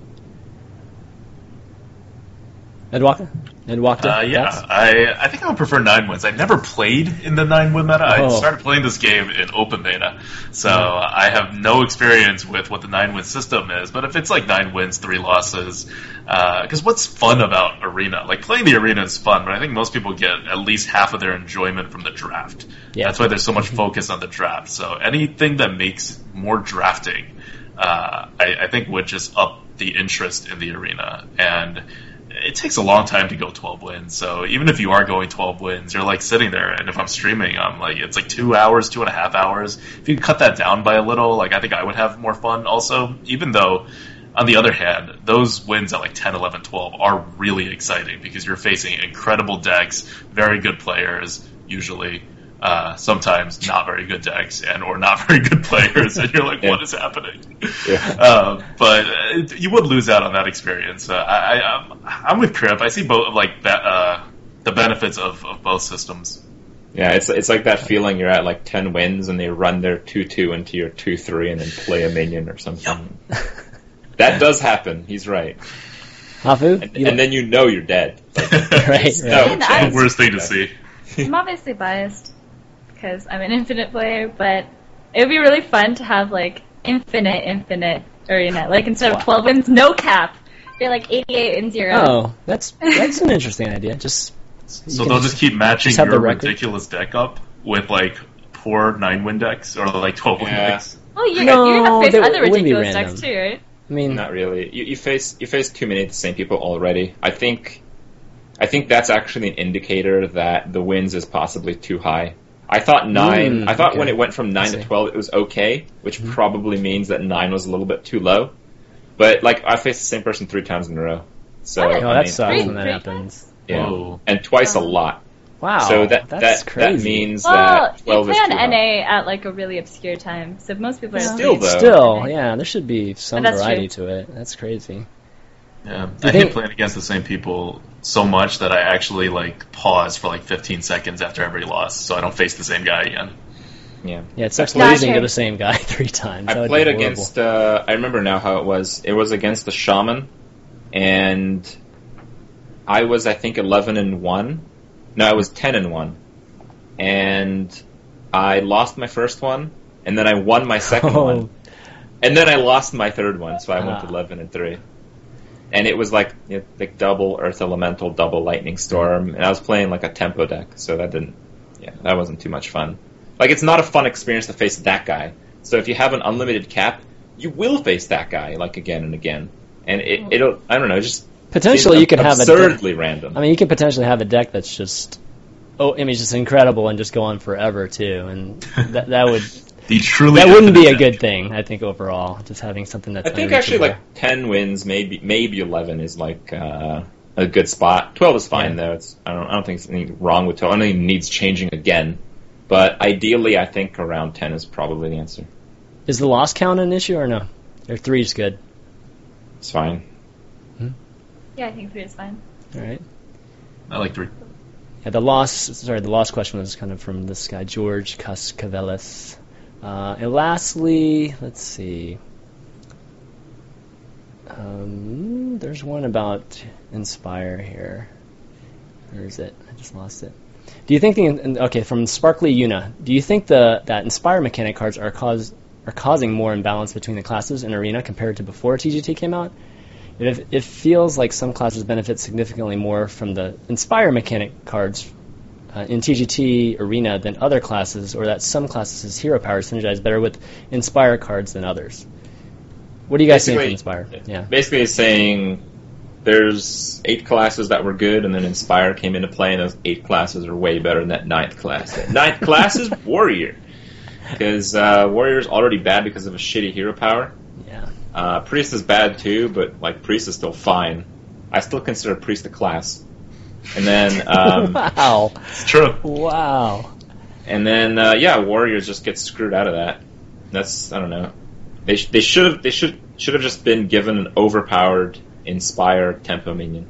Ed Walker? Ed Walker? Uh, yeah, thoughts? I I think I would prefer nine wins. I never played in the nine win meta. I Oh. started playing this game in open beta, so I have no experience with what the nine win system is. But if it's like nine wins, three losses, because what's fun about arena? Like playing the arena is fun, but I think most people get at least half of their enjoyment from the draft. Yeah. That's why there's so much focus on the draft. So anything that makes more drafting, uh, I, I think would just up the interest in the arena. And it takes a long time to go twelve wins, so even if you are going twelve wins, you're like sitting there, and if I'm streaming, I'm like, it's like two hours, two and a half hours. If you cut that down by a little, like, I think I would have more fun also, even though, on the other hand, those wins at like ten, eleven, twelve are really exciting, because you're facing incredible decks, very good players, usually, uh, sometimes not very good decks, and or not very good players, and you're like, Yeah. what is happening? Yeah. Uh, but uh, you would lose out on that experience. Uh, I, I, I'm, I'm with Crip. I see both like that, uh, the benefits of, of both systems. Yeah, it's it's like that feeling you're at like ten wins and they run their two two into your two three and then play a minion or something. That does happen. He's right. Hafu? And, You- and then you know you're dead. Like, right, right. no And chance. I- The worst thing to see. I'm obviously biased because I'm an infinite player, but it would be really fun to have like infinite, infinite arena. Like instead of twelve wins, no cap. You're like eighty-eight and zero. Oh, that's that's an interesting idea. Just So they'll just keep matching just have your the record. ridiculous deck up with like poor nine win decks or like twelve win Yeah. decks. Oh, you're, No, you're gonna face they- other it wouldn't be ridiculous random. decks too, right? I mean, Not really. You, you face you face too many of the same people already. I think I think that's actually an indicator that the wins is possibly too high. I thought nine. Mm, I thought okay. when it went from nine I to see. twelve, it was okay, which Mhm. probably means that nine was a little bit too low. But like, I faced the same person three times in a row, so What? Oh, I that mean, sucks Three- when that three happens. yeah, Whoa. and twice a Oh. lot. Wow, so that that's that crazy. that means Well, that you twelve play is on too N high. A at like a really obscure time, so most people are Still, asleep. though. Still, yeah, there should be some But that's variety true. to it. That's crazy. Yeah, you I think- hate playing against the same people so much that I actually like pause for like fifteen seconds after every loss, so I don't face the same guy again. Yeah. Yeah, it sucks I played- losing to Gotcha. the same guy three times. That I would played be horrible. against. Uh, I remember now how it was. It was against the Shaman, and I was I think eleven and one. No, I was ten and one, and I lost my first one, and then I won my second Oh. one, and then I lost my third one, so I went Ah. eleven and three. And it was like you know, like double Earth Elemental, double Lightning Storm, and I was playing like a tempo deck, so that didn't. Yeah, that wasn't too much fun. Like, it's not a fun experience to face that guy. So if you have an unlimited cap, you will face that guy, like, again and again. And it, it'll, I don't know, just... Potentially, seems you could have a absurdly random. I mean, you could potentially have a deck that's just, oh, I mean, just incredible and just go on forever too, and that that would The truly that wouldn't be a infinite good thing, I think, overall. Just having something that's I think actually, unreachable. like, ten wins, maybe maybe eleven is, like, uh, a good spot. twelve is fine, Yeah. though. It's, I don't I don't think there's anything wrong with twelve. I don't think it needs changing again. But ideally, I think around ten is probably the answer. Is the loss count an issue or no? Or three is good. It's fine. Yeah, I think three is fine. All right. I like three. Yeah, the loss. Sorry, the lost question was kind of from this guy George Cascavelis. Uh, and lastly, let's see. Um, there's one about Inspire here. Where is it? I just lost it. Do you think the okay from Sparkly Una? Do you think the that Inspire mechanic cards are cause are causing more imbalance between the classes in Arena compared to before T G T came out? It, it feels like some classes benefit significantly more from the Inspire mechanic cards uh, in T G T Arena than other classes, or that some classes' hero power synergize better with Inspire cards than others. What do you guys think from Inspire? Yeah. Basically, it's saying there's eight classes that were good, and then Inspire came into play, and those eight classes are way better than that ninth class. That ninth class is Warrior, because uh, Warrior is already bad because of a shitty hero power. Yeah. Uh, Priest is bad too, but like Priest is still fine. I still consider Priest a class. And then, um, wow. It's true. Wow. and then, uh, yeah, Warriors just get screwed out of that. That's I don't know. They sh- they should have they should should have just been given an overpowered Inspire tempo minion.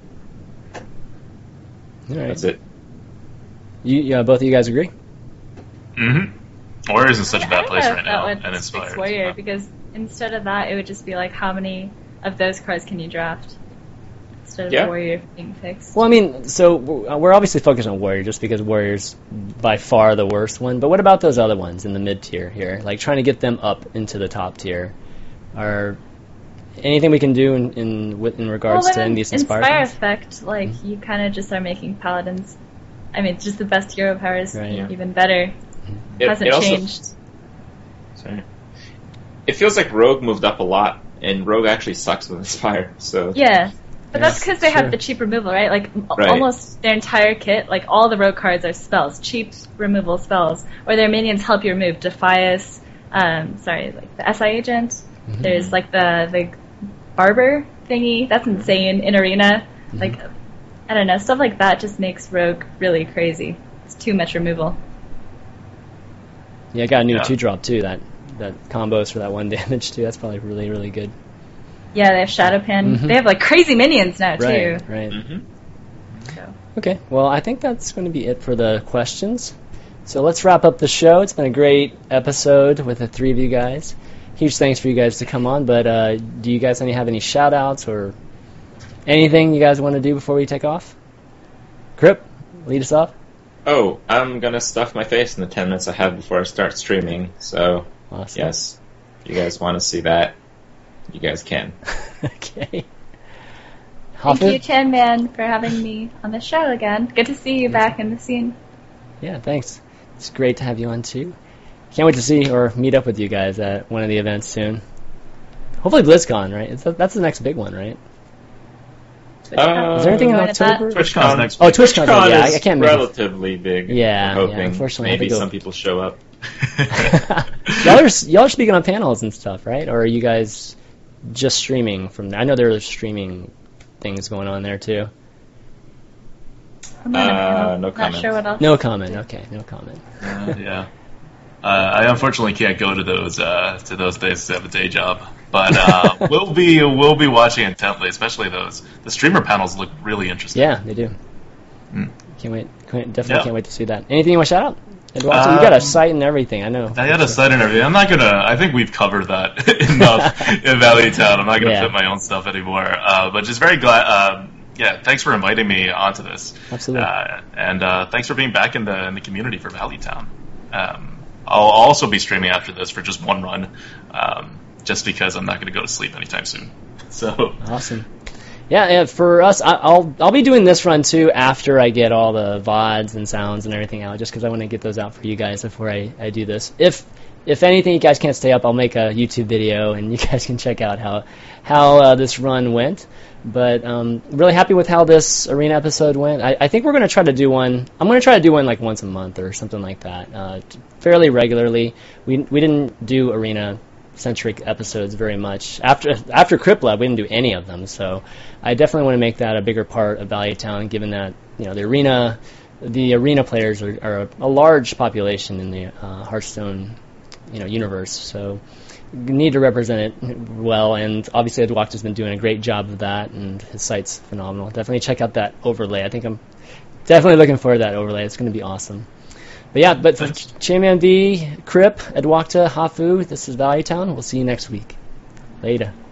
All right. That's it. You, yeah, both of you guys agree? Mm-hmm. Warrior's in such a I bad don't place know if right that now, would and fix Inspired. Warrior, because instead of that, it would just be like, how many of those cards can you draft? Instead of Yeah. Warrior being fixed. Well, I mean, so we're we're obviously focused on Warrior just because Warrior's by far the worst one. But what about those other ones in the mid tier here? Like trying to get them up into the top tier. Are anything we can do in in, with- in regards well, to then any of these Inspire Inspire things? effect, like, you kind of just are making Paladins, I mean, just the best hero powers Right. even better. It, Hasn't it also, changed. Sorry. It feels like Rogue moved up a lot, and Rogue actually sucks with Inspire. So Yeah. But that's Yes, because they sure. have the cheap removal, right? Like, m- Right. almost their entire kit, like, all the rogue cards are spells, cheap removal spells, or their minions help you remove Defias, um, sorry, like the S I agent. Mm-hmm. There's, like, the, the barber thingy. That's insane in Arena. Mm-hmm. Like, I don't know, stuff like that just makes Rogue really crazy. It's too much removal. Yeah, I got a new Yeah. two drop too. That that combos for that one damage too. That's probably really really good. Yeah, they have Shadowpan. Mhm. They have, like, crazy minions now, Right, too. right. hmm So. Okay, well, I think that's going to be it for the questions. So let's wrap up the show. It's been a great episode with the three of you guys. Huge thanks for you guys to come on, but uh, do you guys any have any shout-outs or anything you guys want to do before we take off? Crip, lead us off. Oh, I'm gonna stuff my face in the ten minutes I have before I start streaming. So Awesome. yes, if you guys want to see that, you guys can. Okay. Thank you, Hoffman? Chan Man, for having me on the show again. Good to see you back in the scene. Yeah, thanks. It's great to have you on too. Can't wait to see or meet up with you guys at one of the events soon. Hopefully BlizzCon, right? It's, that's the next big one, right? Uh, Is there anything in Going at that? October? TwitchCon's next Oh, week. TwitchCon, TwitchCon yeah, I, is I can't make it. relatively big. Yeah, we're yeah, hoping unfortunately, I have to maybe go. some people show up. y'all, are, y'all are speaking on panels and stuff, right? Or are you guys just streaming from there? I know there are streaming things going on there, too. I'm not, Uh, no not comment. sure what else. No comment. Okay, no comment. Uh, yeah. Uh, I unfortunately can't go to those uh, to those days to have a day job, but uh, we'll be we'll be watching intently, especially those the streamer panels look really interesting. Yeah, they do. Mm. Can't wait. Can't, definitely Yeah. can't wait to see that. Anything you want to shout out? Eduardo, you got a Um, site and everything. I know. I had a site and everything. I'm not gonna. I think we've covered that enough in Valley Town. I'm not gonna Yeah. put my own stuff anymore. Uh, but just very glad. Uh, yeah, thanks for inviting me onto this. Absolutely. Uh, and uh, thanks for being back in the in the community for Valley Town. Um, I'll also be streaming after this for just one run, um, just because I'm not going to go to sleep anytime soon. So Awesome. Yeah, yeah, for us, I, I'll I'll be doing this run too after I get all the V O Ds and sounds and everything out, just because I want to get those out for you guys before I, I do this. If if anything, you guys can't stay up, I'll make a YouTube video and you guys can check out how how uh, this run went. But um, really happy with how this arena episode went. I, I think we're going to try to do one. I'm going to try to do one like once a month or something like that, uh, fairly regularly. We we didn't do arena centric episodes very much after after Crypt Lab. We didn't do any of them, so I definitely want to make that a bigger part of Valley Town, given that you know the arena the arena players are, are a, a large population in the uh, Hearthstone you know universe. So need to represent it well, and obviously Edwakta's has been doing a great job of that, and his site's phenomenal. Definitely check out that overlay. I think I'm definitely looking forward to that overlay. It's going to be awesome. But yeah, but for Chainman D, Crip, Edwakta, Hafu, this is Valley Town. We'll see you next week. Later.